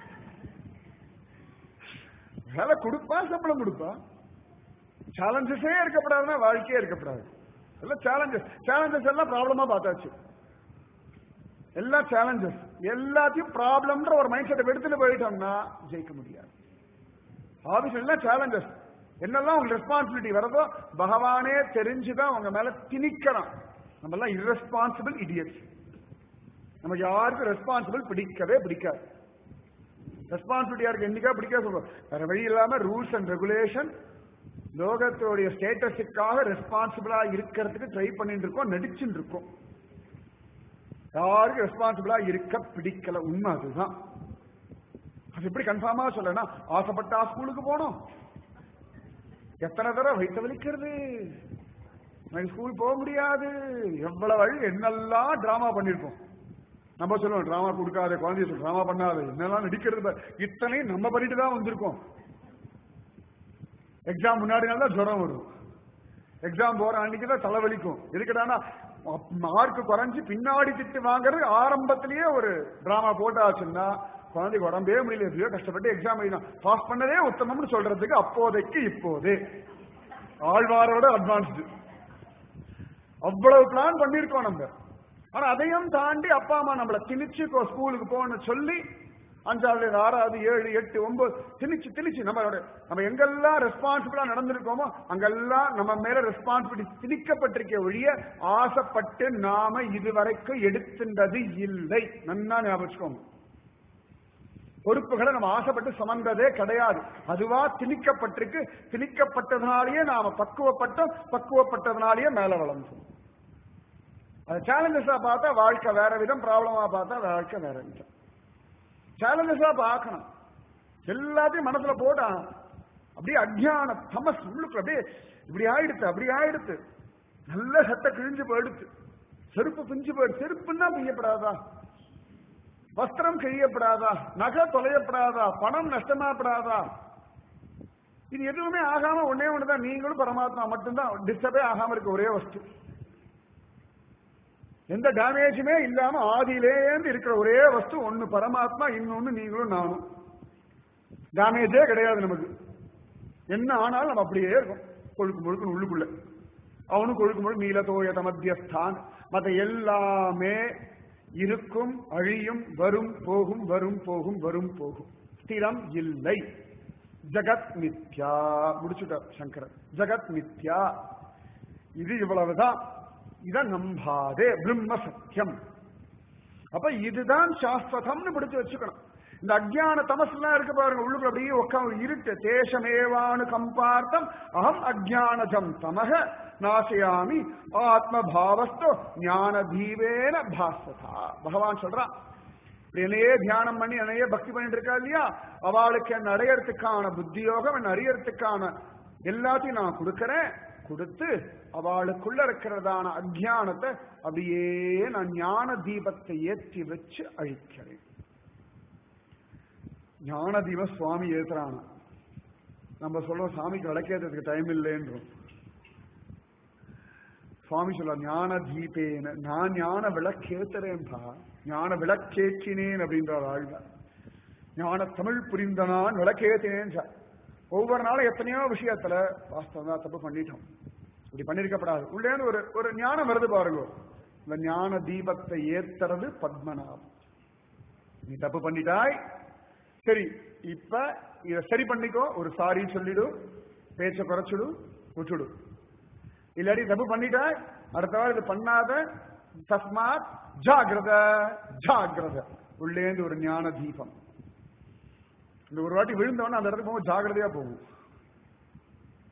S1: வேலை கொடுப்பா, சம்பளம் கொடுப்பா, சேலஞ்சஸே இருக்கப்படாதுன்னா வாழ்க்கையே இருக்கப்படாது. எல்லாம் சேலஞ்சஸ், சேலஞ்சஸ் எல்லாம் ப்ராப்ளமா பார்த்தாச்சு. எல்லா சேலஞ்சஸ் எல்லாத்தையும் ப்ராப்ளம்ன்ற ஒரு மைண்ட் செட்டை எடுத்துட்டு போயிட்டோம்னா ஜெயிக்க முடியாது. ஆபீஸ் எல்லாம் சேலஞ்சஸ், என்னெல்லாம் உங்களுக்கு ரெஸ்பான்சிபிலிட்டி வரதோ பகவானே தெரிஞ்சுதான் உங்க மேல திணிக்கிறான். நம்ம எல்லாம் irresponsible idiots. நம்ம யாருக்கும் ரெஸ்பான்சிபிள் பிடிக்கவே பிடிக்காது. ரெஸ்பான்சிபிலிட்டியா இருக்கு என்னைக்கா பிடிக்காது சொல்றோம். வேற வழி இல்லாம ரூல்ஸ் அண்ட் ரெகுலேஷன், லோகத்தோடைய ஸ்டேட்டஸுக்காக ரெஸ்பான்சிபிளா இருக்கிறதுக்கு ட்ரை பண்ணிட்டு இருக்கோம், நடிச்சுட்டு இருக்கோம். யாருக்கும் ரெஸ்பான்சிபிளா இருக்க பிடிக்கல, உண்மை அதுதான். அது எப்படி கன்ஃபார்மா சொல்லனா, ஆசைப்பட்டா ஸ்கூலுக்கு போனோம், எத்தனை தடவை வயிற்று வலிக்கிறது, ஸ்கூல் போக முடியாது, எவ்வளவு வழி என்னெல்லாம் டிராமா பண்ணிருக்கோம். நம்ம சொல்லுவோம் டிராமா கொடுக்காத குழந்தைய சொல்ல, டிராமா பண்ணாத, என்னெல்லாம் நடிக்கிறது, இத்தனை நம்ம பண்ணிட்டு தான் வந்திருக்கோம். எக்ஸாம் முன்னாடி நாள் தான் ஜுரம் வரும், எக்ஸாம் போற அன்னைக்கு தான் தலைவலிக்கும். இருக்கட்டானா மார்க் குறைஞ்சு பின்னாடி திட்டு வாங்குறது ஆரம்பத்திலேயே ஒரு டிராமா போட்டாச்சுன்னா குழந்தைக்கு உடம்பே முடியல, எப்படியோ கஷ்டப்பட்டு எக்ஸாம் எழுதினா பாஸ் பண்ணதே உத்தமம்னு சொல்றதுக்கு அப்போதைக்கு இப்போது ஆழ்வாரோட அட்வான்ஸ்டு அவ்வளவு பிளான் பண்ணிருக்கோம் நம்ம. ஆனா அதையும் தாண்டி அப்பா அம்மா நம்மள திணிச்சு ஸ்கூலுக்கு போகணும்னு சொல்லி அஞ்சாவது ஆறாவது ஏழு எட்டு ஒன்பது திணிச்சு திணிச்சு நம்மளோட நம்ம எங்கெல்லாம் ரெஸ்பான்சிபிளா நடந்திருக்கோமோ அங்கெல்லாம் நம்ம மேல ரெஸ்பான்சிபிலிட்டி திணிக்கப்பட்டிருக்க ஒழிய ஆசைப்பட்டு நாம இதுவரைக்கும் எடுத்துன்றது இல்லை. நன்னா ஞாபகம். பொறுப்புகளை நம்ம ஆசைப்பட்டு சுமந்ததே கிடையாது, அதுவா திணிக்கப்பட்டிருக்கு. திணிக்கப்பட்டதுனாலேயே நாம பக்குவப்பட்டோம், பக்குவப்பட்டதுனாலேயே மேல வளர்ந்தோம். அது சேலஞ்சஸா பார்த்தா வாழ்க்கை வேற விதம், ப்ராப்ளமா பார்த்தா வாழ்க்கை வேற விதம். சேலஞ்சஸா பார்க்கணும், எல்லாத்தையும் மனசுல போட்டா அப்படியே அஜ்ஞான தமஸ் உள்ளுக்கு அப்படியே இப்படி ஆயிடுத்து, அப்படி ஆயிடுத்து. நல்ல சட்டை கிழிஞ்சு போயிடுத்து, செருப்பு பிஞ்சு போயிடுச்சு. செருப்புன்னா பிய்யப்படாதா, வஸ்திரம் கிழியப்படாதா, நகை தொலையப்படாதா, பணம் நஷ்டமாப்படாதா? இது எதுவுமே ஆகாம ஒன்னே ஒண்ணுதான், நீங்களும் பரமாத்மா மட்டும்தான் டிஸ்டர்பே ஆகாம இருக்க ஒரே வஸ்து. எந்த டேமேஜுமே இல்லாம ஆதியிலேந்து இருக்கிற ஒரே வஸ்து ஒண்ணு பரமாத்மா, இன்னொன்னு நீங்களும் நானும். டேமேஜே கிடையாது நமக்கு. என்ன ஆனாலும் நம்ம அப்படியே இருக்கும், கொழுக்கு முழுக்கு உள்ளுக்குள்ள. அவனும் கொழுக்கு முழுக்கு நீல தோயத மத்தியஸ்தான். மற்ற எல்லாமே இருக்கும், அழியும், வரும் போகும், வரும் போகும், வரும் போகும், ஸ்திரம் இல்லை. ஜகத் மித்யா முடிச்சுட்டார் சங்கரன். ஜகத் மித்யா, இது இவ்வளவுதான், இத நம்பாதே, பிரம்ம சத்தியம். அப்ப இதுதான் சாஸ்வதம்னு பிடிச்சு வச்சுக்கணும். இந்த அஜ்ஞான தமசுலாம் இருக்கு பாருங்க, உள்ளுக்குள்ள அப்படியே உட்காந்து இருட்டு. தேசமேவானு கம்பார்த்தம் அகம் அஜ்ஞானஜம் தமக நாசயாமி ஆத்மபாவஸ்தோ ஞான தீவேன பாஸ்வதா. பகவான் சொல்றான், என்னையே தியானம் பண்ணி என்னையே பக்தி பண்ணிட்டு இருக்கா இல்லையா, அவளுக்கு என்ன அடையறதுக்கான புத்தியோகம், என்ன அறியறதுக்கான எல்லாத்தையும் நான் கொடுக்கறேன். கொடுத்து அவளுக்குள்ள இருக்கிறதான அஜ்ஞானத்தை அப்படியே நான் ஞான தீபத்தை ஏற்றி வச்சு அழிக்கிறேன். ஞான தீப சுவாமி ஏத்துறான, நம்ம சொல்றோம் சாமிக்கு விளக்கேற்றதுக்கு டைம் இல்லைன்றோம். சுவாமி சொல்ல ஞான தீபேன, நான் ஞான விளக்கேத்துறேன்பா, ஞான விளக்கேற்றினேன் அப்படின்றார் ஆழ்வார். ஞான தமிழ் புரிந்த நான் விளக்கேற்றினேன். ஒவ்வொரு நாளும் எத்தனையோ விஷயத்துல வாஸ்தவம் தான் தப்பு பண்ணிட்டோம், இப்படி பண்ணிருக்கப்படாது, உள்ளேன்னு ஒரு ஒரு ஞானம் வருது பாருங்க. இந்த ஞான தீபத்தை ஏத்துறது பத்மநாபம். நீ தப்பு பண்ணிட்டாய், சரி இப்ப இத சரி பண்ணிக்கோ, ஒரு சாரி சொல்லிடு, பேச்ச குறைச்சிடு, விட்டுடு. இல்லாடி தப்பு பண்ணிட்டாய், அடுத்த வாரம் இது பண்ணாத, தஸ்மாத் ஜாகிரத ஜாகிரத. உள்ளேந்து ஒரு ஞான தீபம். இந்த ஒரு வாட்டி விழுந்தவன அந்த இடத்துக்கு போகும், ஜாகிரதையா போகும்.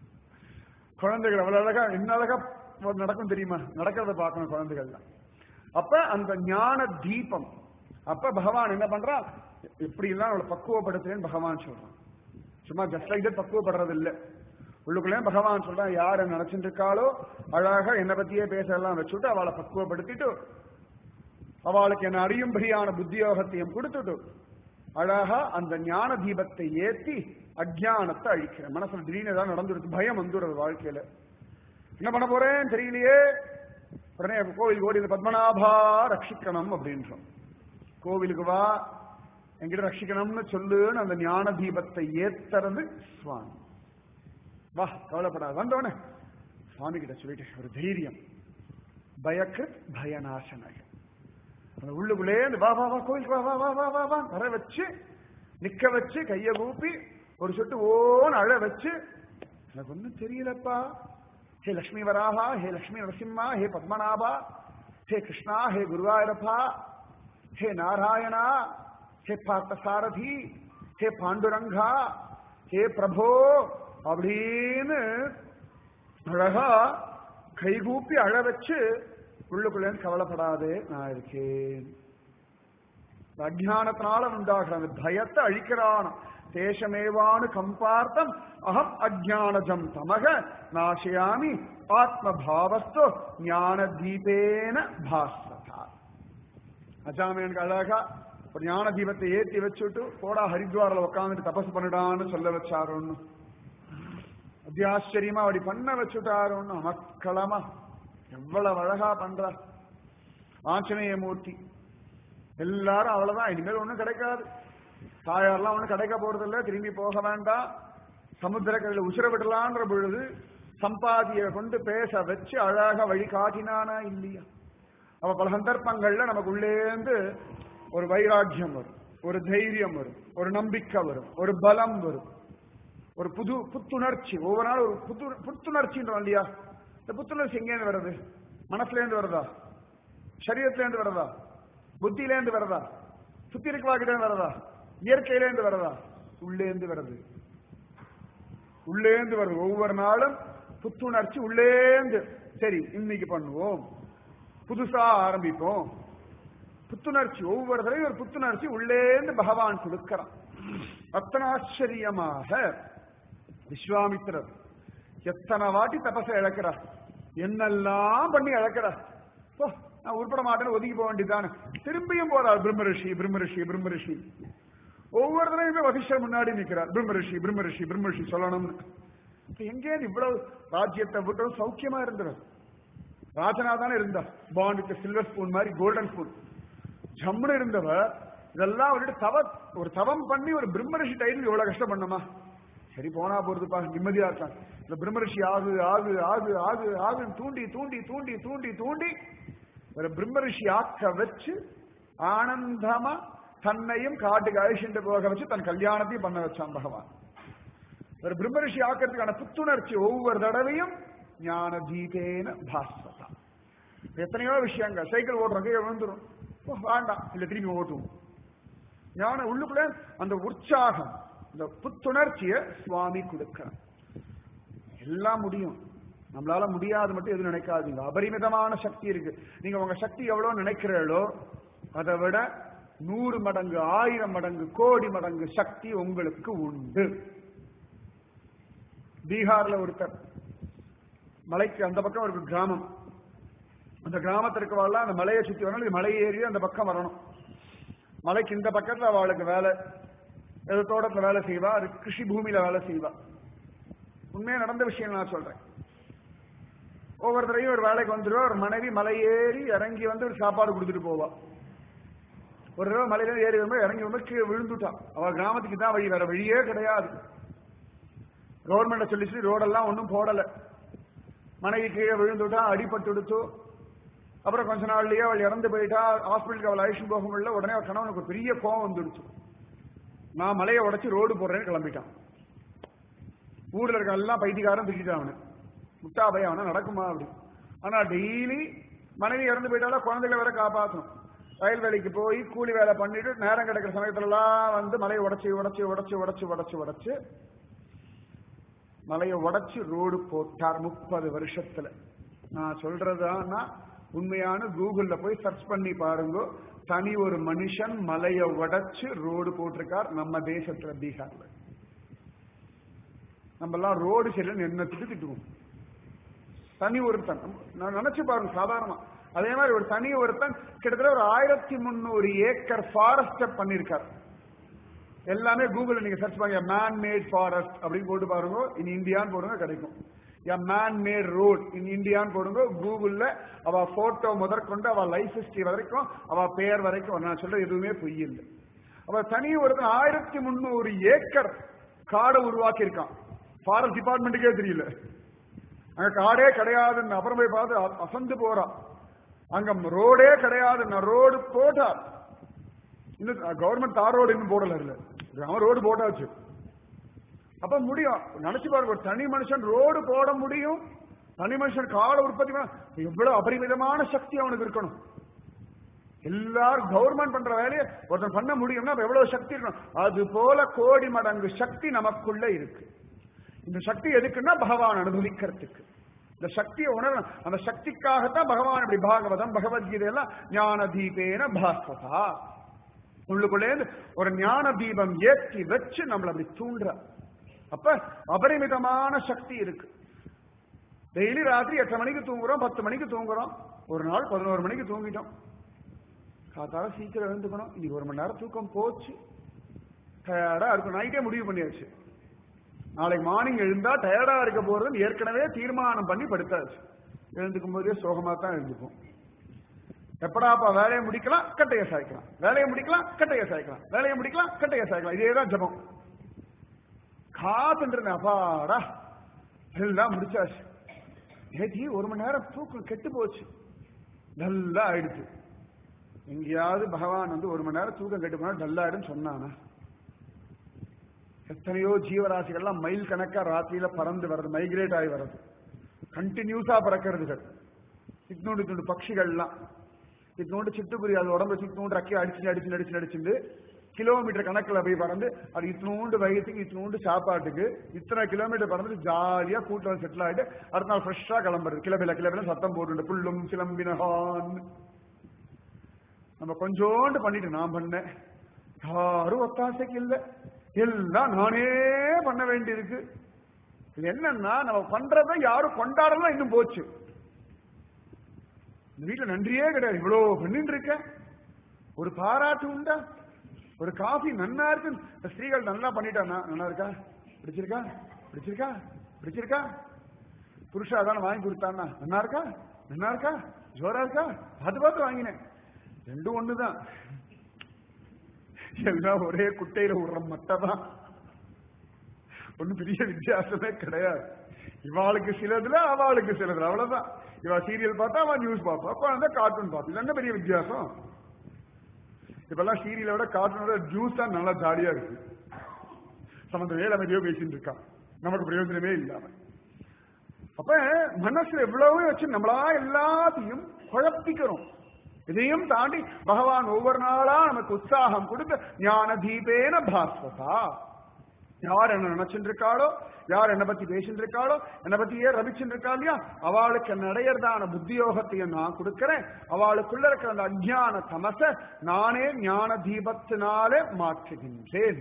S1: குழந்தைகள் அவ்வளவு அழகா, என்ன அழகா நடக்கும் தெரியுமா, நடக்கிறத பார்க்கணும் குழந்தைகள். அப்ப அந்த ஞான தீபம். அப்ப பகவான் என்ன பண்றான், இப்படி எல்லாம் அவளை பக்குவப்படுத்துறேன்னு பகவான் சொல்றான். சும்மா ஜஸ்ட் லைக் தட் பக்குவப்படுறது இல்லை. உள்ளுக்குள்ளே பகவான் சொல்றான், யார் நினைச்சிட்டு இருக்காளோ அழகா என்னை பத்தியே பேசலாம் வச்சுட்டு அவளை பக்குவப்படுத்திட்டு அவளுக்கு என்ன அறியும்படியான புத்தியோகத்தையும் கொடுத்துட்டு அழகா அந்த ஞான தீபத்தை ஏத்தி அஜ்ஞானத்தை அழிக்கிறேன். மனசுல திடீர்னு ஏதாவது நடந்துருக்கு, பயம் வந்துடுறது வாழ்க்கையில. என்ன பண்ண போறேன்னு தெரியலையே, உடனே கோவில் ஓடி பத்மநாபா ரட்சிக்கணும் அப்படின்றோம். கோவிலுக்கு வா, என்கிட்ட ரட்சிக்கணும்னு சொல்லுன்னு அந்த ஞான தீபத்தை ஏத்துறது சுவாமி. வா, கவலைப்படாது. வந்தோடனே சுவாமி கிட்ட சொல்லிட்டு ஒரு தைரியம், பயக்கிருத் பயநாசனக. அந்த உள்ளுக்குள்ளே வா வா வா கோவிலுக்கு வா வா வா வா வா வா வர வச்சு நிக்க வச்சு கைய கூப்பி ஒரு சொட்டு ஓன்னு அழ வச்சு, எனக்கு ஒன்னும் தெரியலப்பா, ஹே லக்ஷ்மி வராஹா, ஹே லக்ஷ்மி நரசிம்மா, ஹே பத்மநாபா, ஹே கிருஷ்ணா, ஹே குருவாயூரப்பா, ஹே நாராயணா, ஹே பார்த்த சாரதி, ஹே பாண்டுரங்கா, ஹே பிரபோ அப்படின்னு அழகா கைகூப்பி அழ வச்சு உள்ளுக்குள்ளே கவலைப்படாதே நான் இருக்கேன். அஜ்ஞானத்தினால உண்டாகிற அந்த பயத்தை அழிக்கிறான். தேசமேவானு கம்பார்த்தம் அகம் அஜ்ஞானஜம் தமக நாசயாமி ஆத்மபாவஸ்து ஞான தீபேன பாஸ்வதா. அஜாமியனுக்கு அழகா ஒரு ஞான தீபத்தை ஏற்றி வச்சுட்டு போடா ஹரித்வாரில் உட்காந்துட்டு தபஸ் பண்ணிடான்னு சொல்ல வச்சாரோன்னு. அத்தியாச்சரியமா அப்படி பண்ண வச்சுட்டாரோன்னு. அமக்களமா எவ்வளவு அழகா பண்ற ஆஞ்சநேய மூர்த்தி. எல்லாரும் அவ்வளவுதான், இனிமேல் ஒண்ணும் கிடைக்காது, தாயாரெல்லாம் ஒண்ணும் கிடைக்க போறது இல்லை, திரும்பி போக வேண்டாம், சமுத்திரக்கரையில் உசிர விடலான்ற பொழுது சம்பாதியை கொண்டு பேச வச்சு அழகா வழி காட்டினானா இல்லையா? அவ பல சந்தர்ப்பங்கள்ல நமக்குள்ளேந்து ஒரு வைராக்கியம் வரும், ஒரு தைரியம் வரும், ஒரு நம்பிக்கை வரும், ஒரு பலம் வரும், ஒரு புது புத்துணர்ச்சி. ஒவ்வொரு நாள் ஒரு புத்து புத்துணர்ச்சின்றோம் இல்லையா? இந்த புத்துணர்ச்சி எங்கேருந்து வருது? மனசுல இருந்து வருதா, சரீரத்துல இருந்து வருதா, புத்தியில இருந்து வருதா, சுத்தி இருக்கவாக்கிட்ட வருதா, இயற்கையில இருந்து வருதா? உள்ளேந்து வருது, உள்ளேந்து வருது. ஒவ்வொரு நாளும் புத்துணர்ச்சி உள்ளேந்து. சரி இன்னைக்கு பண்ணுவோம், புதுசா ஆரம்பிப்போம். புத்துணர்ச்சி ஒவ்வொரு தடவையும் ஒரு புத்துணர்ச்சி உள்ளேந்து பகவான் கொடுக்கிறான். அத்தனை ஆச்சரியமாக விஸ்வாமித்திரர் எத்தனை வாட்டி தபசை இழக்கிறார், என்னெல்லாம் பண்ணி இழக்கிறார். நான் உருப்பட மாட்டேன்னு ஒதுக்கி போக வேண்டியதானே, திரும்பியும் போறார் பிரம்மரிஷி பிரம்மரிஷி பிரம்மரிஷி. ஒவ்வொரு தடவையுமே வசிஷ்டர் முன்னாடி நிற்கிறார், பிரம்மரிஷி பிரம்மரிஷி பிரம்மரிஷி சொல்லணும்னு. எங்கே இவ்வளவு ராஜ்யத்தை விட்டு சௌக்கியமா இருந்தார், ராஜனா தானே இருந்தார், பாண்ட் வித் சில்வர் ஸ்பூன் மாதிரி கோல்டன் ஸ்பூன் ஜம்முன்னு இருந்தவர். இதெல்லாம் அவர்கிட்ட தவ ஒரு தவம் பண்ணி ஒரு பிரம்மரிஷி டைட்டில் இவ்வளவு கஷ்டம் பண்ணமா? சரி போனா போறதுப்பா, நிம்மதியா இருக்காங்க. இந்த பிரம்மரிஷி ஆகு ஆகு ஆகு ஆகு ஆகுன்னு தூண்டி தூண்டி தூண்டி தூண்டி தூண்டி ஒரு பிரம்மரிஷி ஆக்க வச்சு ஆனந்தமா தன்னையும் காட்டுக்கு அழிச்சுட்டு போக வச்சு தன் கல்யாணத்தையும் பண்ண வச்சான் பகவான். ஒரு பிரம்மரிஷி ஆக்கிறதுக்கான புத்துணர்ச்சி ஒவ்வொரு தடவையும் ஞான தீபேன பாஸ்வதா. எத்தனையோ விஷயங்கள், சைக்கிள் ஓட்டுறோம் கீழே விழுந்துரும், வேண்டாம் இல்ல திரும்பி ஓட்டுவோம். ஞான உள்ளுக்குள்ள அந்த உற்சாகம், இந்த புத்துணர்ச்சியை சுவாமி கொடுக்கிறார். எல்லாம் முடியும், நம்மளால முடியாது மட்டும் எதுவும் நினைக்காதீங்க. அபரிமிதமான சக்தி இருக்கு. நீங்க உங்க சக்தி எவ்வளவு நினைக்கிறீர்களோ அதை விட நூறு மடங்கு ஆயிரம் மடங்கு கோடி மடங்கு சக்தி உங்களுக்கு உண்டு. பீகார்ல ஒருத்தர், மலைக்கு அந்த பக்கம் ஒரு கிராமம், அந்த கிராமத்திற்கு வரலாம், அந்த மலையை சுத்தி வரணும், மலை ஏறி அந்த பக்கம் வரணும். மலைக்கு இந்த பக்கத்துல அவளுக்கு வேலை, ஏதோ தோட்டத்துல வேலை செய்வா, அது கிருஷி பூமியில வேலை செய்வா. உண்மையா நடந்த விஷயம் நான் சொல்றேன். ஒவ்வொருத்தரையும் ஒரு வேலைக்கு வந்துடுவா, ஒரு மனைவி மலை ஏறி இறங்கி வந்து ஒரு சாப்பாடு கொடுத்துட்டு போவா. ஒரு தடவை மலையில ஏறி வரும்போது இறங்கி வந்து கீழே விழுந்துட்டான். அவ கிராமத்துக்கு தான் வழி, வேற வழியே கிடையாது. கவர்மெண்ட சொல்லி சொல்லி ரோடெல்லாம் ஒன்றும் போடல. மனைவி கீழே விழுந்துட்டா, அடிபட்டு எடுத்து. அப்புறம் கொஞ்ச நாள்லயே அவள் இறந்து போயிட்டா. ஹாஸ்பிட்டலுக்கு அவள் அழைச்சிட்டு போக முடியல. உடனே அவள் கணவனுக்கு ஒரு பெரிய கோவம் வந்துடுச்சு. நான் மலையை உடைச்சு ரோடு போடுறேன்னு கிளம்பிட்டான். ஊர்ல இருக்க எல்லாம் பைத்தியக்காரன் திட்டான் அவனு, முட்டா பையன் அவனா நடக்குமா அப்படி. ஆனா டெய்லி மனைவி இறந்து போயிட்டாலும் குழந்தைகளை வேற காப்பாற்றணும். வயல் வேலைக்கு போய் கூலி வேலை பண்ணிட்டு நேரம் கிடைக்கிற சமயத்துல எல்லாம் வந்து மலையை உடைச்சு உடைச்சு உடைச்சு உடைச்சு உடைச்சு உடைச்சு மலையை உடைச்சு ரோடு போட்டார் முப்பது வருஷத்துல. நான் சொல்றதுன்னா உண்மையான கூகுள்ல போய் சர்ச் பண்ணி பாருங்க. தனி ஒரு மனுஷன் மலையை உடைச்சு ரோடு போட்டிருக்கார் நம்ம தேசத்துல, பீகார்ல. நம்ம எல்லாம் ரோடு சரியில்லை என்ன திட்டு திட்டுவோம். தனி ஒருத்தன் நான் நினைச்சு பாருங்க சாதாரணமா. அதே மாதிரி ஒரு தனி ஒருத்தன் கிட்டத்தட்ட ஒரு ஆயிரத்தி முன்னூறு ஏக்கர் ஃபாரஸ்ட் பண்ணிருக்கார். எல்லாமே கூகுள்ல நீங்க சர்ச் பண்ணுங்க, மேன் மேட் ஃபாரஸ்ட் அப்படின்னு போட்டு பாருங்க, இன் இந்தியான்னு போடுங்க கிடைக்கும். மேன் மேட் ரோட் இன் இந்தியான்னு போடுங்க கூகுள்ல. அவ போட்டோ முதற்கொண்டு அவ லைஃப் ஹிஸ்டரி வரைக்கும் அவ பெயர் வரைக்கும் நான் சொல்ற எதுவுமே பொய் இல்லை. அவ தனி ஒருத்தன் ஆயிரத்தி முன்னூறு ஏக்கர் காடை உருவாக்கி இருக்கான். ஃபாரஸ்ட் டிபார்ட்மெண்ட்டுக்கே தெரியல, அங்க காடே கிடையாதுன்னு. அப்புறம் போய் பார்த்து அசந்து போறான். அங்க ரோடே கிடையாதுன்னு ரோடு போட்டார். இன்னும் கவர்மெண்ட் தார் ரோடு இன்னும் போடல, இல்ல அவன் ரோடு போட்டாச்சு. அப்ப முடியும். நினைச்சு பாருங்க, ஒரு தனி மனுஷன் ரோடு போட முடியும். தனி மனுஷன் கால உற்பத்தி எவ்வளவு அபரிமிதமான சக்தி அவனுக்கு இருக்கணும். எல்லாரும் கவர்மெண்ட் பண்ற வேலையை ஒருத்தன் பண்ண முடியும்னா எவ்வளவு சக்தி இருக்கணும். அது போல கோடி மடங்கு சக்தி நமக்குள்ள இருக்கு. இந்த சக்தி எதுக்குன்னா பகவான் அனுபவிக்கிறதுக்கு. இந்த சக்தியை உணரணும். அந்த சக்திக்காகத்தான் பகவான் இப்படி பாகவதம் பகவத்கீதையெல்லாம் ஞான தீபேன பாஸ்வதா உள்ளுக்குள்ளேந்து ஒரு ஞான தீபம் ஏற்றி வச்சு நம்மள அப்படி தூண்டுற. அப்ப அபரிமிதமான சக்தி இருக்கு. டெய்லி ராத்திரி எட்டு மணிக்கு தூங்குறோம், பத்து மணிக்கு தூங்குறோம். ஒரு நாள் பதினோரு மணிக்கு தூங்கிட்டோம். காத்தால சீக்கிரம் எழுந்துக்கணும். இன்னைக்கு ஒரு மணி நேரம் தூக்கம் போச்சு, டயர்டா இருக்கும். நைட்டே முடிவு பண்ணியாச்சு, நாளைக்கு மார்னிங் எழுந்தா டயர்டா இருக்க போறது ஏற்கனவே தீர்மானம் பண்ணி படுத்தாச்சு. எழுந்துக்கும் போதே சோகமா தான் எழுந்துக்கும். எப்படாப்பா வேலையை முடிக்கலாம், கட்டையை சாய்க்கலாம், வேலையை முடிக்கலாம், கட்டையை சாய்க்கலாம், வேலையை முடிக்கலாம், கட்டையை சாய்க்கலாம். இதேதான் ஜபம். காத்துட்டு அப்பாடா எல்லாம் முடிச்சாச்சு. ஏடி ஒரு மணி நேரம் தூக்கம் கெட்டு போச்சு, நல்லா ஆயிடுச்சு. எங்கேயாவது பகவான் வந்து ஒரு மணி நேரம் தூக்கம் கெட்டு போனா டல்லாயிடும் சொன்னானா? எத்தனையோ ஜீவராசிகள்லாம் மைல் கணக்கா ராத்திரியில பறந்து வர்றது, மைக்ரேட் ஆகி வர்றது, கண்டினியூஸா பறக்கிறதுகள். இட்னூண்டு இட்னூண்டு பட்சிகள்லாம், இட்னூண்டு சிட்டுக்குருவி அது உடம்பு சிட்னூண்டு அக்கி அடிச்சு அடிச்சு அடிச்சு அடிச்சுட்டு கிலோமீட்டர் கணக்கில் போய் பறந்து அது இத்தினூண்டு வயிற்றுக்கு இத்தினூண்டு சாப்பாட்டுக்கு இத்தனை கிலோமீட்டர் பறந்து ஜாலியா கூட்டம் செட்டில் ஆகிட்டு அடுத்த நாள் ஃப்ரெஷ்ஷா கிளம்புறது. கிளம்பில கிளம்பில சத்தம் போட்டு புல்லும் சிலம்பினகான். நம்ம கொஞ்சோண்டு பண்ணிட்டு நான் பண்ணேன், யாரும் ஒத்தாசைக்கு இல்லை, எல்லாம் நானே பண்ண வேண்டியிருக்கு. இது என்னன்னா நம்ம பண்றத யாரும் கொண்டாடலாம். இன்னும் போச்சு, இந்த வீட்டுல நன்றியே கிடையாது. இவ்வளவு பண்ணிட்டு இருக்க, ஒரு பாராட்டு உண்டா? ஒரு காஃபி நன்னா இருக்கு, ஸ்திரீகள் நல்லா பண்ணிட்டானா நல்லா இருக்கா, பிடிச்சிருக்கா பிடிச்சிருக்கா பிடிச்சிருக்கா, புருஷா தானே வாங்கி கொடுத்தான்னா நல்லா இருக்கா நல்லா இருக்கா ஜோரா இருக்கா, பார்த்து பார்த்து வாங்கினேன். ரெண்டும் ஒண்ணுதான், எல்லாம் ஒரே குட்டையில விடுற மட்டதான், ஒன்னும் பெரிய வித்தியாசமே கிடையாது. இவாளுக்கு சிலதுல அவளுக்கு சிலதுல அவ்வளவுதான். இவா சீரியல் பார்த்தா அவன் நியூஸ் பார்ப்பா, அப்ப அந்த கார்ட்டூன் பார்ப்பா. என்ன பெரிய வித்தியாசம்? இப்பெல்லாம் சீரியலை விட கார்ட்டூனோட ஜூஸ் தான் நல்லா ஜாலியா இருக்கு. சம்பந்த வேலை அமைதியோ பேசிட்டு இருக்கா, நமக்கு பிரயோஜனமே இல்லாம. அப்ப மனசுல எவ்வளவு வச்சு நம்மளா எல்லாத்தையும் குழப்பிக்கிறோம். இதையும் தாண்டி பகவான் ஒவ்வொரு நாளா நமக்கு உற்சாகம் கொடுத்து ஞான தீபேன பாஸ்வதா. யார் என்ன நினைச்சுட்டு இருக்காளோ, யார் என்ன பத்தி பேசிட்டு இருக்காளோ, என்னை பத்தி ஏன் ரபிச்சுட்டு இருக்கா இல்லையா, அவளுக்கு என்ன அடையறதான புத்தியோகத்தையும் நான் கொடுக்கிறேன். அவளுக்குள்ள இருக்கிற அந்த அஜ்ஞான தமச நானே ஞான தீபத்தினாலே மாற்றுகின்றேன்.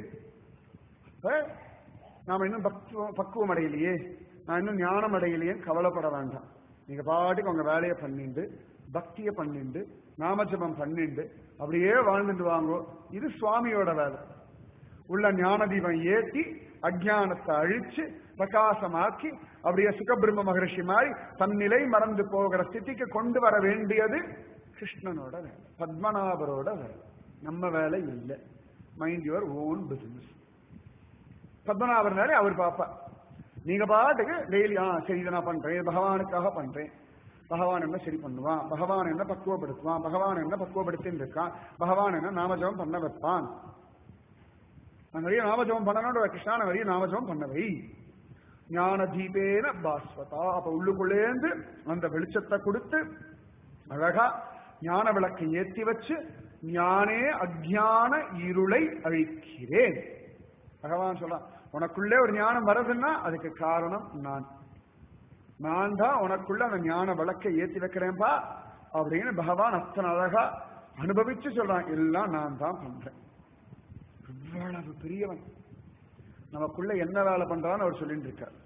S1: நாம இன்னும் பக்குவம் அடையலையே, நான் இன்னும் ஞானம் அடையலையே கவலைப்பட வேண்டாம். நீங்க பாட்டுக்கு உங்க வேலையை பண்ணிண்டு பக்திய பண்ணிண்டு நாமஜபம் பண்ணிண்டு அப்படியே வாழ்ந்துட்டு வாங்கோ. இது சுவாமியோட வேலை. உள்ள ஞான தீபம் ஏற்றி அஜ்ஞானத்தை அழிச்சு பிரகாசமாக்கி அப்படியே சுகபிரம்ம மகரிஷி மாதிரி தன்னிலை மறந்து போகிற ஸ்திதிக்கு கொண்டு வர வேண்டியது கிருஷ்ணனோட வேலை, பத்மநாபரோட வேலை. நம்ம வேலை இல்லை. Mind your own business. பத்மநாபர் வேலை அவர் பாப்பா. நீங்க பாட்டுக்கு டெய்லி ஆ சரி இதை நான் பண்றேன், பகவானுக்காக பண்றேன், பகவான் என்ன சரி பண்ணுவான், பகவான் என்ன பக்குவப்படுத்துவான், பகவான் என்ன பக்குவப்படுத்தின்னு இருக்கான், பகவான் என்ன நாமஜபம் பண்ண வைப்பான். நான் நிறைய நாமஜபம் பண்ணணும் கிருஷ்ணா, நிறைய நாமஜபம் பண்ணவை. ஞான தீபேன பாஸ்வதா. அப்ப உள்ளுக்குள்ளேந்து அந்த வெளிச்சத்தை கொடுத்து அழகா ஞான விளக்கை ஏற்றி வச்சு ஞானே அஜ்ஞான இருளை அழிக்கிறேன். பகவான் சொல்றான், உனக்குள்ளே ஒரு ஞானம் வருதுன்னா அதுக்கு காரணம் நான். நான் தான் உனக்குள்ள அந்த ஞான விளக்கை ஏற்றி வைக்கிறேன்பா. அப்படின்னு பகவான் அத்தனை அழகா அனுபவிச்சு சொல்றான். எல்லாம் நான் தான் பண்றேன். இவ்வளவு பெரியவன் நமக்குள்ள என்ன வேலை பண்றான்னு அவர் சொல்லிட்டு இருக்கார்.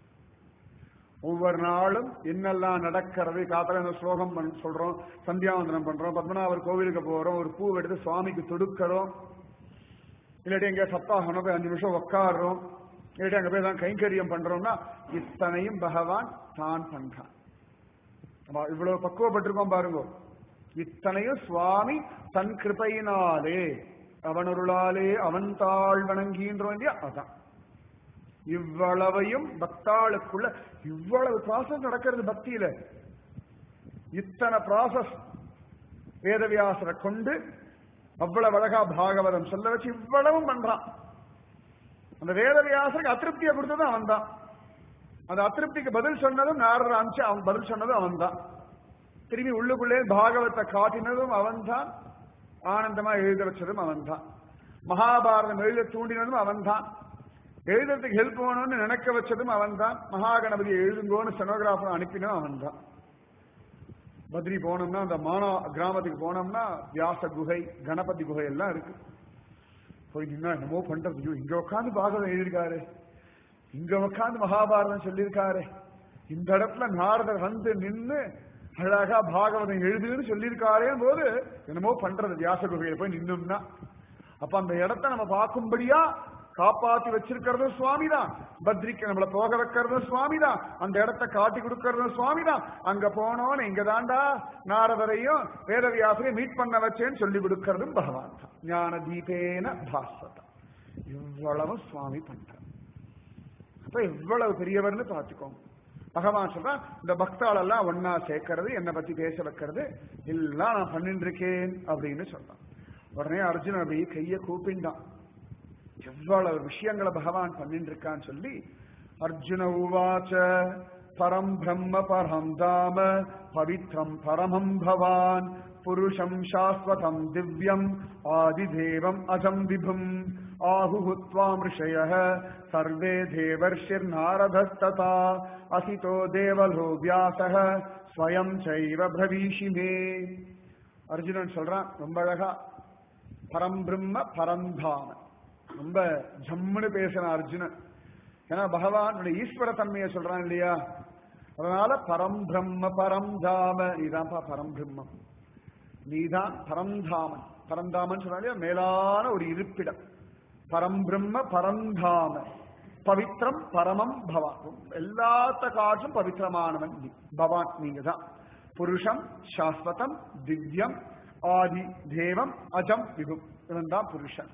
S1: ஒவ்வொரு நாளும் என்னெல்லாம் நடக்கிறது, காத்தால ஸ்லோகம் சொல்றோம், சந்தியாவந்தனம் பண்றோம், பத்மநாபர் கோவிலுக்கு போறோம், ஒரு பூ எடுத்து சுவாமிக்கு தொடுக்கிறோம், இல்லாட்டி எங்க சப்தாகணும் போய் அஞ்சு நிமிஷம் உட்காடுறோம், இல்லாட்டி அங்க போய் தான் கைங்கரியம் பண்றோம்னா இத்தனையும் பகவான் தான் பண்றான். இவ்வளவு பக்குவப்பட்டிருக்கோம் பாருங்க. இத்தனையும் சுவாமி தன் கிருபையினாலே அவனருளாலே அவன் தாழ் வணங்கின்றோம் இல்லையா, அதான். இவ்வளவையும் பக்தாளுக்குள்ள இவ்வளவு ப்ராசஸ் நடக்கிறது பக்தியில. இத்தனை ப்ராசஸ் வேதவியாசரை கொண்டு அவ்வளவு அழகா பாகவதம் சொல்ல வச்சு இவ்வளவும் பண்றான். அந்த வேதவியாசருக்கு அதிருப்தியை கொடுத்ததும் அவன் தான். அந்த அதிருப்திக்கு பதில் சொன்னதும் நாரதர் அனுப்பிச்சு அவன் பதில் சொன்னதும் அவன் தான். திரும்பி உள்ளுக்குள்ளே பாகவத்தை காட்டினதும் அவன் தான். ஆனந்தமா எழுத வச்சதும் அவன் தான். மகாபாரதம் எழுத தூண்டினதும் அவன் தான். எழுதுறதுக்கு ஹெல்ப் பண்ணணும்னு நினைக்க வச்சதும் அவன் தான். மகாகணபதி எழுதுங்கோன்னு செனோகிராஃபர் அனுப்பினதும் அவன் தான். பத்ரி போனோம்னா அந்த மானா கிராமத்துக்கு போனோம்னா வியாச குகை, கணபதி குகை எல்லாம் இருக்கு. போய் நின்னா என்னமோ பண்றது. இங்க உட்காந்து பாகவதம் எழுதியிருக்காரு, இங்க உட்காந்து மகாபாரதம் சொல்லியிருக்காரு, இந்த இடத்துல நாரதர் வந்து நின்று அழகா பாகவதம் எழுதுன்னு சொல்லியிருக்காரே போது என்னமோ பண்றது. வியாச குகையில போய் நின்னோம்னா அப்ப அந்த இடத்த நம்ம பார்க்கும்படியா காப்பாத்தி வச்சிருக்கிறதும் சுவாமி தான். பத்ரிக்கு நம்மள போக வைக்கிறதும் சுவாமி தான். அந்த இடத்த காட்டி கொடுக்கறதும் சுவாமி தான். அங்க போனோன்னு இங்க தாண்டா நாரதரையும் வேதவியாசரையும் மீட் பண்ண வச்சேன்னு சொல்லி கொடுக்கறதும் பகவான் தான். ஞான தீபேன பாஸ்வதம். இவ்வளவு சுவாமி பண்ற. அப்ப எவ்வளவு பெரியவர்னு பார்த்துக்கோங்க. பகவான் சொல்றான், இந்த பக்தாள் எல்லாம் ஒன்னா சேர்க்கறது, என்னை பத்தி பேச வைக்கிறது எல்லாம் நான் பண்ணிட்டு இருக்கேன் அப்படின்னு சொல்றான். உடனே அர்ஜுன் அப்படி கைய கூப்பிண்டான். எவ்வளவு விஷயங்களை பகவான் பண்ணிட்டு இருக்கான்னு சொல்லி அர்ஜுன உவாச்ச பரம் பிரம்ம பரம் தாம பவித்ரம் பரமம் பவான் புருஷம் சாஸ்வதம் திவ்யம் ஆதிதேவம் அஜம் விபும் ஆஹுஹு த்வாம் ரிஷயः சர்வே தேவர்ஷிர் நாரதஸ்ததா அசிதோ தேவலோ வியாசः ஸ்வயம் சைவ பிரவீஷி மே. அர்ஜுனன் சொல்றான் ரொம்ப அழகா, பரம் பிரம்ம பரந்தாம. ரொம்ப ஜம்முன்னு பேசின அர்ஜுனன். ஏன்னா பகவானுடைய ஈஸ்வர தன்மையை சொல்றான் இல்லையா, அதனால பரம் பிரம்ம பரம் தாம. நீதான்ப்பா பரம் பிரம்மம், நீதான் பரந்தாமன். பரந்தாமன் சொன்னா மேலான ஒரு இருப்பிடம். பரம் பிரம்ம பரந்தாம பவித்ரம் பரமம் பவான். எல்லாத்த காற்றும் பவித்திரமானவன் பவான் நீங்க தான். புருஷம் சாஸ்வதம் திவ்யம் ஆதி தேவம் அஜம் விபும். இவன் தான் புருஷன்.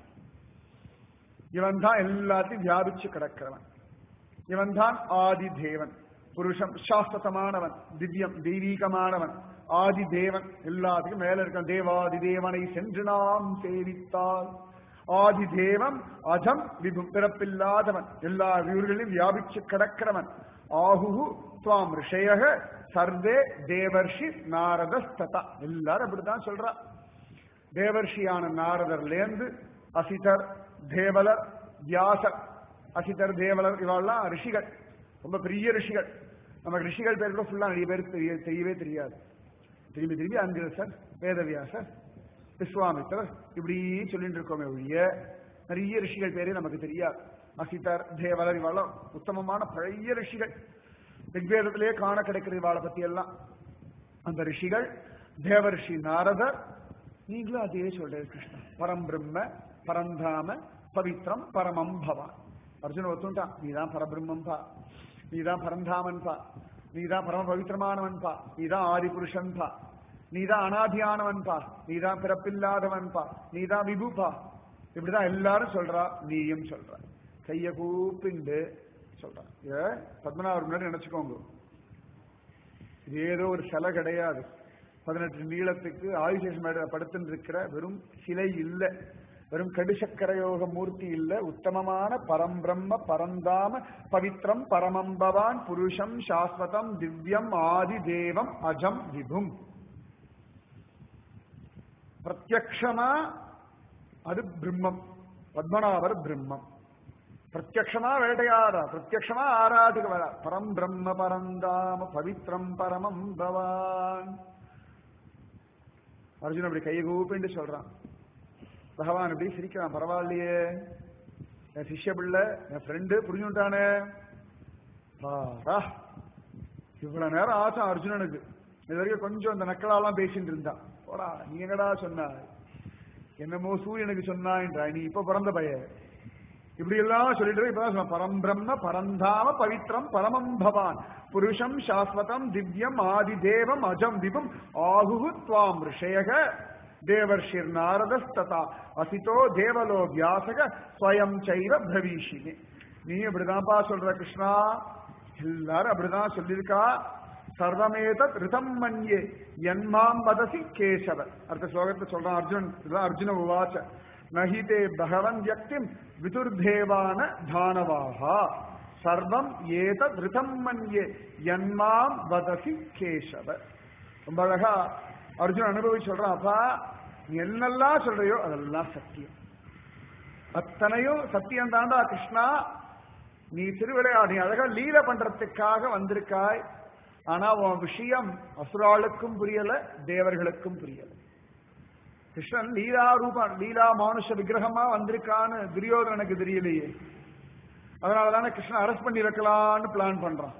S1: இவன் தான் எல்லாத்தையும் வியாபிச்சு கிடக்கிறவன். இவன் தான் ஆதி தேவன். புருஷம் சாஸ்வதமானவன், திவ்யம் தெய்வீகமானவன், ஆதி தேவன். எல்லாத்துக்கும் மேல இருக்க தேவாதி தேவனை சென்று நாம் சேவித்தால். ஆதி தேவம் அஜம் விபும், பிறப்பில்லாதவன், எல்லா வீடுகளிலும் வியாபிச்சு கிடக்கிறவன். ஆஹுஹு துவாம் ரிஷயः சர்வே தேவர்ஷி நாரதஸ்ததா. எல்லாரும் அப்படித்தான் சொல்றா. தேவர்ஷியான நாரதர்லேந்து அசிதர், தேவலர், வியாசர். அசிதர், தேவலர் இவாள்லாம் ரிஷிகள், ரொம்ப பெரிய ரிஷிகள். நமக்கு ரிஷிகள் பேர் கூட ஃபுல்லா நிறைய பேருக்கு தெரிய தெரியவே தெரியாது. திரும்பி திரும்பி அங்கிரசர், வேதவியாசர், விஸ்வாமித்தர் இப்படி சொல்லிட்டு இருக்கோமே ஒழிய நிறைய ரிஷிகள் பேரே நமக்கு தெரியாது. அசிதர், தேவலர் இவாளும் உத்தமமான பழைய ரிஷிகள். ரிக்வேதத்திலேயே காண கிடைக்கிற இவாளை பத்தி எல்லாம் அந்த ரிஷிகள். தேவர்ஷி நாரதர். நீங்களும் அதே சொல்ற கிருஷ்ணா, பரம் பிரம்ம பரந்தாம பவித்ரம் பரமம் பவான். அர்ஜுன ஒத்துட்டான், நீதான் பரபிரம்மம் பா, நீதான் பரந்தாமன் பா, நீதான் பரம பவித்திரமானவன் பா, நீதான் ஆதி புருஷன் பா, நீதான் அனாதியானவன் பா, நீதான் பிறப்பில்லாதவன் பா, நீதான் விபு பா. இப்படிதான் எல்லாரும் சொல்றா, நீயும் சொல்ற. கைய கூப்பிண்டு சொல்ற. பத்மநாபர் முன்னாடி நினைச்சுக்கோங்க, இது ஏதோ ஒரு சிலை கிடையாது. பதினெட்டு நீளத்துக்கு ஆயுஷேஷம் படுத்துட்டு இருக்கிற வெறும் சிலை இல்ல, வெறும் கடுசக்கரயோக மூர்த்தி இல்ல. உத்தமமான பரம்பிரம்ம பரந்தாம பவித்ரம் பரமம் பவான் புருஷம் சாஸ்வதம் திவ்யம் ஆதி தேவம் அஜம் விபும். பிரத்யக்ஷமா அது பிரம்மம், பத்மநாபர் பிரம்மம். பிரத்யக்ஷமா வேட்டையாடா, பிரத்யக்ஷமா ஆராதுக்கு வரா. பரம் பிரம்ம பரந்தாம பவித்ரம் பரமம் பவான். அர்ஜுன் அப்படி கையை கூப்பிட்டு சொல்றான். பகவான் அப்படி சிரிக்கிறான். பரவாயில்லையே, என் சிஷ்ய பிள்ளை, என் ஃப்ரெண்டு புரிஞ்சுட்டானே. இவ்வளவு நேரம் ஆசை அர்ஜுனனுக்கு. இது வரைக்கும் கொஞ்சம் அந்த நக்கலாலாம் பேசிட்டு இருந்தான். போடா நீ என்னடா சொன்ன, என்னமோ சூரியனுக்கு சொன்னான்றா, நீ இப்ப பிறந்த பைய இப்படி எல்லாம் சொல்லிட்டு இப்பதான் சொன்ன. பரம் பிரம்ம பரந்தாம பவித்ரம் பரமம் பவான் புருஷம் சாஸ்வதம் திவ்யம் ஆதி தேவம் அஜம் விபும் ஆகுகு துவாம் ரிஷயக தேவர்ஷிர் நாரதஸ்ததா அசிதோ தேவலோ வியாசக ஸ்வயம் சைவ பிரவீஷினி. நீ அப்படிதான்ப்பா சொல்ற கிருஷ்ணா, எல்லாரும் அப்படிதான் சொல்லியிருக்கா. சர்வமேதத் ரிதம் மன்யே என்மாம் வதசி கேசவ. அடுத்த ஸ்லோகத்தை சொல்றான் அர்ஜுன். இதுதான் அர்ஜுன உவாச்ச. நஹிதே பகவன் வியக்திம் விதுர்தேவான தானவாஹா சர்வம் ஏதத் ரிதம் மன்யே என்மாம் வதசி கேசவ. ரொம்ப அழகா அர்ஜுன் அனுபவி சொல்றான். அப்பா நீ என்னெல்லாம் சொல்றையோ அதெல்லாம் சத்தியம், அத்தனையும் சத்தியம் தாண்டா கிருஷ்ணா. நீ திருவிளையாடு, நீ அழகா லீல பண்றதுக்காக வந்திருக்காய். ஆனா உன் விஷயம் அசுராளுக்கும் புரியல, தேவர்களுக்கும் புரியல. கிருஷ்ணன் லீலா ரூபம், லீலா மானுஷ விக்கிரகமா வந்திருக்கான்னு துரியோதனனுக்கு தெரியலையே. அதனாலதானே கிருஷ்ணன் அரெஸ்ட் பண்ணி வைக்கலான்னு பிளான் பண்றான்.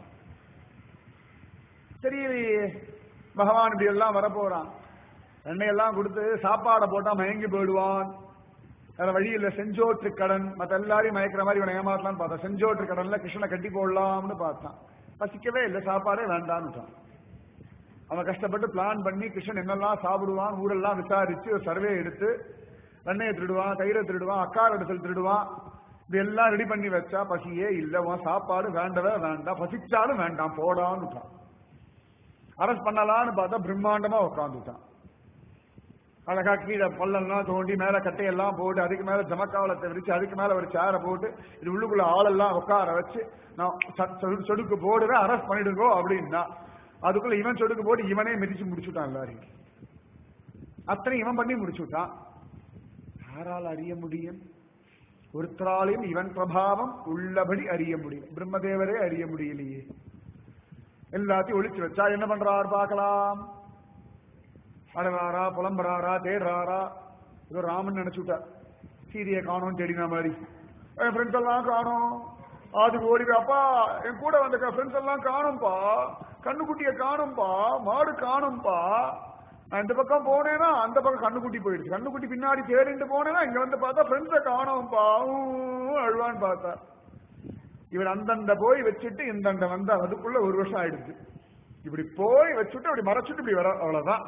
S1: தெரியலையே பகவான் இப்படி எல்லாம் வரப்போறான். எண்ணெயெல்லாம் கொடுத்து சாப்பாடை போட்டா மயங்கி போயிடுவான். வேற வழி இல்ல, செஞ்சோற்று கடன் மத்த எல்லாரையும் மயக்கிற மாதிரி இவனை ஏமாத்தலான்னு பார்த்தா. செஞ்சோற்று கடன்ல கிருஷ்ணனை கட்டி போடலாம்னு பார்த்தான். பசிக்கவே இல்லை, சாப்பாடே வேண்டான்னு. அவன் கஷ்டப்பட்டு பிளான் பண்ணி கிருஷ்ணன் என்னெல்லாம் சாப்பிடுவான் ஊரெல்லாம் விசாரிச்சு ஒரு சர்வே எடுத்து வெண்ணையை திருடுவான், தயிரை திருடுவான், அக்கார இடத்துல திருடுவான். இது எல்லாம் ரெடி பண்ணி வச்சா பசியே இல்லை. உன் சாப்பாடு வேண்டவே வேண்டாம், பசிச்சாலும் வேண்டாம் போடான்னு. அரஸ்ட் பண்ணலான்னு பார்த்தா பிரம்மாண்டமா உட்காந்துட்டான். அழகா கீழே பள்ளம்லாம் தோண்டி மேல கட்டையெல்லாம் போட்டு அதுக்கு மேல ஜமக்காவலத்தை விரிச்சு அதுக்கு மேல ஒரு சேரை போட்டு இது உள்ளுக்குள்ள ஆளெல்லாம் உட்கார வச்சு நான் சொடுக்கு போடுறேன் அரெஸ்ட் பண்ணிடுங்கோ அப்படின்னா அதுக்குள்ள இவன் சொடுக்கு போட்டு இவனே மிதிச்சு முடிச்சுட்டான். எல்லாரையும் அத்தனை இவன் பண்ணி முடிச்சுட்டான். யாரால் அறிய முடியும்? ஒருத்தராலையும் இவன் பிரபாவம் உள்ளபடி அறிய முடியும். பிரம்மதேவரே அறிய முடியலையே. எல்லாத்தையும் ஒழிச்சு வச்சா என்ன பண்றாரு பார்க்கலாம். அழகாரா புலம்புறாரா தேடுறாரா, ஏதோ ராமன் நினைச்சுட்டா. சீதையை காணும் தேடின மாதிரி என் ஃப்ரெண்ட்ஸ் எல்லாம் காணும். அதுக்கு ஓடிப்பா என் கூட வந்த ஃப்ரெண்ட்ஸ் எல்லாம் காணும்பா, கண்ணுக்குட்டிய காணும்பா, மாடு காணும்பா. நான் இந்த பக்கம் போனேன்னா அந்த பக்கம் கண்ணுக்குட்டி போயிடுச்சு. கண்ணுக்குட்டி பின்னாடி தேடிட்டு போனேன்னா இங்க வந்து பார்த்தா ஃப்ரெண்ட்ஸை காணும்பா அழுவான்னு பார்த்தா. இவர் அந்தண்ட போய் வச்சுட்டு இந்தண்ட வந்தா அதுக்குள்ள ஒரு வருஷம் ஆயிடுச்சு. இப்படி போய் வச்சுட்டு அப்படி மறைச்சிட்டு இப்படி வர, அவ்வளவுதான்.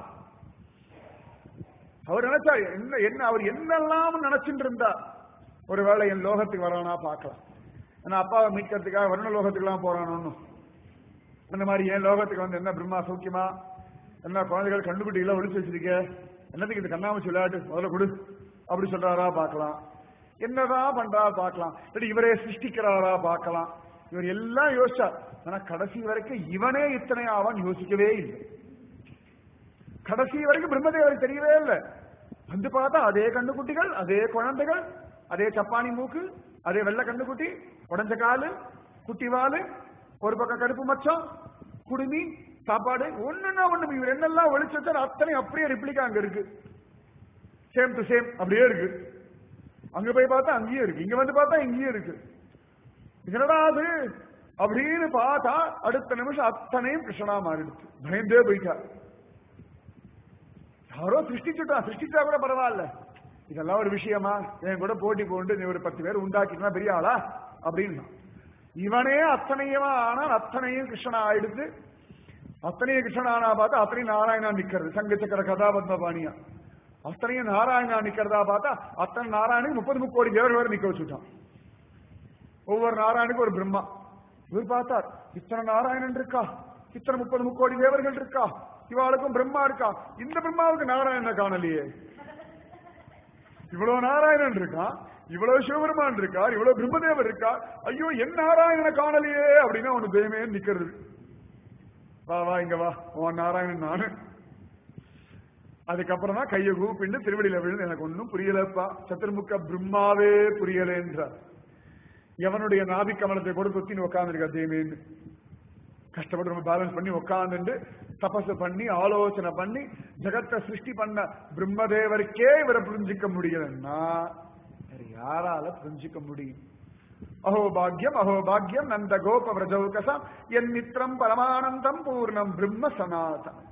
S1: அவர் நினைச்சா என்ன என்ன அவர் என்னெல்லாம் நினைச்சுட்டு இருந்தா ஒருவேளை என் லோகத்துக்கு வரானா பார்க்கலாம். ஏன்னா அப்பாவை மீட்கிறதுக்காக வருண லோகத்துக்கு எல்லாம் போறானு. அந்த மாதிரி என் லோகத்துக்கு வந்து என்ன பிரம்மா சௌக்கியமா, என்ன குழந்தைகள் கண்டுபிடிக்கலாம் ஒழிச்சு வச்சிருக்க, என்னத்துக்கு இது கண்ணாமூச்சி விளையாட்டு முதல்ல கொடு அப்படி சொல்றாரா பார்க்கலாம். என்னதான் பண்றா பார்க்கலாம். இவரே சிருஷ்டிக்கிறாரா பார்க்கலாம். இவர் எல்லாம் யோசிச்சார். ஆனா கடைசி வரைக்கும் இவனே இத்தனை ஆவான் யோசிக்கவே இல்லை. கடைசி வரைக்கும் பிரம்மதேவருக்கு தெரியவே இல்லை. வந்து பார்த்தா அதே கண்டுகுட்டிகள், அதே குழந்தைகள், அதே சப்பானி மூக்கு, அதே வெள்ளை கண்டுகுட்டி, உடஞ்ச காலு, குட்டி வாலு, ஒரு பக்கம் கருப்பு மச்சம், குடுமி, சாப்பாடு, ஒண்ணுன்னா ஒண்ணு. இவர் என்னெல்லாம் ஒழிச்சு வச்சார் அத்தனை அப்படியே ரிப்ளிகா அங்க இருக்கு. சேம் டு சேம் அப்படியே இருக்கு. அங்க போய் பார்த்தா அங்கேயும் இருக்கு, இங்க வந்து பார்த்தா இங்கேயும் இருக்கு. என்னடா அது அப்படின்னு பார்த்தா அடுத்த நிமிஷம் அத்தனையும் கிருஷ்ணனா மாறிடுச்சு. பயந்தே போயிட்டா. யாரோ சிருஷ்டிச்சுட்டா, சிருஷ்டிச்சா கூட பரவாயில்ல, இதெல்லாம் ஒரு விஷயமா, என் கூட போட்டி போட்டு நீ ஒரு பத்து பேர் உண்டாக்கினா பெரிய ஆளா அப்படின்னு. இவனே அத்தனையுமா ஆனால் அத்தனையும் கிருஷ்ணனா ஆயிடுச்சு. அத்தனையும் கிருஷ்ணனானா பார்த்தா அத்தனையும் நாராயணா நிக்கிறது. சங்க சக்கர கதாபத்ம பாணியா அத்தனையும் நாராயணா நிக்கிறதா பார்த்தா அத்தனை நாராயணுக்கு முப்பது முக்கோடி தேவர் வேறு நிக்க வச்சுட்டான். ஒவ்வொரு நாராயணுக்கும் ஒரு பிரம்மா. இவர் பார்த்தார், இத்தனை நாராயணன் இருக்கா, இத்தனை முப்பது முக்கோடி தேவர்கள் இருக்கா, இவாளுக்கும் பிரம்மா இருக்கா, இந்த பிரம்மாவுக்கு நாராயணனை காணலையே. இவ்வளவு நாராயணன் இருக்கா, இவ்வளவு சிவபெருமான் இருக்கார், இவ்வளவு பிரம்மதேவர் இருக்கா, ஐயோ என் நாராயணனை காணலையே அப்படின்னா அவனு தெய்வமே நிக்கிறது. வா வா இங்க வா, உன் நாராயணன் நானு. அதுக்கப்புறம் தான் கையை கூப்பிட்டு திருவடியில விழுந்து எனக்கு ஒன்னும் புரியலப்பா, சத்துர்முக பிரம்மாவே புரியல என்றார். எவனுடைய நாபி கமலத்தை கூட தொத்தின்னு உட்கார்ந்து இருக்கா தேமேன்னு. கஷ்டப்பட்டு நம்ம பேலன்ஸ் பண்ணி உட்கார்ந்து தபசு பண்ணி ஆலோசனை பண்ணி ஜகத்தை சிருஷ்டி பண்ண பிரம்மதேவருக்கே இவரை புரிஞ்சிக்க முடியலன்னா வேற யாரால புரிஞ்சிக்க முடியும்? அஹோபாகியம் அஹோபாகியம் நந்த கோப விரஜௌகசம் என் மித்திரம் பரமானந்தம் பூர்ணம் பிரம்ம சனாதனம்.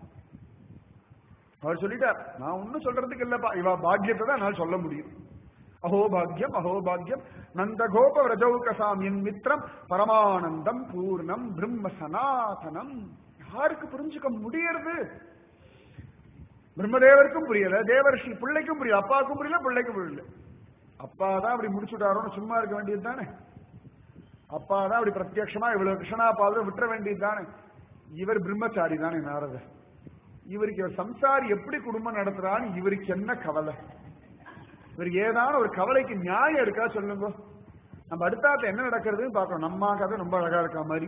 S1: அவர் சொல்லிட்டார், நான் ஒன்னும் சொல்றதுக்கு இல்லப்பா, இவ பாக்கியத்தை தான் நான் சொல்ல முடியும். அஹோபாகியம் அஹோபாகியம் நந்த கோப விரஜௌகசாம் என் மித்திரம் பரமானந்தம் பூர்ணம் பிரம்ம சனாதனம். யாருக்கு புரிஞ்சுக்க முடியறது? பிரம்மதேவருக்கும் புரியல, தேவர்ஷி பிள்ளைக்கும் புரியல, அப்பாவுக்கும் புரியல, பிள்ளைக்கும் புரியல. அப்பா தான் அப்படி முடிச்சுட்டாரோன்னு சும்மா இருக்க வேண்டியது தானே? அப்பா தான் அப்படி பிரத்யட்சமா இவ்வளவு கிருஷ்ணா பாதம் விட்டுற வேண்டியது தானே? இவர் பிரம்மச்சாரி தானே நாரதர். இவருக்கு இவர் சம்சாரி எப்படி குடும்பம் நடத்துறான்னு இவருக்கு என்ன கவலை? இவருக்கு ஏதான ஒரு கவலைக்கு நியாயம் இருக்கா சொல்லுங்க. நம்ம அடுத்தாத்த என்ன நடக்கிறதுன்னு பார்க்கணும். நம்ம கதை ரொம்ப அழகா இருக்கா மாதிரி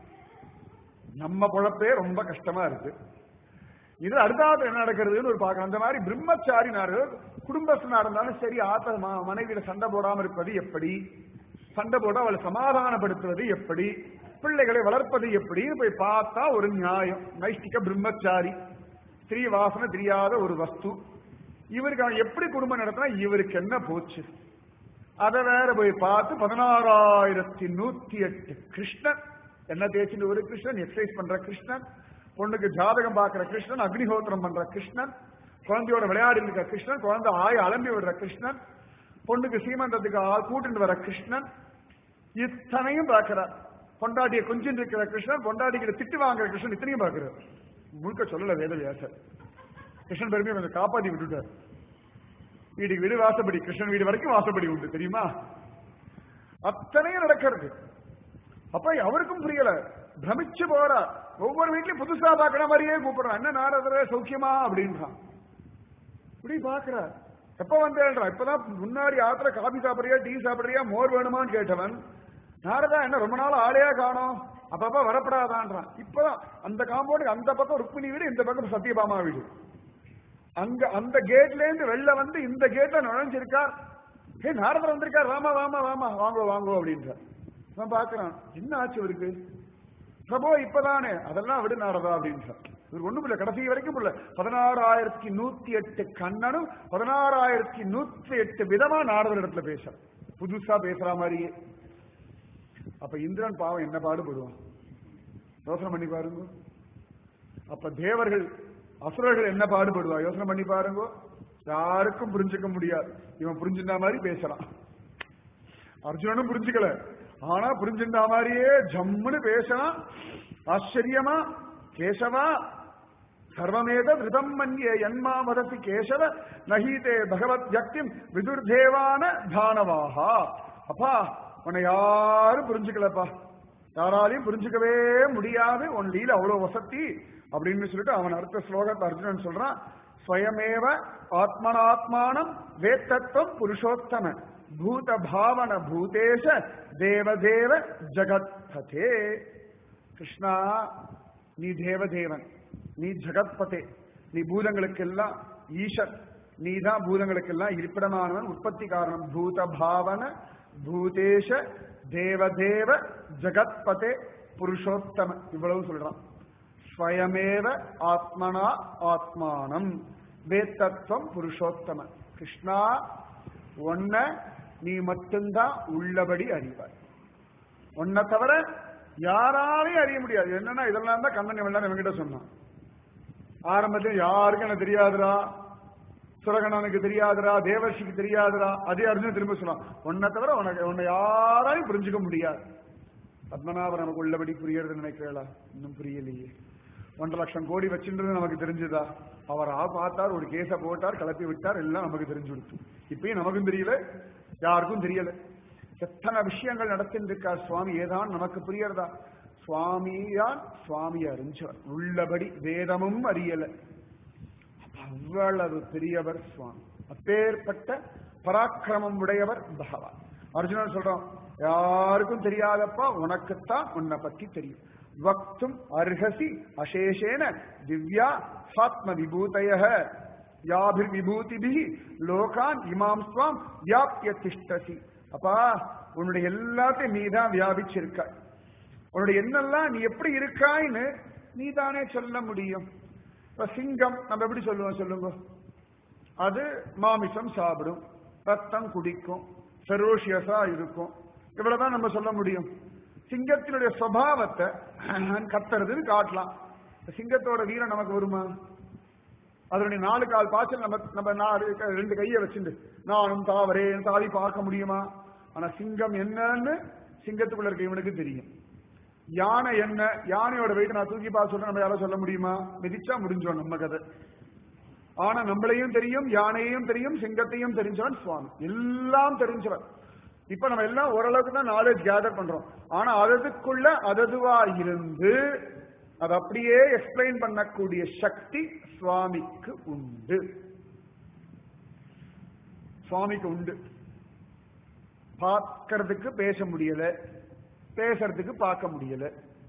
S1: நம்ம பொழப்பே ரொம்ப கஷ்டமா இருக்கு. இது அடுத்தாத்த என்ன நடக்கிறதுன்னு ஒரு பார்க்கணும். அந்த மாதிரி பிரம்மச்சாரி நாரதர் குடும்பஸ்தனா இருந்தாலும் சரி, ஆத்த மனைவியில சண்டை போடாம இருப்பது எப்படி, சண்டை போட அவளை சமாதானப்படுத்துவது எப்படி, பிள்ளைகளை வளர்ப்பது எப்படின்னு போய் பார்த்தா ஒரு நியாயம். நைஷ்டிக பிரம்மச்சாரி, ஸ்திரீ வாசனை தெரியாத ஒரு வஸ்து. இவருக்கு அவன் எப்படி குடும்பம் நடத்தினா இவருக்கு என்ன போச்சு? அதை வேற போய் பார்த்து பதினாறாயிரத்தி நூத்தி எட்டு கிருஷ்ணன் என்ன தேய்ச்சிட்டு ஒரு கிருஷ்ணன், எக்ஸசைஸ் பண்ற கிருஷ்ணன், பொண்ணுக்கு ஜாதகம் பார்க்கிற கிருஷ்ணன், அக்னிஹோத்திரம் பண்ற கிருஷ்ணன், குழந்தையோட விளையாடி இருக்க கிருஷ்ணன், குழந்தை ஆய அலம்பி விடுற கிருஷ்ணன், பொண்ணுக்கு சீமந்தத்துக்கு ஆள் கூட்டிட்டு வர கிருஷ்ணன், இத்தனையும் பார்க்கிறார். பொண்டாட்டியை கொஞ்சம் இருக்கிற கிருஷ்ணன், பொண்டாட்டிக்கிட்ட திட்டு வாங்குற கிருஷ்ணன், இத்தனையும் பார்க்கிறார். முழுக்க சொல்லல வேதவியாசர். கிருஷ்ணன் பெருமையை கொஞ்சம் காப்பாத்தி விட்டுட்டார். வீட்டுக்கு வீடு வாசப்படி, கிருஷ்ணன் வீடு வரைக்கும் வாசப்படி உண்டு தெரியுமா? அத்தனையும் நடக்கிறது. அப்ப அவருக்கும் புரியல, பிரமிச்சு போறா. ஒவ்வொரு வீட்லயும் புதுசா பாக்குற மாதிரியே கூப்பிடுறான். என்ன நாரதர சௌக்கியமா அப்படின்றான். இப்படி பாக்குறார். எப்ப வந்தேன்றான். இப்பதான் முன்னாடி ஆத்திர காபி சாப்பிடுறியா, டீ சாப்பிடுறியா, மோர் வேணுமான்னு கேட்டவன் நாரதா என்ன ரொம்ப நாள் ஆளையா காணோம், அப்பப்ப வரப்படாதான்றான். இப்பதான் அந்த காம்பவுண்டுக்கு அந்த பக்கம் ருக்மிணி வீடு, இந்த பக்கம் சத்யபாமா வீடு. அங்க அந்த கேட்ல இருந்து வெளில வந்து இந்த கேட்ல நுழைஞ்சிருக்கார். ஏ நாரதர் வந்திருக்கார், வாமா வாமா வாமா வாங்கோ வாங்கோ அப்படின்றார். நான் பாக்குறான், என்ன ஆச்சு இவருக்கு? பிரபோ இப்பதானே, அதெல்லாம் விடு நாரதா அப்படின்றார். இவர் ஒண்ணும் இல்ல, கடைசி வரைக்கும் இல்ல. பதினாறாயிரத்தி நூத்தி எட்டு கண்ணனும் பதினாறாயிரத்தி நூத்தி எட்டு விதமா நாரதர் இடத்துல பேச, புதுசா பேசுற மாதிரியே. அப்ப இந்திரன் பாவம் என்ன பாடுபடுவான் யோசனை பண்ணி பாருங்க. அப்ப தேவர்கள் அசுரர்கள் என்ன பாடுபடுவா யோசனை பண்ணி பாருங்க. யாருக்கும் புரிஞ்சுக்க முடியாது. இவன் புரிஞ்சுட்டா மாதிரி பேசுறான். அர்ஜுனனும் புரிஞ்சுக்கல, ஆனா புரிஞ்சுட்டா மாதிரியே ஜம்முன்னு பேசுறான். ஆச்சரியமா, கேசவா சர்வமேத விருதம் மன்யே என்மா மதசி கேசவ நஹீதே பகவத் யக்திம் விதுர்தேவான தானவாஹா. அப்பா உன்னை யாரும் புரிஞ்சுக்கலப்பா, யாராலையும் புரிஞ்சுக்கவே முடியாது, உன் லீல அவ்வளவு வசதி அப்படின்னு சொல்லிட்டு அவன் அடுத்த ஸ்லோகத்தை அர்ஜுனன் சொல்றான். ஸ்வயமேவ ஆத்மனாத்மானம் வேத்தத்துவம் புருஷோத்தம பூத பாவன பூதேஷ தேவதேவ ஜகத்பதே. கிருஷ்ணா நீ தேவதேவன், நீ ஜகத்பதே, நீ பூதங்களுக்கெல்லாம் ஈஷன், நீதான் பூதங்களுக்கெல்லாம் இருப்பிடமானவன், உற்பத்தி காரணம். பூத பாவன பூதேஷ தேவதேவ ஜகத்பதே புருஷோத்தம, இவ்வளவு சொல்றான். ஸ்வயமேவ ஆத்மனா ஆத்மானம் வேத்தத்துவம் புருஷோத்தம. கிருஷ்ணா ஒன்ன நீ மட்டும்தான் உள்ளபடி அறிவாய், உன்னை தவிர யாராலையும் அறிய முடியாது. என்னன்னா இதெல்லாம் தான் கண்ணன் இவன் இவங்கிட்ட சொன்னான். ஆரம்பத்தில் யாருக்கும் எனக்கு தெரியாதுரா, சுரகணனுக்கு தெரியாதுரா, தேவர்ஷிக்கு தெரியாதுரா. அதே அர்ஜுனன் திரும்ப சொன்னான், உன்னை தவிர உனக்கு உன்னை யாராலையும் புரிஞ்சுக்க முடியாது. பத்மநாபன் நமக்கு உள்ளபடி புரியறது நினைக்கிறா, இன்னும் புரியலையே. ஒன்றரை லட்சம் கோடி வச்சுன்றது நமக்கு தெரிஞ்சுதா? அவர் ஆ பார்த்தார், ஒரு கேஸ போட்டார், கிளப்பி விட்டார், எல்லாம் நமக்கு தெரிஞ்சு கொடுத்து. இப்பயும் நமக்கும் தெரியல, யாருக்கும் தெரியல. எத்தனை விஷயங்கள் நடத்திருக்கார் சுவாமி, ஏதான் நமக்கு புரியறதா? சுவாமியான் சுவாமி அறிஞ்சவர், உள்ளபடி வேதமும் அறியல. அவ்வளவு பெரியவர் சுவாமி, அப்பேற்பட்ட பராக்கிரமம் உடையவர் பகவான். அர்ஜுனன் சொல்றான், யாருக்கும் தெரியாதப்பா, உனக்குத்தான் உன்னை பத்தி தெரியும். வக்தும் அர்ஹசி அசேஷேன திவ்யா சாத்ம விபூதய யாபிர் விபூதிபி லோகான் இமாம் ஸ்வாம் வியாப்ய திஷ்டசி. அப்பா உன்னுடைய எல்லாத்தையும் நீதான் வியாபிச்சிருக்க. உன்னுடைய எண்ணெல்லாம் நீ எப்படி இருக்காய்ன்னு நீ தானே சொல்ல முடியும். இப்ப சிங்கம் நம்ம எப்படி சொல்லுவோம் சொல்லுங்க? அது மாமிசம் சாப்பிடும், ரத்தம் குடிக்கும், ஃபெரோஷியஸா இருக்கும். இவ்வளவுதான் நம்ம சொல்ல முடியும். சிங்கத்தினுடைய சுபாவத்தை கத்துறதுன்னு காட்டலாம். சிங்கத்தோட வீரம் நமக்கு வருமா? அதனுடைய நாலு கால் பாய்ச்சல் நம்ம நம்ம நாலு ரெண்டு கையை வச்சுட்டு நானும் தாவரேன் தாவி பார்க்க முடியுமா? ஆனா சிங்கம் என்னன்னு சிங்கத்துக்குள்ள இருக்க இவனுக்கு தெரியும். யானை என்ன, யானையோட வெயிட் நான் தூக்கி பார்த்து சொல்றேன், நம்ம யாரும் சொல்ல முடியுமா? மிதிச்சா முடிஞ்சோம் நம்ம கதை. ஆனா நம்மளையும் தெரியும், யானையையும் தெரியும், சிங்கத்தையும் தெரிஞ்சவன் சுவாமி, எல்லாம் தெரிஞ்சவன். இப்ப நம்ம எல்லாம் ஓரளவுக்கு தான் நாலேஜ் கேதர் பண்றோம். ஆனா அததுக்குள்ள அததுவா இருந்து அது அப்படியே எக்ஸ்பிளைன் பண்ணக்கூடிய சக்தி சுவாமிக்கு உண்டு. சுவாமிக்கு உண்டு. பார்க்கறதுக்கு பேச முடியல, பேசுறதுக்கு பார்க்க முடியல,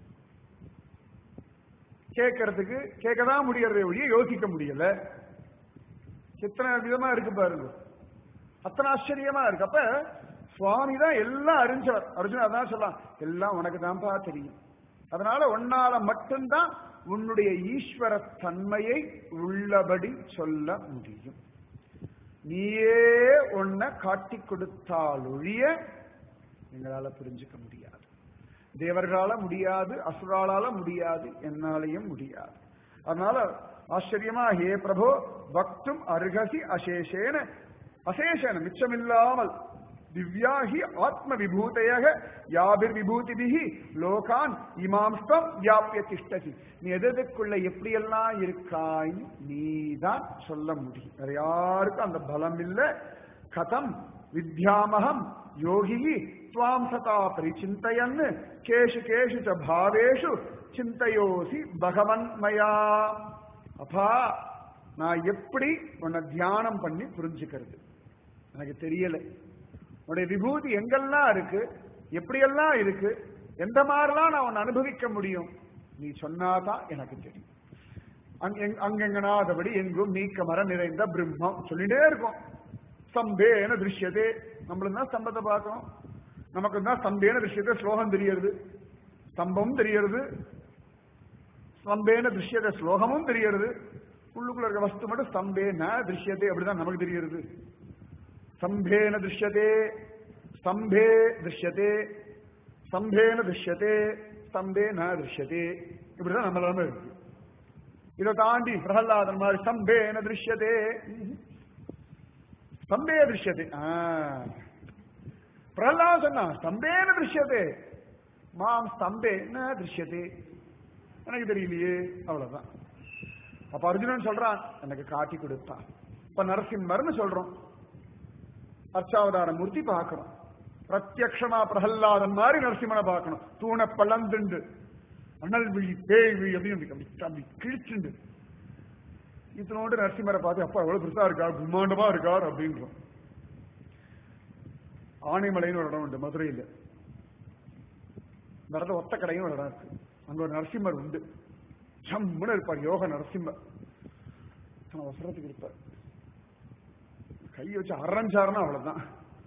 S1: கேட்கறதுக்கு கேட்கதான் முடியறதே ஒழிய யோசிக்க முடியல. எத்தனை விதமா இருக்கு பாருங்க, அத்தனை ஆச்சரியமா இருக்கு. அப்ப சுவாமி தான் எல்லாம் அறிஞ்சவர். அர்ஜுனா அதான் சொல்லலாம், எல்லாம் உனக்கு தான்ப்பா தெரியும். அதனால உன்னால மட்டும்தான் உன்னுடைய ஈஸ்வர தன்மையை உள்ளபடி சொல்ல முடியும். நீயே உன்னை காட்டி கொடுத்தாலொழிய எங்களால புரிஞ்சுக்க முடியாது. தேவர்களால முடியாது, அசுராளால முடியாது, என்னாலையும் முடியாது. அதனால ஆச்சரியமா, ஹே பிரபோ பக்தும் அருகசி அசேஷேன அசேஷன மிச்சமில்லாமல் திவ்யாஹி ஆத்ம விபூதையாக யாபிர் விபூதிபிஹி லோகான் இமாம்ஸ்தம் வியாபிய திஷ்டசி. நீ எதுக்குள்ள எப்படியெல்லாம் இருக்காய் நீதான் சொல்ல முடியும். வேற யாருக்கும் அந்த பலம் இல்லை. கதம் வித்யாமகம் யோகி துவாம் சதா பரிச்சிந்தயன் கேஷு கேஷு ச பாவேஷு சிந்தையோசி பகவன் மயா. அப்பா நான் எப்படி உன்னை தியானம் பண்ணி புரிஞ்சுக்கிறது எனக்கு தெரியல. உன்னுடைய விபூதி எங்கெல்லாம் இருக்கு, எப்படியெல்லாம் இருக்கு, எந்த மாதிரிலாம் நான் உன்னை அனுபவிக்க முடியும், நீ சொன்னாதான் எனக்கு தெரியும். அங்கெங்கனாதபடி எங்கும் நீக்க மர நிறைந்த பிரம்மம் சொல்லிட்டே இருக்கும். ஸ்தம்பேன திருஷ்யதே, நம்மளும் தான் ஸ்தம்பத்தை பார்க்கணும். நமக்கு தான் ஸ்தம்பேன திருஷ்யத்தை ஸ்லோகம் தெரியறது, ஸ்தம்பமும் தெரியறது, ஸ்தம்பேன திருஷ்யத்தை ஸ்லோகமும் தெரியறது. உள்ளுக்குள்ள இருக்க வஸ்து மட்டும் ஸ்தம்பேன திருஷ்யதே அப்படிதான் நமக்கு தெரியறது. ஸ்தம்பேன திருஷ்யதே, ஸ்தம்பே திருஷ்யதே, ஸ்தம்பேன திருஷ்யதே, ஸ்தம்பே ந திருஷ்யதே, இப்படிதான் நம்ம நிலைமை இருக்கு. இதை தாண்டி பிரகலாதன் மாதிரி ஸ்தம்பேன திருஷ்யதே, ஸ்தம்பே திருஷ்யதே. பிரகலாதன் சொன்னா ஸ்தம்பேன திருஷ்யதே, மாம் ஸ்தம்பே ந திருஷ்யதே, எனக்கு தெரியலையே, அவ்வளவுதான். அப்ப அர்ஜுனன் சொல்றான் எனக்கு காட்டி கொடுத்தான். இப்ப நரசிம்மர்னு சொல்றோம், அர்ச்சாவதார மூர்த்தி பார்க்கணும். பிரத்யக்ஷமா பிரகல்லாதன் மாதிரி நரசிம்மனை பார்க்கணும். தூண பழந்துண்டு அனல் விழி பேய் விழி அப்படின்னு அப்படி கிழிச்சுண்டு இதனோடு நரசிம்மரை பார்த்து அப்பா எவ்வளவு பெருசா இருக்கார், பிரம்மாண்டமா இருக்கார் அப்படின்றோம். ஆனைமலைன்னு ஒரு இடம் உண்டு மதுரையில். இந்த இடத்துல ஒத்த கடையும் ஒரு இடம் இருக்கு. அங்க ஒரு நரசிம்மர் உண்டு, ஜம்முன்னு இருப்பார், யோக நரசிம்மர். அவசரத்துக்கு இருப்பார், கை வச்சு அரைஞ்சாருன்னா அவ்வளவுதான்,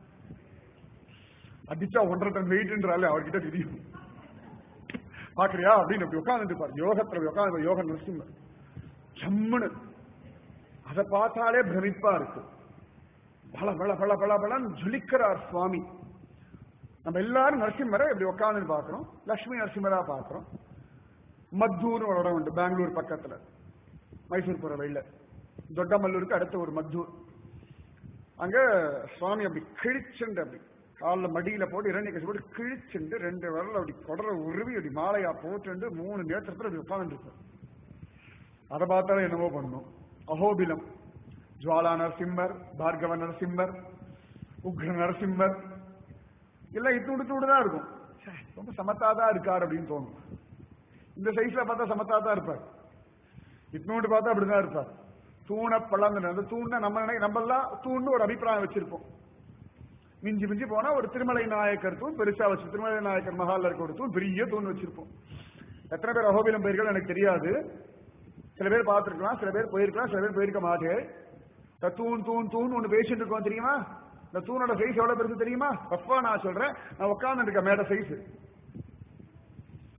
S1: அடிச்சா ஒன்றரை டன் வெயிட்ன்றாலே அவர்கிட்ட தெரியும். பாக்குறியா அப்படின்னு அப்படி உட்கார்ந்து இருப்பார், யோகத்துல உட்காந்து யோக நரசிம்மர் ஜம்முன்னு. அதை பார்த்தாலே பிரமிப்பா இருக்கு. பல பல பல பல பலன் ஜொலிக்கிறார் சுவாமி. நம்ம எல்லாரும் நரசிம்மரை இப்படி உட்காந்து பாக்குறோம், லட்சுமி நரசிம்மரா பாக்குறோம். மத்தூர் ஒரு இடம் உண்டு பெங்களூர் பக்கத்துல, மைசூர் போற வழியில, தொட்டமல்லூருக்கு அடுத்த ஒரு மத்தூர். அங்க சுவாமி அப்படி கிழிச்சுண்டு அப்படி காலில் மடியில போட்டு இரண்டு கட்சி போட்டு கிழிச்சுண்டு ரெண்டு வரல அப்படி கொடரை உருவி அப்படி மாலையா போட்டு மூணு நேரத்துல அப்படி உட்கார்ந்து இருப்பார். அதை பார்த்தாலும் என்னவோ பண்ணும். அஹோபிலம், ஜுவாலா நரசிம்மர், பார்கவ நரசிம்மர், உக்ர நரசிம்மர் எல்லாம் இத்தூடு தூடு தான் இருக்கும். ரொம்ப சமத்தாதான் இருக்கார் அப்படின்னு தோணும். இந்த சைஸ்ல பார்த்தா சமத்தாதான் இருப்பார், இத்தூண்டு பார்த்தா அப்படிதான் இருப்பார். தூண பழங்க அந்த தூண நம்ம நம்ம எல்லாம் தூண்டு ஒரு அபிப்பிராயம் வச்சிருப்போம். மிஞ்சி மிஞ்சி போனா ஒரு திருமலை நாயக்கர் தூண் பெருசா வச்சு, திருமலை நாயக்கர் மகால்ல இருக்க ஒரு தூண் பெரிய தூண் வச்சிருப்போம். எத்தனை பேர் அகோபிலம் போயிருக்கோம் எனக்கு தெரியாது. சில பேர் பார்த்திருக்கலாம், சில பேர் போயிருக்கலாம், சில பேர் போயிருக்க மாட்டேன். தூண் தூண் தூண் ஒண்ணு பேசிட்டு இருக்கோம் தெரியுமா? இந்த தூணோட சைஸ் எவ்வளவு பெருசு தெரியுமா? ரஃபா நான் சொல்றேன், நான் உட்கார்ந்து இருக்க மேட சைஸ்.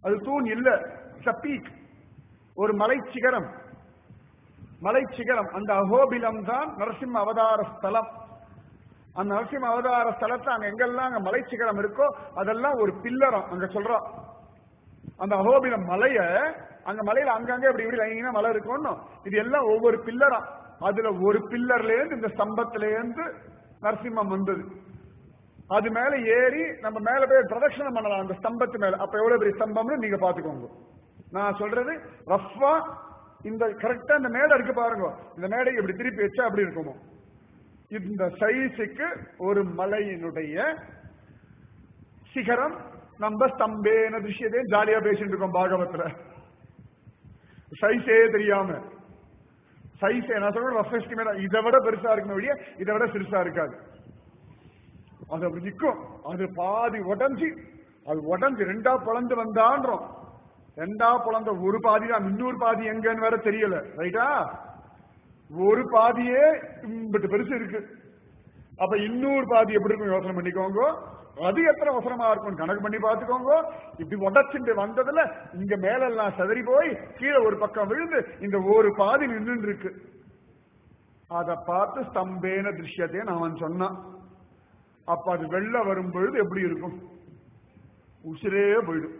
S1: அது தூண் இல்ல, பீக், ஒரு மலை சிகரம். மலை சிகரம் அந்த அகோபிலம் தான் நரசிம்ம அவதார ஸ்தலம். அந்த நரசிம்ம அவதார ஸ்தலத்தை அங்க எங்கெல்லாம் அங்க மலை சிகரம் இருக்கோ அதெல்லாம் ஒரு பில்லரம் அங்க சொல்றோம். அந்த அகோபிலம் மலைய அங்க மலையில அங்கங்க இப்படி இப்படி லைனா மலை இருக்கும். இது எல்லாம் ஒவ்வொரு பில்லரம். அதுல ஒரு பில்லர்ல இருந்து இந்த ஸ்தம்பத்தில இருந்து நரசிம்மம் வந்தது. அது மேல ஏறி நம்ம மேல போய் பிரதட்சணம் பண்ணலாம் அந்த ஸ்தம்பத்து மேல. அப்ப எவ்வளவு பெரிய ஸ்தம்பம்னு நீங்க பாத்துக்கோங்க. நான் சொல்றது ரஃபா இந்த கரெக்டா இந்த மேடை இருக்கு பாருங்க. இந்த மேடை இப்படி திருப்பி வச்சா அப்படி இருக்குமோ இந்த சைஸுக்கு ஒரு மலையினுடைய சிகரம். நம்ம ஸ்தம்பேன திருஷ்யதே ஜாலியா பேசிட்டு இருக்கோம் பாகவத்துல. சைஸே தெரியாம சைஸ் என்ன சொல்றேன் ரஃப் எஸ்டிமேட் இதை விட பெருசா இருக்குமே வழியா இதை விட சிறுசா இருக்காது. அது அப்படி நிற்கும். அது பாதி உடஞ்சி அது உடஞ்சி ரெண்டா பிளந்து வந்தான்றோம். ரெண்டா பிளந்த ஒரு பாதி தான், இன்னொரு பாதி எங்கன்னு வேற தெரியல. ரைட்டா? ஒரு பாதியே இம்பிட்டு பெருசு இருக்கு. அப்ப இன்னொரு பாதி எப்படி இருக்கும் யோசனை பண்ணிக்கோங்க. அது எத்தனை அவசரமா இருக்கும் கணக்கு பண்ணி பார்த்துக்கோங்க. இப்படி உடச்சுட்டு வந்ததுல இங்க மேல எல்லாம் சதறி போய் கீழே ஒரு பக்கம் விழுந்து இந்த ஒரு பாதி நின்று இருக்கு. அதை பார்த்து ஸ்தம்பேன திருஷ்யத்தை நான் சொன்னான். அப்ப அது வெள்ள வரும்பொழுது எப்படி இருக்கும்? உசிரே போயிடும்.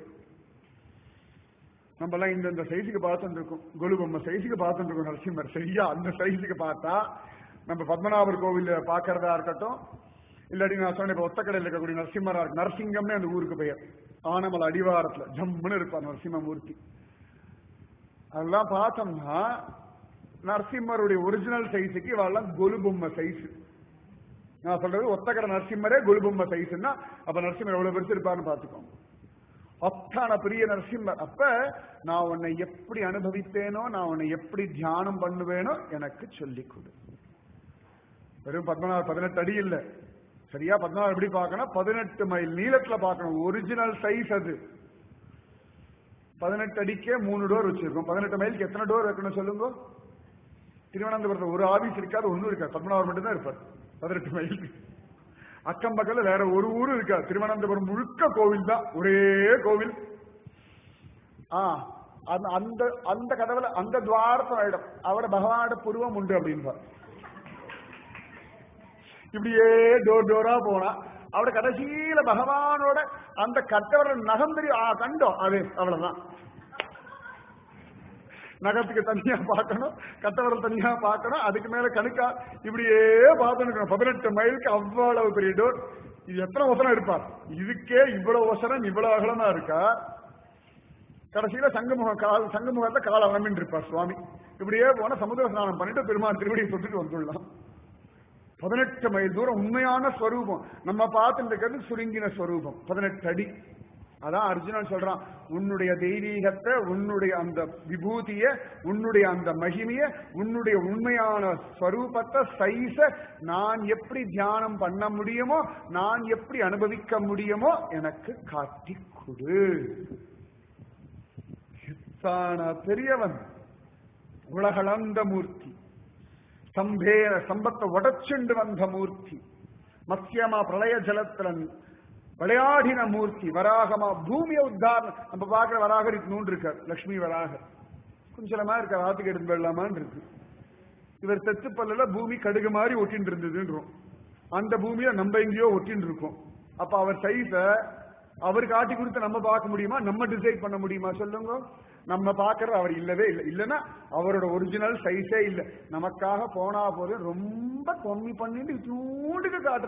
S1: நம்ம எல்லாம் இந்த சைஸுக்கு பார்த்துட்டு இருக்கோம். கொலுபொம்மை சைஸுக்கு பார்த்துட்டு இருக்கோம் நரசிம்மர். சரியா அந்த சைஸுக்கு பார்த்தா நம்ம பத்மநாபர் கோவில் பாக்கிறதா இருக்கட்டும், இல்லாட்டி நான் சொன்ன இப்ப ஒத்தக்கடையில் இருக்கக்கூடிய நரசிம்மரா இருக்கு. நரசிங்கம்னே அந்த ஊருக்கு பெயர். ஆனமலை அடிவாரத்துல ஜம்முன்னு இருப்பார் நரசிம்மமூர்த்தி. அதெல்லாம் பார்த்தோம்னா நரசிம்மருடைய ஒரிஜினல் சைஸுக்கு இவெல்லாம் கொலுபொம்மை சைஸ். நான் சொல்றது ஒத்தக்கடை நரசிம்மரே கொலுபொம்மை சைஸ்னா அப்ப நரசிம்மர் எவ்வளவு பெருசு இருப்பாருன்னு பாத்துக்கோங்க. அத்தான பெரிய நரசிம்மர். அப்ப நான் உன்னை எப்படி அனுபவித்தேனோ, நான் உன்னை எப்படி தியானம் பண்ணுவேனோ எனக்கு சொல்லிக் கொடு. வெறும் பத்மநாபர் பதினெட்டு அடி இல்ல. சரியா? பத்மநாபர் எப்படி பார்க்கணும்? பதினெட்டு மைல் நீளத்துல பார்க்கணும். ஒரிஜினல் சைஸ் அது. பதினெட்டு அடிக்கே மூணு டோர் வச்சிருக்கோம். பதினெட்டு மைலுக்கு எத்தனை டோர் வைக்கணும் சொல்லுங்க? திருவனந்தபுரத்துல ஒரு ஆபீஸ் இருக்காது, ஒன்னும் இருக்காது. பத்மநாபர் மட்டும் தான் இருப்பார் பதினெட்டு மைலுக்கு. அக்கம் பக்கத்துல வேற ஒரு ஊரு இருக்காது. திருவனந்தபுரம் முழுக்க கோவில் தான், ஒரே கோவில். ஆஹ் அந்த அந்த கதவுல அந்த துவாரத்தம் அவட பகவானோட புருவம் உண்டு அப்படின்பார். இப்படியே டோர் டோரா போனா அவட கடைசியில பகவானோட அந்த கட்டவர நகம் தெரியும் கண்டோம். அது அவ்வளவுதான். நகத்துக்கு தனியா பார்க்கணும், கட்டவரம் தனியா பார்க்கணும், அதுக்கு மேல கணுக்கா இப்படியே பார்த்துக்கணும். பதினெட்டு மைலுக்கு அவ்வளவு பெரிய டோர். இது எத்தனை வசனம் இருப்பார்? இதுக்கே இவ்வளவு வசனம் இவ்வளவு அகலமா இருக்கா. கடைசியில சங்கமுக கால் சங்கமுகத்தை கால வளமின் இருப்பார் சுவாமி. இப்படியே போன சமுதிர ஸ்நானம் பண்ணிட்டு பெருமாள் திருவடியை தொட்டுட்டு வந்துடலாம். பதினெட்டு மைல் தூரம் உண்மையான ஸ்வரூபம். நம்ம பார்த்துட்டு இருக்கிறது சுருங்கின ஸ்வரூபம் பதினெட்டு அடி. அதான் அர்ஜுனன் சொல்றான், உன்னுடைய தெய்வீகத்தை, உன்னுடைய அந்த விபூதிய, உன்னுடைய அந்த மகிமைய, உன்னுடைய உண்மையான ஸ்வரூபத்தை சைஸ நான் எப்படி தியானம் பண்ண முடியுமோ, நான் எப்படி அனுபவிக்க முடியுமோ எனக்கு காட்டி கொடு. பெரியவன் உலகளந்த மூர்த்தி, சம்பேர சம்பத்தை உடச்சுண்டு வந்த மூர்த்தி, மத்தியமா பிரளய ஜலத்திரன் விளையாடின மூர்த்தி, வராகமா பூமியை உத்தாரணம். நம்ம பார்க்கிற வராகர் நூன்று இருக்கார், லட்சுமி வராகர் குஞ்சலமா இருக்க ஆத்துக்கு எடுத்து போயிடலாமான்னு இருக்கு. இவர் செத்து பல்ல பூமி கடுகு மாதிரி ஒட்டின்னு இருந்ததுன்றோம். அந்த பூமியை நம்ம எங்கேயோ ஒட்டின்னு இருக்கோம். அப்ப அவர் சைஸ அவர் காட்டி கொடுத்து நம்ம பார்க்க முடியுமா? நம்ம டிசைட் பண்ண முடியுமா சொல்லுங்க? நம்ம பார்க்கறது அவர் இல்லவே இல்லை. இல்லைன்னா அவரோட ஒரிஜினல் சைஸே இல்லை. நமக்காக போனா போது ரொம்ப கம்மி பண்ணிட்டு தூண்டுக்கு காட்டுற.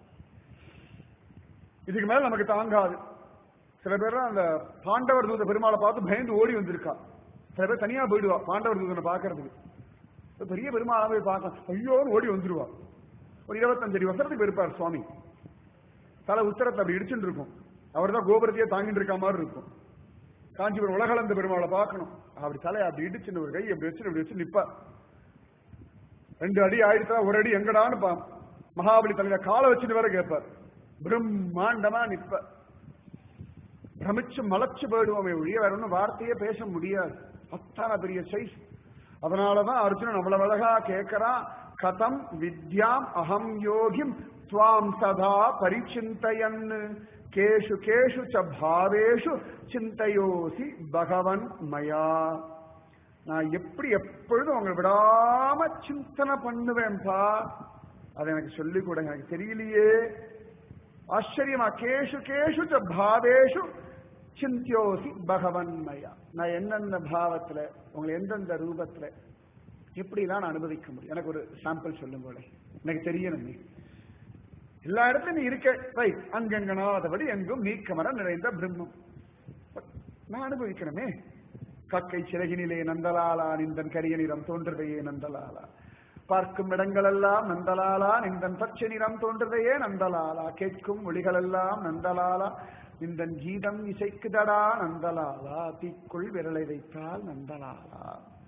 S1: இதுக்கு மேல நமக்கு தாங்காது. சில பேர் அந்த பாண்டவர் தூத பெருமாளை பார்த்து பயந்து ஓடி வந்திருக்கா. சில பேர் தனியா போயிடுவா பாண்டவர் தூதனை பாக்குறதுக்கு. பெரிய பெருமாளை போய் பார்க்க ஐயோன்னு ஓடி வந்துருவா. ஒரு இருபத்தஞ்சு அடி வருஷத்துக்கு இருப்பார் சுவாமி. தலை உத்தரத்தை அப்படி இடிச்சுட்டு இருக்கும். அவர் தான் கோபுரத்தையே தாங்கிட்டு இருக்க மாதிரி இருக்கும். காஞ்சிபுரம் உலகளந்த பெருமாளை பார்க்கணும். அப்படி தலையை அப்படி இடிச்சுன்னு ஒரு கை அப்படி வச்சு அப்படி வச்சு நிப்பார். ரெண்டு அடி ஆயிடுத்தா ஒரு அடி எங்கடான்னு பா மகாபலி தலையில காலை வச்சுட்டு வேற கேட்பார். பிரம்மாண்டமா நிப்ப. பிரமிச்சு மலைச்சு போயிடுவோமே ஒழிய வேற ஒன்னும் வார்த்தையே பேச முடியாது. அத்தான பெரிய சைஸ். அதனாலதான் அர்ஜுனன் அவ்வளவு அழகா கேட்கிறான், கதம் வித்யாம் அகம் யோகிம் துவாம் சதா பரிச்சிந்தயன் கேஷு கேஷு ச பாவேஷு சிந்தையோசி பகவன் மயா. நான் எப்படி எப்பொழுதும் உங்களை விடாம சிந்தனை பண்ணுவேன்பா. அதை எனக்கு சொல்லிக் கூட எனக்கு தெரியலையே. ஆச்சரியமா கேஷு கேஷு ச பாவேஷு சிந்தியோசி பகவன் மயா. நான் என்னென்ன பாவத்துல உங்களை எந்தெந்த ரூபத்துல எப்படிலாம் நான் அனுபவிக்க முடியும்? எனக்கு ஒரு சாம்பிள் சொல்லுங்களே, எனக்கு தெரியணும். எல்லா இடத்துலயும் நீ இருக்க, ரைட், அங்கங்கனாதபடி எங்கும் நீக்கமர நிறைந்த பிரம்மம் நான் அனுபவிக்கணுமே. கக்கை சிறகினிலே நந்தலாலா நிந்தன் கரிய நிறம் தோன்றுதையே நந்தலாலா, பார்க்கும் இடங்களெல்லாம் நந்தலாலா நிந்தன் பச்சை நிறம் தோன்றுதையே நந்தலாலா, கேட்கும் மொழிகளெல்லாம் நந்தலாலா நிந்தன் கீதம் இசைக்குதடா நந்தலாலா, தீக்குள் விரலை வைத்தால் நந்தலாலா.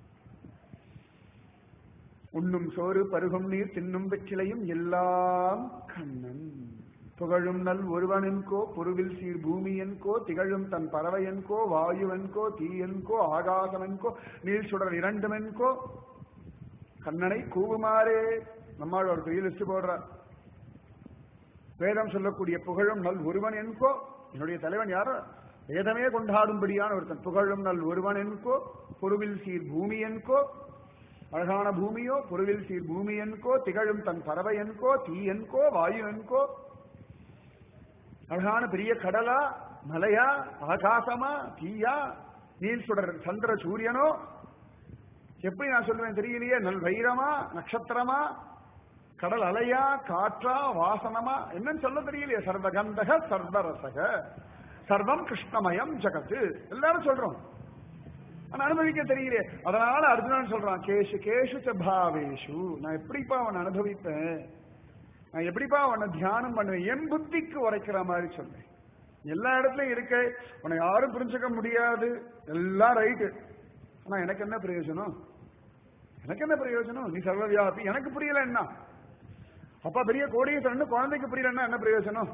S1: உண்ணும் சோறு பருகும் நீர் தின்னும் வெற்றிலையும் எல்லாம் கண்ணன். புகழும் நல் ஒருவனென்கோ பொருவில் சீர் பூமி என்கோ, திகழும் தன் பறவையென்கோ வாயுவென்கோ தீயென்கோ ஆகாசமென்கோ நீள் சுடர் இரண்டுமென்கோ, கண்ணனை கூவுமாறே. நம்மால் ஒரு பெரிய லிஸ்ட் போடுறார். வேதம் சொல்லக்கூடிய புகழும் நல் ஒருவன் என்கோ, என்னுடைய தலைவன் யாரோ வேதமே கொண்டாடும்படியான ஒருத்தன். புகழும் நல் ஒருவன் என்கோ பொருவில் சீர் பூமி என்கோ, அழகான பூமியோ பொருவில் சீர் பூமி என்கோ, திகழும் தன் பறவை என்கோ தீ என்கோ வாயு என்கோ, அழகான பெரிய கடலா மலையா ஆகாசமா தீயா நீல் சுடர் சந்திர சூரியனோ, எப்படி நான் சொல்லுவேன் தெரியலையே. நல் வைரமா நட்சத்திரமா கடல் அலையா காற்றா வாசனமா என்னன்னு சொல்ல தெரியலையே. சர்வகந்தக சர்வரசக சர்வம் கிருஷ்ணமயம் ஜகத்து எல்லாரும் சொல்றோம், ஆனா அனுபவிக்க தெரியலையே. அதனால அர்ஜுனன் சொல்றான் கேஷு கேஷு ச பாவேஷு. நான் எப்படிப்பா அவனை அனுபவிப்பேன், நான் எப்படிப்பா அவனை தியானம் பண்ணுவேன், என் புத்திக்கு உரைக்கிற மாதிரி சொன்னேன். எல்லா இடத்துலயும் இருக்க, உன்னை யாரும் புரிஞ்சுக்க முடியாது, எல்லாம் ரைட்டு, ஆனா எனக்கு என்ன பிரயோஜனம், எனக்கு என்ன பிரயோஜனம்? நீ சர்வவியாபி, எனக்கு புரியல என்ன? அப்பா பெரிய கோடீஸ்வரன் குழந்தைக்கு புரியலன்னா என்ன பிரயோஜனம்?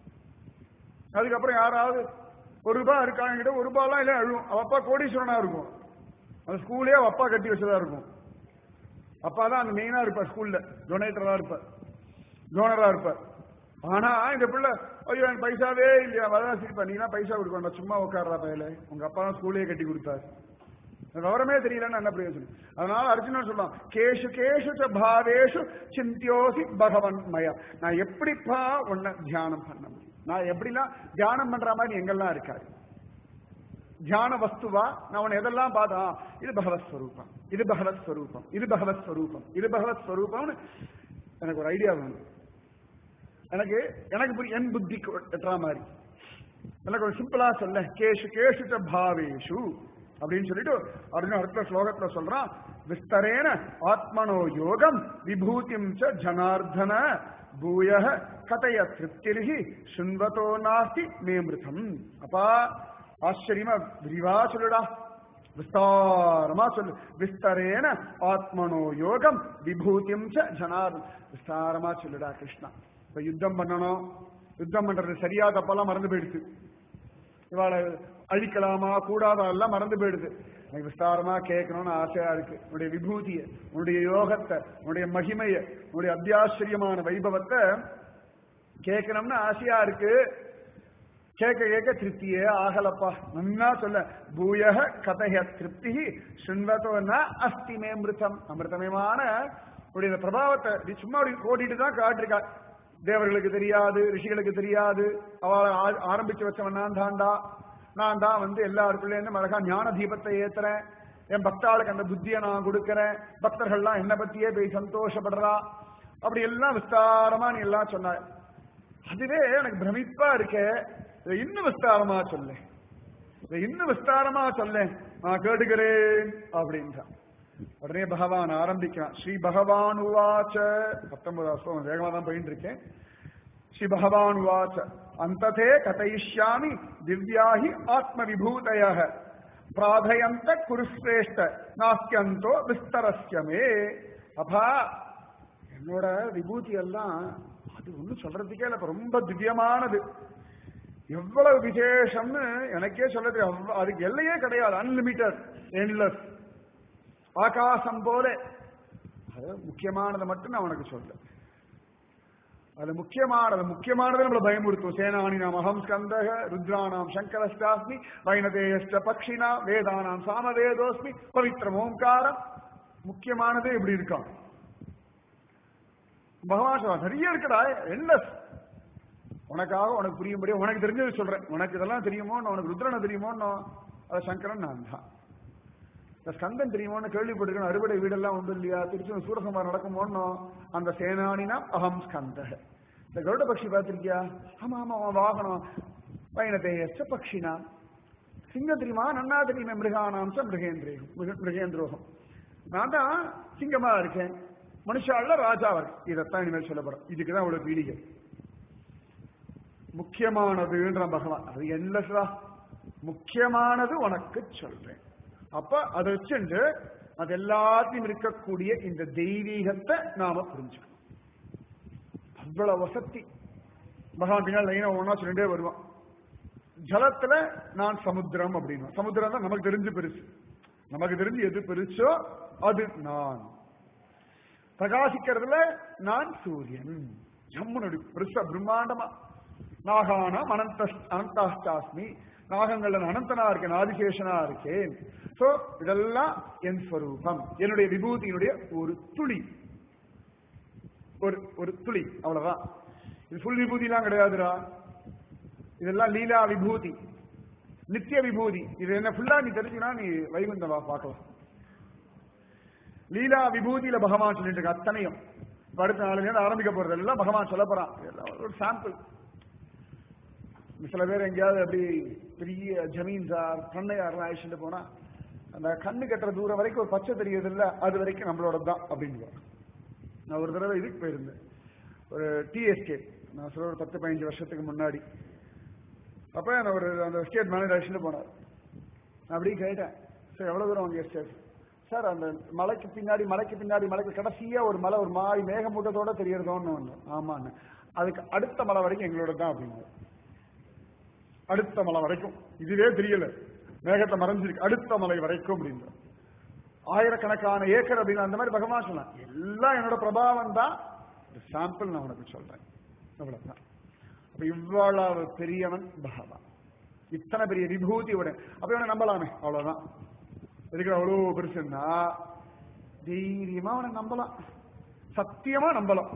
S1: அதுக்கப்புறம் யாராவது ஒரு ரூபாய் இருக்காங்க ஒரு ரூபாய்லாம் இல்ல அழுவும், அவ அப்பா கோடீஸ்வரனா இருக்கும், அந்த ஸ்கூலே அவ அப்பா கட்டி வச்சதா இருக்கும். அப்பா தான் அந்த மெயினா இருப்பார், ஸ்கூல்ல டொனேட்டரா இருப்பார், டோனரா இருப்பார். ஆனா இந்த பிள்ளை ஐயோ எனக்கு பைசாவே இல்லையா, வதான் சிரிப்பா, நீனா பைசா கொடுக்கணும், சும்மா உட்கார்றா பையல, உங்க அப்பா தான் ஸ்கூலே கட்டி கொடுத்தாரு, விவரமே தெரியலன்னு என்ன பிரயோஜனம்? அதனால அர்ஜுனன் சொல்றான் கேஷு கேஷு ச பாவேஷு சிந்தியோசி பகவன் மயா. நான் எப்படிப்பா உன்னை தியானம் பண்ண முடியும்? நான் எப்படிலாம் தியானம் பண்ற மாதிரி எங்கெல்லாம் இருக்காது தியான வஸ்துவா? நான் உன்னை எதெல்லாம் பார்த்தா இது பகவத் ஸ்வரூபம், இது பகவத் ஸ்வரூபம், இது பகவத் ஸ்வரூபம், இது பகவத் ஸ்வரூபம்னு எனக்கு ஒரு ஐடியா வேணும். எனக்கு எனக்கு என் புத்திக்கு எட்டுற மாதிரி எனக்கு ஒரு சிம்பிளா சொல்ல கேஷு கேஷு ச பாவேஷு அப்படின்னு சொல்லிட்டு அர்ஜுன அடுத்த ஸ்லோகத்துல சொல்றான் விஸ்தரேன ஆத்மனோ யோகம் விபூதிம் ச ஜனார்தன பூய கதைய திருப்திரிஹி சுன்வதோ நாஸ்தி மேமிருதம். அப்பா ஆச்சரியமா விரிவா சொல்லுடா, விஸ்தாரமா சொல்லு. விஸ்தரேன ஆத்மனோ யோகம் விபூதிம் ச ஜனார்தன, விஸ்தாரமா சொல்லுடா கிருஷ்ணா. இப்ப யுத்தம் பண்ணணும், யுத்தம் பண்றது சரியா தப்பெல்லாம் மறந்து போயிடுச்சு, இவாளை அழிக்கலாமா கூடாதா எல்லாம் மறந்து போயிடுது. எனக்கு விஸ்தாரமா கேட்கணும்னு ஆசையா இருக்கு. உன்னுடைய விபூதிய, உன்னுடைய யோகத்தை, உன்னுடைய மகிமைய, உன்னுடைய அத்தியாச்சரியமான வைபவத்தை கேட்கணும்னு ஆசையா இருக்கு. கேட்க கேட்க திருப்தியே ஆகலப்பா. நன்னா சொல்ல பூய கதைய திருப்தி சுன்வதோன்னா அஸ்தி மேமிருத்தம். அமிர்தமயமான உடைய பிரபாவத்தை நீ சும்மா அப்படி ஓடிட்டு தான் காட்டிருக்கா. தேவர்களுக்கு தெரியாது, ரிஷிகளுக்கு தெரியாது, அவளை ஆரம்பிச்சு வச்சவன் நான் தாண்டா, நான் தான் வந்து எல்லாருக்குள்ளேருந்து அழகா ஞான தீபத்தை ஏத்துறேன், என் பக்தாளுக்கு அந்த புத்தியை நான் கொடுக்கறேன், பக்தர்கள்லாம் என்ன பத்தியே போய் சந்தோஷப்படுறா, அப்படி எல்லாம் விஸ்தாரமா நீ எல்லாம் சொன்ன. அதுவே எனக்கு பிரமிப்பா இருக்க. இன்னும் விஸ்தாரமா சொல்ல, இன்னும் விஸ்தாரமா சொல்ல, நான் கேட்டுக்கிறேன் அப்படின்றான். உடனே பகவான் ஆரம்பிக்கிறான். ஸ்ரீ பகவான் உவாச்ச, பத்தொன்பதாம் ஸ்லோகம் வேகமா தான் போயிட்டு இருக்கேன். ஸ்ரீ பகவான் உவாச்ச அந்ததே கதையிஷ்யாமி திவ்யாஹி ஆத்ம விபூதயः பிராதயந்த குருஸ்ரேஷ்ட நாஸ்யந்தோ விஸ்தரஸ்யமே. அப்பா என்னோட விபூதி எல்லாம் அது ஒன்னும் சொல்றதுக்கே இல்ல, ரொம்ப திவ்யமானது, எவ்வளவு விசேஷம்னு எனக்கே சொல்றது, அதுக்கு எல்லையே கிடையாது, அன்லிமிட்டட் எண்ட்லெஸ், ஆகாசம் போல. அது முக்கியமானதை மட்டும் நான் உனக்கு சொல்ல. அது முக்கியமானது முக்கியமானது நம்மளை பயமுறுத்தும். சேனானி நாம் அகம் ஸ்கந்தக ருத்ராணாம் சங்கரஸ்டாஸ்மி வைணதேயஸ்ட பக்ஷினா வேதானாம் சாமவேதோஸ்மி பவித்ரம் ஓம்காரம். முக்கியமானது எப்படி இருக்கான் பகவான் சொல்ல நிறைய இருக்குடா. என்ன உனக்காக உனக்கு புரியும்படியா உனக்கு தெரிஞ்சது சொல்றேன். உனக்கு இதெல்லாம் தெரியுமோ, உனக்கு ருத்ரனை தெரியுமோன்னு அது சங்கரன் நான் தான். இந்த ஸ்கந்தன் தெரியுமோன்னு கேள்விப்பட்டிருக்கேன். அறுவடை வீடெல்லாம் உண்டு இல்லையா, திருச்சி சூரசம்பாரம் நடக்குமோன்னு அந்த சேனானினா அகம் ஸ்கந்த. இந்த கருட பக்ஷி பார்த்திருக்கியா? ஆமா ஆமா வாகனம் வைணதேயஸ்ட பக்ஷினா. சிங்கம் தெரியுமா? நன்னா தெரியுமே. மிருகானாம்ச மிருகேந்திரேகம் மிருகேந்திரோகம். நான் தான் சிங்கமா இருக்கேன், மனுஷால ராஜாவா இருக்கு. இதைத்தான் இனிமேல் சொல்லப்படும். இதுக்குதான் அவ்வளவு பீடிகை. முக்கியமானதுன்ற பகவான் அது என்ன முக்கியமானது உனக்கு சொல்றேன். அப்ப அதை வச்சுட்டு அது எல்லாத்தையும் இருக்கக்கூடிய இந்த தெய்வீகத்தை நாம புரிஞ்சுக்கணும். அவ்வளவு வசதி பகவான் பின்னால் லைனா ஒன்னா சொல்லிட்டே வருவான். ஜலத்துல நான் சமுத்திரம் அப்படின்னு. சமுத்திரம் தான் நமக்கு தெரிஞ்சு பெருசு. நமக்கு தெரிஞ்சு எது பெருசோ அது நான். பிரகாசிக்கிறதுல நான் சூரியன். ஜம்முனு பெருசா பிரம்மாண்டமா. நாகானம் அனந்த அனந்தாஸ்டாஸ்மி. நாகங்கள் அனந்தனா இருக்கேன், ஆதிசேஷனா இருக்கேன். சோ இதெல்லாம் என் ஸ்வரூபம், என்னுடைய விபூதியினுடைய ஒரு துளி, ஒரு ஒரு துளி, அவ்வளவுதான். இது ஃபுல் விபூதி எல்லாம் கிடையாதுடா. இதெல்லாம் லீலா விபூதி, நித்திய விபூதி. இது என்ன ஃபுல்லா நீ தெரிஞ்சுனா நீ வைகுந்தவா பார்க்கலாம். லீலா விபூதியில பகவான் சொல்லிட்டு இருக்க அத்தனையும் அடுத்த நாள் ஆரம்பிக்க போறது எல்லாம் பகவான் சொல்ல போறான். ஒரு சாம்பிள். சில பேர் எங்கேயாவது அப்படி பெரிய ஜமீன்தார் பண்ணையார் ஆயிடுச்சுட்டு போனா அந்த கண்ணு கட்டுற தூரம் வரைக்கும் ஒரு பச்சை தெரியுது இல்ல, அது வரைக்கும் நம்மளோட தான் அப்படின்னு. நான் ஒரு தடவை இதுக்கு போயிருந்தேன், ஒரு டி எஸ்டேட். நான் சொல்ல ஒரு பத்து பதினஞ்சு வருஷத்துக்கு முன்னாடி. அப்ப நான் ஒரு அந்த எஸ்டேட் மேனேஜர் ஆயிடுச்சுட்டு போனார். அப்படி கேட்டேன், சார் எவ்வளவு தூரம் உங்க எஸ்டேட்? சார் அந்த மலைக்கு பின்னாடி மலைக்கு பின்னாடி மலைக்கு கடைசியா ஒரு மலை ஒரு மாறி மேகமூட்டத்தோட தெரியறதோன்னு ஒண்ணு. ஆமான்னு. அதுக்கு அடுத்த மலை வரைக்கும் எங்களோட தான் அப்படின்னு. அடுத்த மலை வரைக்கும் இதுவே தெரியல, மேகத்தை மறைஞ்சிருக்கு, அடுத்த மலை வரைக்கும் அப்படின்னு. ஆயிரக்கணக்கான ஏக்கர் அப்படின்னு அந்த மாதிரி பகவான் சொல்லலாம். எல்லாம் என்னோட பிரபாவம் தான். சாம்பிள் நான் உனக்கு சொல்றேன், அவ்வளவுதான். அப்ப இவ்வளவு பெரியவன் பகவான், இத்தனை பெரிய விபூதியோட. அப்ப இவனை நம்பலாமே, அவ்வளவுதான். எதுக்கு அவ்வளவு பெருசுன்னா தைரியமா அவனை நம்பலாம், சத்தியமா நம்பலாம்,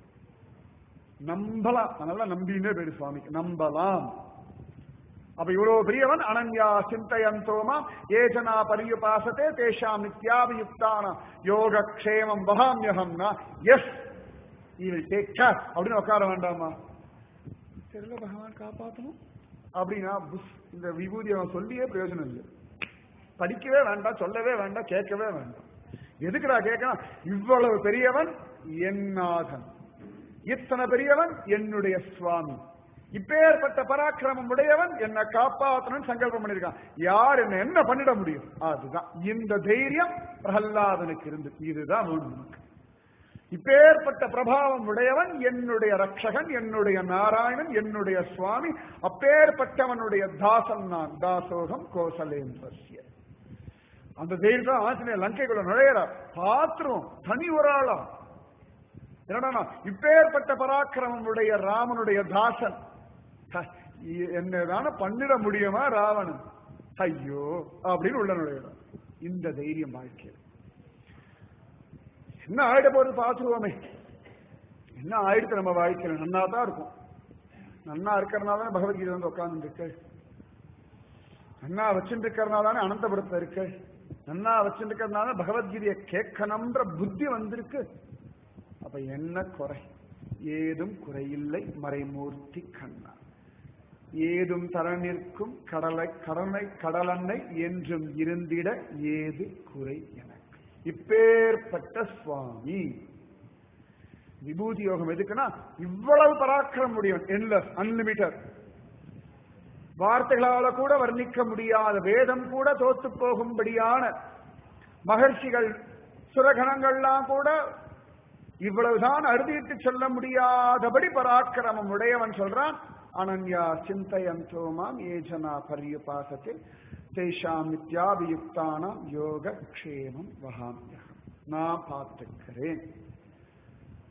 S1: நம்பலாம். அதனால நம்பினே பேரு சுவாமிக்கு, நம்பலாம். அப்ப இவ்வளவு பெரியவன். அனன்யா சிந்தயந்தோமா ஏஜனா பரியுபாசத்தே தேஷாம் நித்யாபியுக்தான யோகக்ஷேமம் வகாமியகம்னா yes he will take care அப்படின்னு உட்கார வேண்டாமா? தெரியல பகவான் காப்பாற்றணும் அப்படின்னா இந்த விபூதி அவன் சொல்லியே பிரயோஜனம் இல்லை. படிக்கவே வேண்டாம், சொல்லவே வேண்டாம், கேட்கவே வேண்டாம். எதுக்குடா கேட்கணும்? இவ்வளவு பெரியவன் என் நாதன், இத்தனை பெரியவன் என்னுடைய சுவாமி, இப்பேற்பட்ட பராக்கிரமம் உடையவன் என்னை காப்பாற்றணும்னு சங்கல்பம் பண்ணிருக்கான். யார் என்ன என்ன பண்ணிட முடியும்? அதுதான் இந்த தைரியம் பிரகல்லாதனுக்கு இருந்து. இதுதான் வேணும் நமக்கு. இப்பேற்பட்ட பிரபாவம் உடையவன் என்னுடைய ரட்சகன், என்னுடைய நாராயணன், என்னுடைய சுவாமி. அப்பேற்பட்டவனுடைய தாசன் நான். தாசோகம் கோசலேந்திரஸ்ய. அந்த தைரியம் தான் ஆஞ்சநேயர் லங்கைக்குள்ள நுழையிறார். பாத்திரம் தனி ஒரு ஆளா. என்னடா இப்பேற்பட்ட பராக்கிரமம் உடைய ராமனுடைய தாசன் என்னதான பண்ணிட முடியுமா ராவணன்? ஐயோ அப்படின்னு உள்ள நுழையிறார். இந்த தைரியம் வாழ்க்கை என்ன ஆயிட போறது பார்த்துருவோமே. என்ன ஆயிடுத்து நம்ம வாழ்க்கையில? நன்னா தான் இருக்கும். நன்னா இருக்கிறதுனால பகவத்கீதை வந்து உட்கார்ந்து இருக்கு. நன்னா வச்சுட்டு இருக்கிறதுனால அனந்தபுரத்துல இருக்கு. நன்னா வச்சுட்டு இருக்கிறதுனால பகவத்கீதையை கேட்கணும்ன்ற புத்தி வந்திருக்கு. அப்ப என்ன குறை? ஏதும் குறையில்லை மறைமூர்த்தி கண்ணா. ஏதும் தர நிற்கும் கடலை கடனை கடலன்னை என்றும் இருந்திட ஏது குறை எனக்கு. இப்பேற்பட்ட சுவாமி. விபூதி யோகம் எதுக்குன்னா இவ்வளவு பராக்கிரமம் முடியும். Endless, unlimited. வார்த்தைகளால கூட வர்ணிக்க முடியாத, வேதம் கூட தோத்து போகும்படியான மகர்ஷிகள் சுரகணங்கள்லாம் கூட இவ்வளவுதான் அறுதிட்டு சொல்ல முடியாதபடி பராக்கிரமம் உடையவன் சொல்றான். அனன்யா சிந்தயந்தோமாம் ஏஜனா பரியுபாசத்தே தேஷாம் நித்யாபியுக்தானாம் யோக க்ஷேமம் வகாமியகம். நான் பார்த்துக்கிறேன்.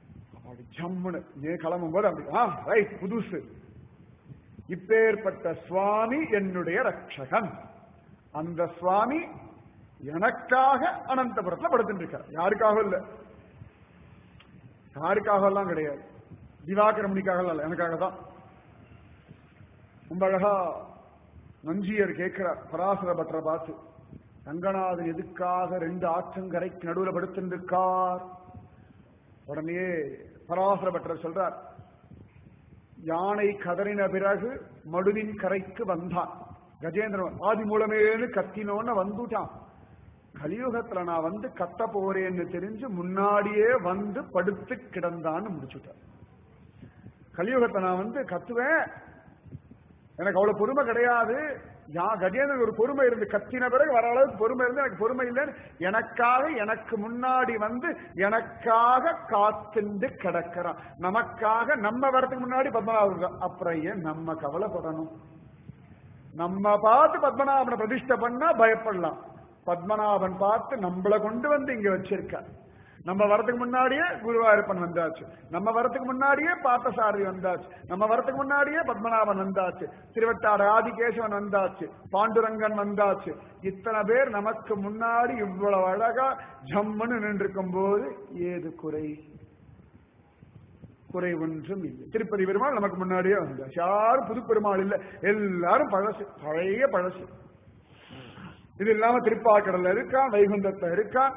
S1: அப்படி ஜம்முன்னு நீ கிளம்பும் போது அப்படி ஆ ரைட் புதுசு. இப்பேற்பட்ட சுவாமி என்னுடைய ரட்சகன். அந்த சுவாமி எனக்காக அனந்தபுரத்துல படுத்துட்டு இருக்கார். யாருக்காக இல்ல, யாருக்காக எல்லாம் கிடையாது. திவாகரமணிக்காக இல்ல, எனக்காக தான். ரொம்ப அழகா நஞ்சியர் கேட்கிறார் பராசர பட்டரை பார்த்து, ரங்கநாதன் எதுக்காக ரெண்டு ஆற்றங்கரைக்கு நடுவில் படுத்திருக்கார்? உடனே பராசர பட்டர் சொல்றார், யானை கதறின பிறகு மடுவின் கரைக்கு வந்தான். கஜேந்திரன் ஆதி மூலமேனு கத்தினோன்னு வந்துட்டான். கலியுகத்துல நான் வந்து கத்த போறேன்னு தெரிஞ்சு முன்னாடியே வந்து படுத்து கிடந்தான்னு முடிச்சுட்டார். கலியுகத்தை நான் வந்து கத்துவேன், எனக்கு அவ்வளவு பொறுமை கிடையாது. யா கஜேந்திரன் ஒரு பொறுமை இருந்து கத்தின பிறகு வர அளவுக்கு பொறுமை இருந்து எனக்கு பொறுமை இல்லைன்னு எனக்காக எனக்கு முன்னாடி வந்து எனக்காக காத்துண்டு கிடக்கிறான். நமக்காக நம்ம வரதுக்கு முன்னாடி பத்மநாபன். அப்புறம் ஏன் நம்ம கவலைப்படணும்? நம்ம பார்த்து பத்மநாபனை பிரதிஷ்டை பண்ணா பயப்படலாம். பத்மநாபன் பார்த்து நம்மளை கொண்டு வந்து இங்க வச்சிருக்க. நம்ம வரதுக்கு முன்னாடியே குருவாயூரப்பன் வந்தாச்சு, நம்ம வரதுக்கு முன்னாடியே பார்த்தசாரதி வந்தாச்சு, நம்ம வரதுக்கு முன்னாடியே பத்மநாபன் வந்தாச்சு, திருவட்டாறு ஆதிகேசவன் வந்தாச்சு, பாண்டுரங்கன் வந்தாச்சு. இத்தனை பேர் நமக்கு முன்னாடி இவ்வளவு அழகா ஜம்முன்னு நின்றிருக்கும் போது ஏது குறை? குறை ஒன்றும் இல்லை. திருப்பதி பெருமாள் நமக்கு முன்னாடியே வந்தாச்சு. யாரும் புது பெருமாள் இல்லை, எல்லாரும் பழசு, பழைய பழசு. இது இல்லாம திருப்பாக்கடல்ல இருக்கான், வைகுந்தத்துல இருக்கான்.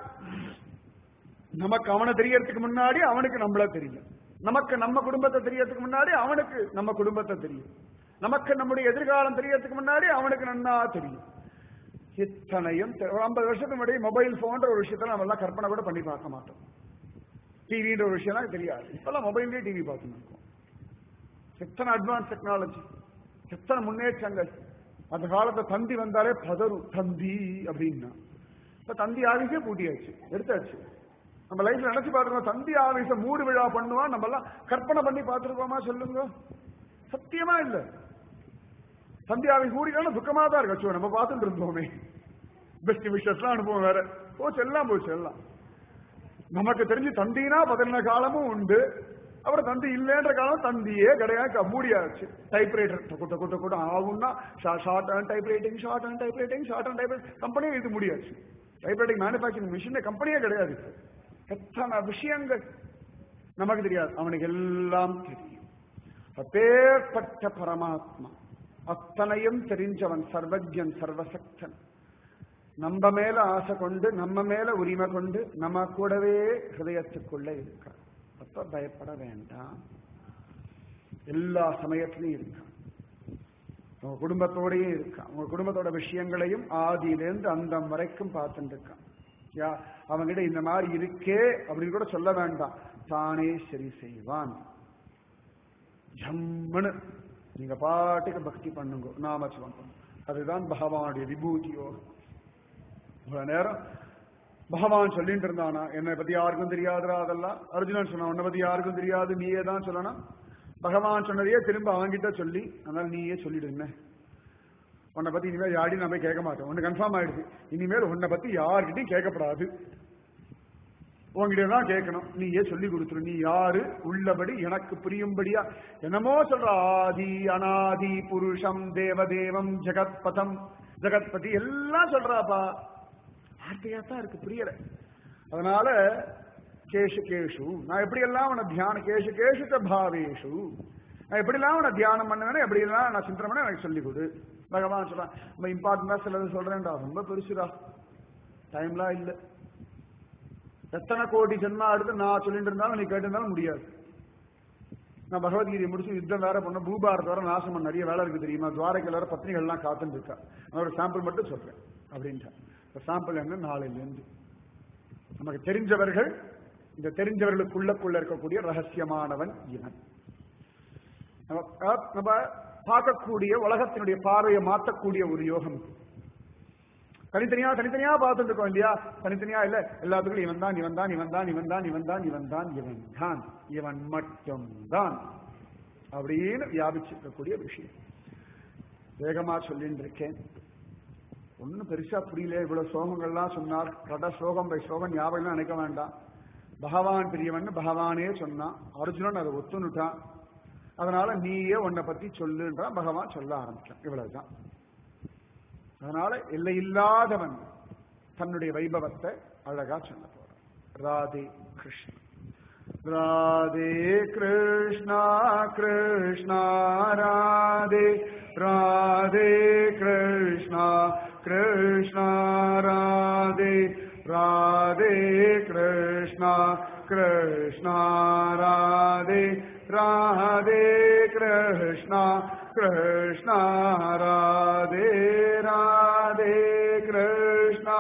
S1: நமக்கு அவனை தெரியறதுக்கு முன்னாடி அவனுக்கு நம்மள தெரியும், நமக்கு நம்ம குடும்பத்தை தெரியறதுக்கு முன்னாடி அவனுக்கு நம்ம குடும்பத்தை தெரியும், நமக்கு நம்முடைய எதிர்காலம் தெரியறதுக்கு முன்னாடி அவனுக்கு நன்னா தெரியும். இத்தனையும் ஐம்பது வருஷத்துக்கு முன்னாடி மொபைல் போன்ற ஒரு விஷயத்த நம்ம எல்லாம் கற்பனை கூட பண்ணி பார்க்க மாட்டோம். டிவின்ற ஒரு விஷயம் தெரியாது. இப்பெல்லாம் மொபைல்லேயே டிவி பார்த்துன்னு இருக்கோம். எத்தனை அட்வான்ஸ் டெக்னாலஜி, எத்தனை முன்னேற்றங்கள். அந்த காலத்தை தந்தி வந்தாலே பதறும், தந்தி அப்படின்னா. இப்ப தந்தி ஆபீஸே பூட்டியாச்சு, எடுத்தாச்சு. நம்ம லைஃப்ல நினைச்சு பாத்துருக்கோம், தந்தி ஆபீஸ மூடு விழா பண்ணுவான் நம்ம எல்லாம் கற்பனை பண்ணி பார்த்திருக்கோமா சொல்லுங்க? சத்தியமா இல்ல. தந்தி ஆபீஸ் மூடினா துக்கமா தான் இருக்கு. நம்ம பார்த்துட்டு இருந்தோமே, பெஸ்ட் விஷயத்லாம் அனுபவம் வேற போச்சு, எல்லாம் போச்சு. எல்லாம் நமக்கு தெரிஞ்சு தந்தினா பதினெண்டு காலமும் உண்டு, அப்புறம் தந்தி இல்லைன்ற காலம் தந்தியே கிடையாது, மூடியாச்சு. டைப்ரைட்டர் கூட்ட கூட்ட கூட்ட ஆகும்னா shorthand typewriting, shorthand typewriting, shorthand type கம்பெனியே இது முடியாச்சு. டைப்ரைட்டிங் மேனுபேக்சரிங் மிஷின் கம்பெனியே கிடையாது. எத்தனை விஷயங்கள் நமக்கு தெரியாது, அவனுக்கு எல்லாம் தெரியும். அப்பேற்பட்ட பரமாத்மா, அத்தனையும் தெரிஞ்சவன், சர்வஜன், சர்வசக்தன். நம்ம மேல ஆசை கொண்டு, நம்ம மேல உரிமை கொண்டு, நம்ம கூடவே ஹிருதயத்துக்குள்ள இருக்க. அப்ப பயப்பட வேண்டாம். எல்லா சமயத்திலையும் இருக்கான். உங்க குடும்பத்தோடயே இருக்கான். உங்க குடும்பத்தோட விஷயங்களையும் ஆதியிலேருந்து அந்த வரைக்கும் பார்த்துட்டு இருக்கான். யா அவங்கிட்ட இந்த மாதிரி இருக்கே அப்படின்னு கூட சொல்ல வேண்டாம், தானே சரி செய்வான். ஜம்முன்னு நீங்க பாட்டுக்கு பக்தி பண்ணுங்க, நாமசிவம் பண்ணுங்க. அதுதான் பகவானுடைய விபூதி யோகம். இவ்வளவு நேரம் பகவான் சொல்லிட்டு இருந்தானா, என்னை பத்தி யாருக்கும் தெரியாதுரா அதெல்லாம். அர்ஜுனன் சொன்னா, உன்னை பத்தி யாருக்கும் தெரியாது, நீயே தான் சொல்லணும். பகவான் சொன்னதையே திரும்ப அவங்கிட்ட சொல்லி, அதனால நீயே சொல்லிடுங்க. உன்னை பத்தி இனிமேல் யாரையும் நான் போய் கேட்க மாட்டேன், ஒன்னு கன்ஃபார்ம் ஆயிடுச்சு. இனிமேல் உன்னை பத்தி யார்கிட்டையும் கேட்கப்படாது, உங்ககிட்ட தான் கேட்கணும். நீயே சொல்லி கொடுத்துரு. நீ யாரு, உள்ளபடி எனக்கு புரியும்படியா என்னமோ சொல்ற. ஆதி அனாதி புருஷம் தேவதேவம் ஜெகத்பதம் ஜெகத்பதி எல்லாம் சொல்றாப்பா. வார்த்தையா தான் இருக்கு, புரியல. அதனால கேஷு கேஷு நான் எப்படி எல்லாம் உன தியானம், கேஷு கேஷு பாவேஷு நான் எப்படி எல்லாம் உன தியானம் பண்ணுவேன்னு, எப்படி எல்லாம் நான் சிந்தனை பண்ண எனக்கு சொல்லிக் கொடு. பகவான் சொல்றான், ரொம்ப இம்பார்ட்டன்டா சிலது சொல்றேன்டா, ரொம்ப பெருசுடா, டைம்லாம் இல்லை. எத்தனை கோடி ஜென்மா எடுத்து நான் சொல்லிட்டு இருந்தாலும் நீ கேட்டு இருந்தாலும் முடியாது. நான் பகவத்கீதையை முடிச்சு யுத்தம் வேற பண்ண, பூபாரத் வர நாசம் பண்ண, நிறைய வேலை இருக்கு தெரியுமா, துவாரகையில் வேற பத்னிகள் எல்லாம் காத்துட்டு இருக்கா. நான் ஒரு சாம்பிள் மட்டும் சொல்றேன் அப்படின்ட்டா. சாம்பிள் என்ன, நாளையிலிருந்து நமக்கு தெரிஞ்சவர்கள், இந்த தெரிஞ்சவர்களுக்குள்ளக்குள்ள இருக்கக்கூடிய ரகசியமானவன் இவன். நம்ம பார்க்கக்கூடிய உலகத்தினுடைய பார்வையை மாற்றக்கூடிய ஒரு யோகம். தனித்தனியா தனித்தனியா பார்த்துட்டு இருக்கோம் இல்லையா, தனித்தனியா இல்ல, எல்லாத்துக்கும் இவன் தான் இவன் தான் இவன் தான் இவன் தான் இவன் தான் இவன் தான் இவன் தான் இவன் மட்டும் தான் அப்படின்னு வியாபிச்சிருக்கக்கூடிய விஷயம். வேகமா சொல்லிட்டு இருக்கேன், ஒன்னும் பெருசா புரியல. இவ்வளவு சோகங்கள்லாம் சொன்னார், கட சோகம் பை சோகம் ஞாபகம் நினைக்க வேண்டாம். பகவான் பெரியவன் பகவானே சொன்னான். அர்ஜுனன் அதை ஒத்துனுட்டான். அதனால நீயே உன்னை பத்தி சொல்லுன்றான். பகவான் சொல்ல ஆரம்பிச்சான். இவ்வளவுதான். அதனால எல்லை இல்லாதவன் தன்னுடைய வைபவத்தை அழகா சொல்ல போறான். ராதே கிருஷ்ணா. ராதே கிருஷ்ணா கிருஷ்ணா ராதே ராதே கிருஷ்ணா கிருஷ்ணா ராதே ராதே கிருஷ்ணா கிருஷ்ணா ராதே ராதே கிருஷ்ணா கிருஷ்ணா ராதே ராதே கிருஷ்ணா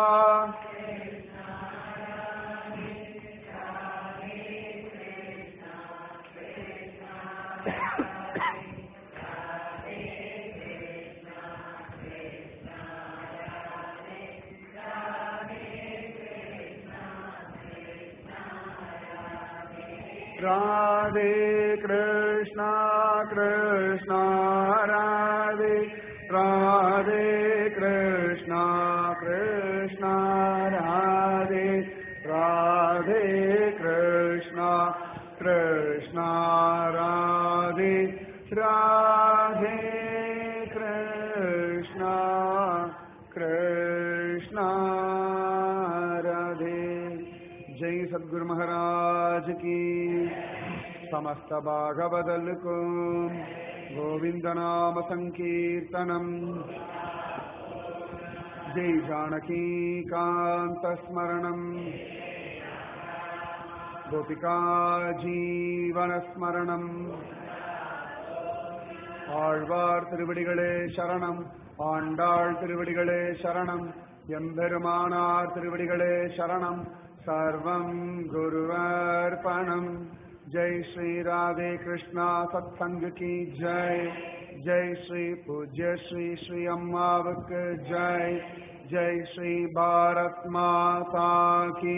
S1: ராதே கிருஷ்ணா கிருஷ்ணா ராதே ராதே கிருஷ்ணா கிருஷ்ணா ராதே ராதே கிருஷ்ணா கிருஷ்ணா ராதே ராதே கிருஷ்ணா கிருஷ்ணா ராதே. जय सद्गुरु महाराज की. समस्त भागवदल को गोविंद नाम संकीर्तनम. जय जानकी कांत स्मरणम गोपिका जीवन स्मरणम. ஆழ்வார் திருவடிகளே சரணம். ஆண்டாள் திருவடிகளே சரணம். எம்பெருமானார் திருவடிகளே சரணம். सर्वं गुरुर्पणम्. जय श्री राधे कृष्णा सत्संग की जय. जय श्री पूज्य श्री श्री अम्मावक जय. जय श्री भारत माता की.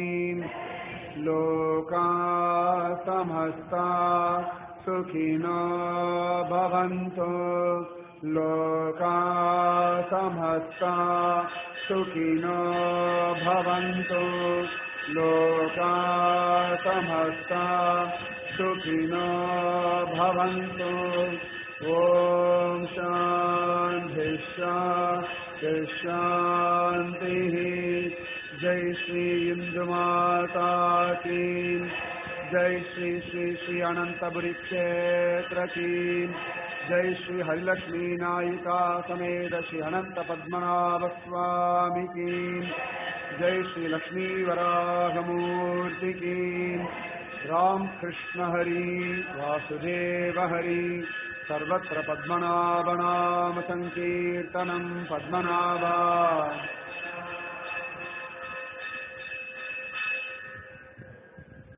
S1: लोका समस्ता सुखिनो भवन्तु. लोका समस्ता सुखिनो भवन्तु. लोका समस्ता सुखिनो भवन्तु. ओम शांति शांति शांति. जय श्री इंदु माता की. जय श्री श्री श्री अनंतपुरी क्षेत्र की. जय श्री हरिलक्ष्मी नायिका समेत श्री अनंत पद्मनाभ स्वामी की. जय श्री लक्ष्मी वराह मूर्ति की. राम कृष्ण हरि वासुदेव हरि. सर्वत्र पद्मनाभ नाम संकीर्तनम. पद्मनाभा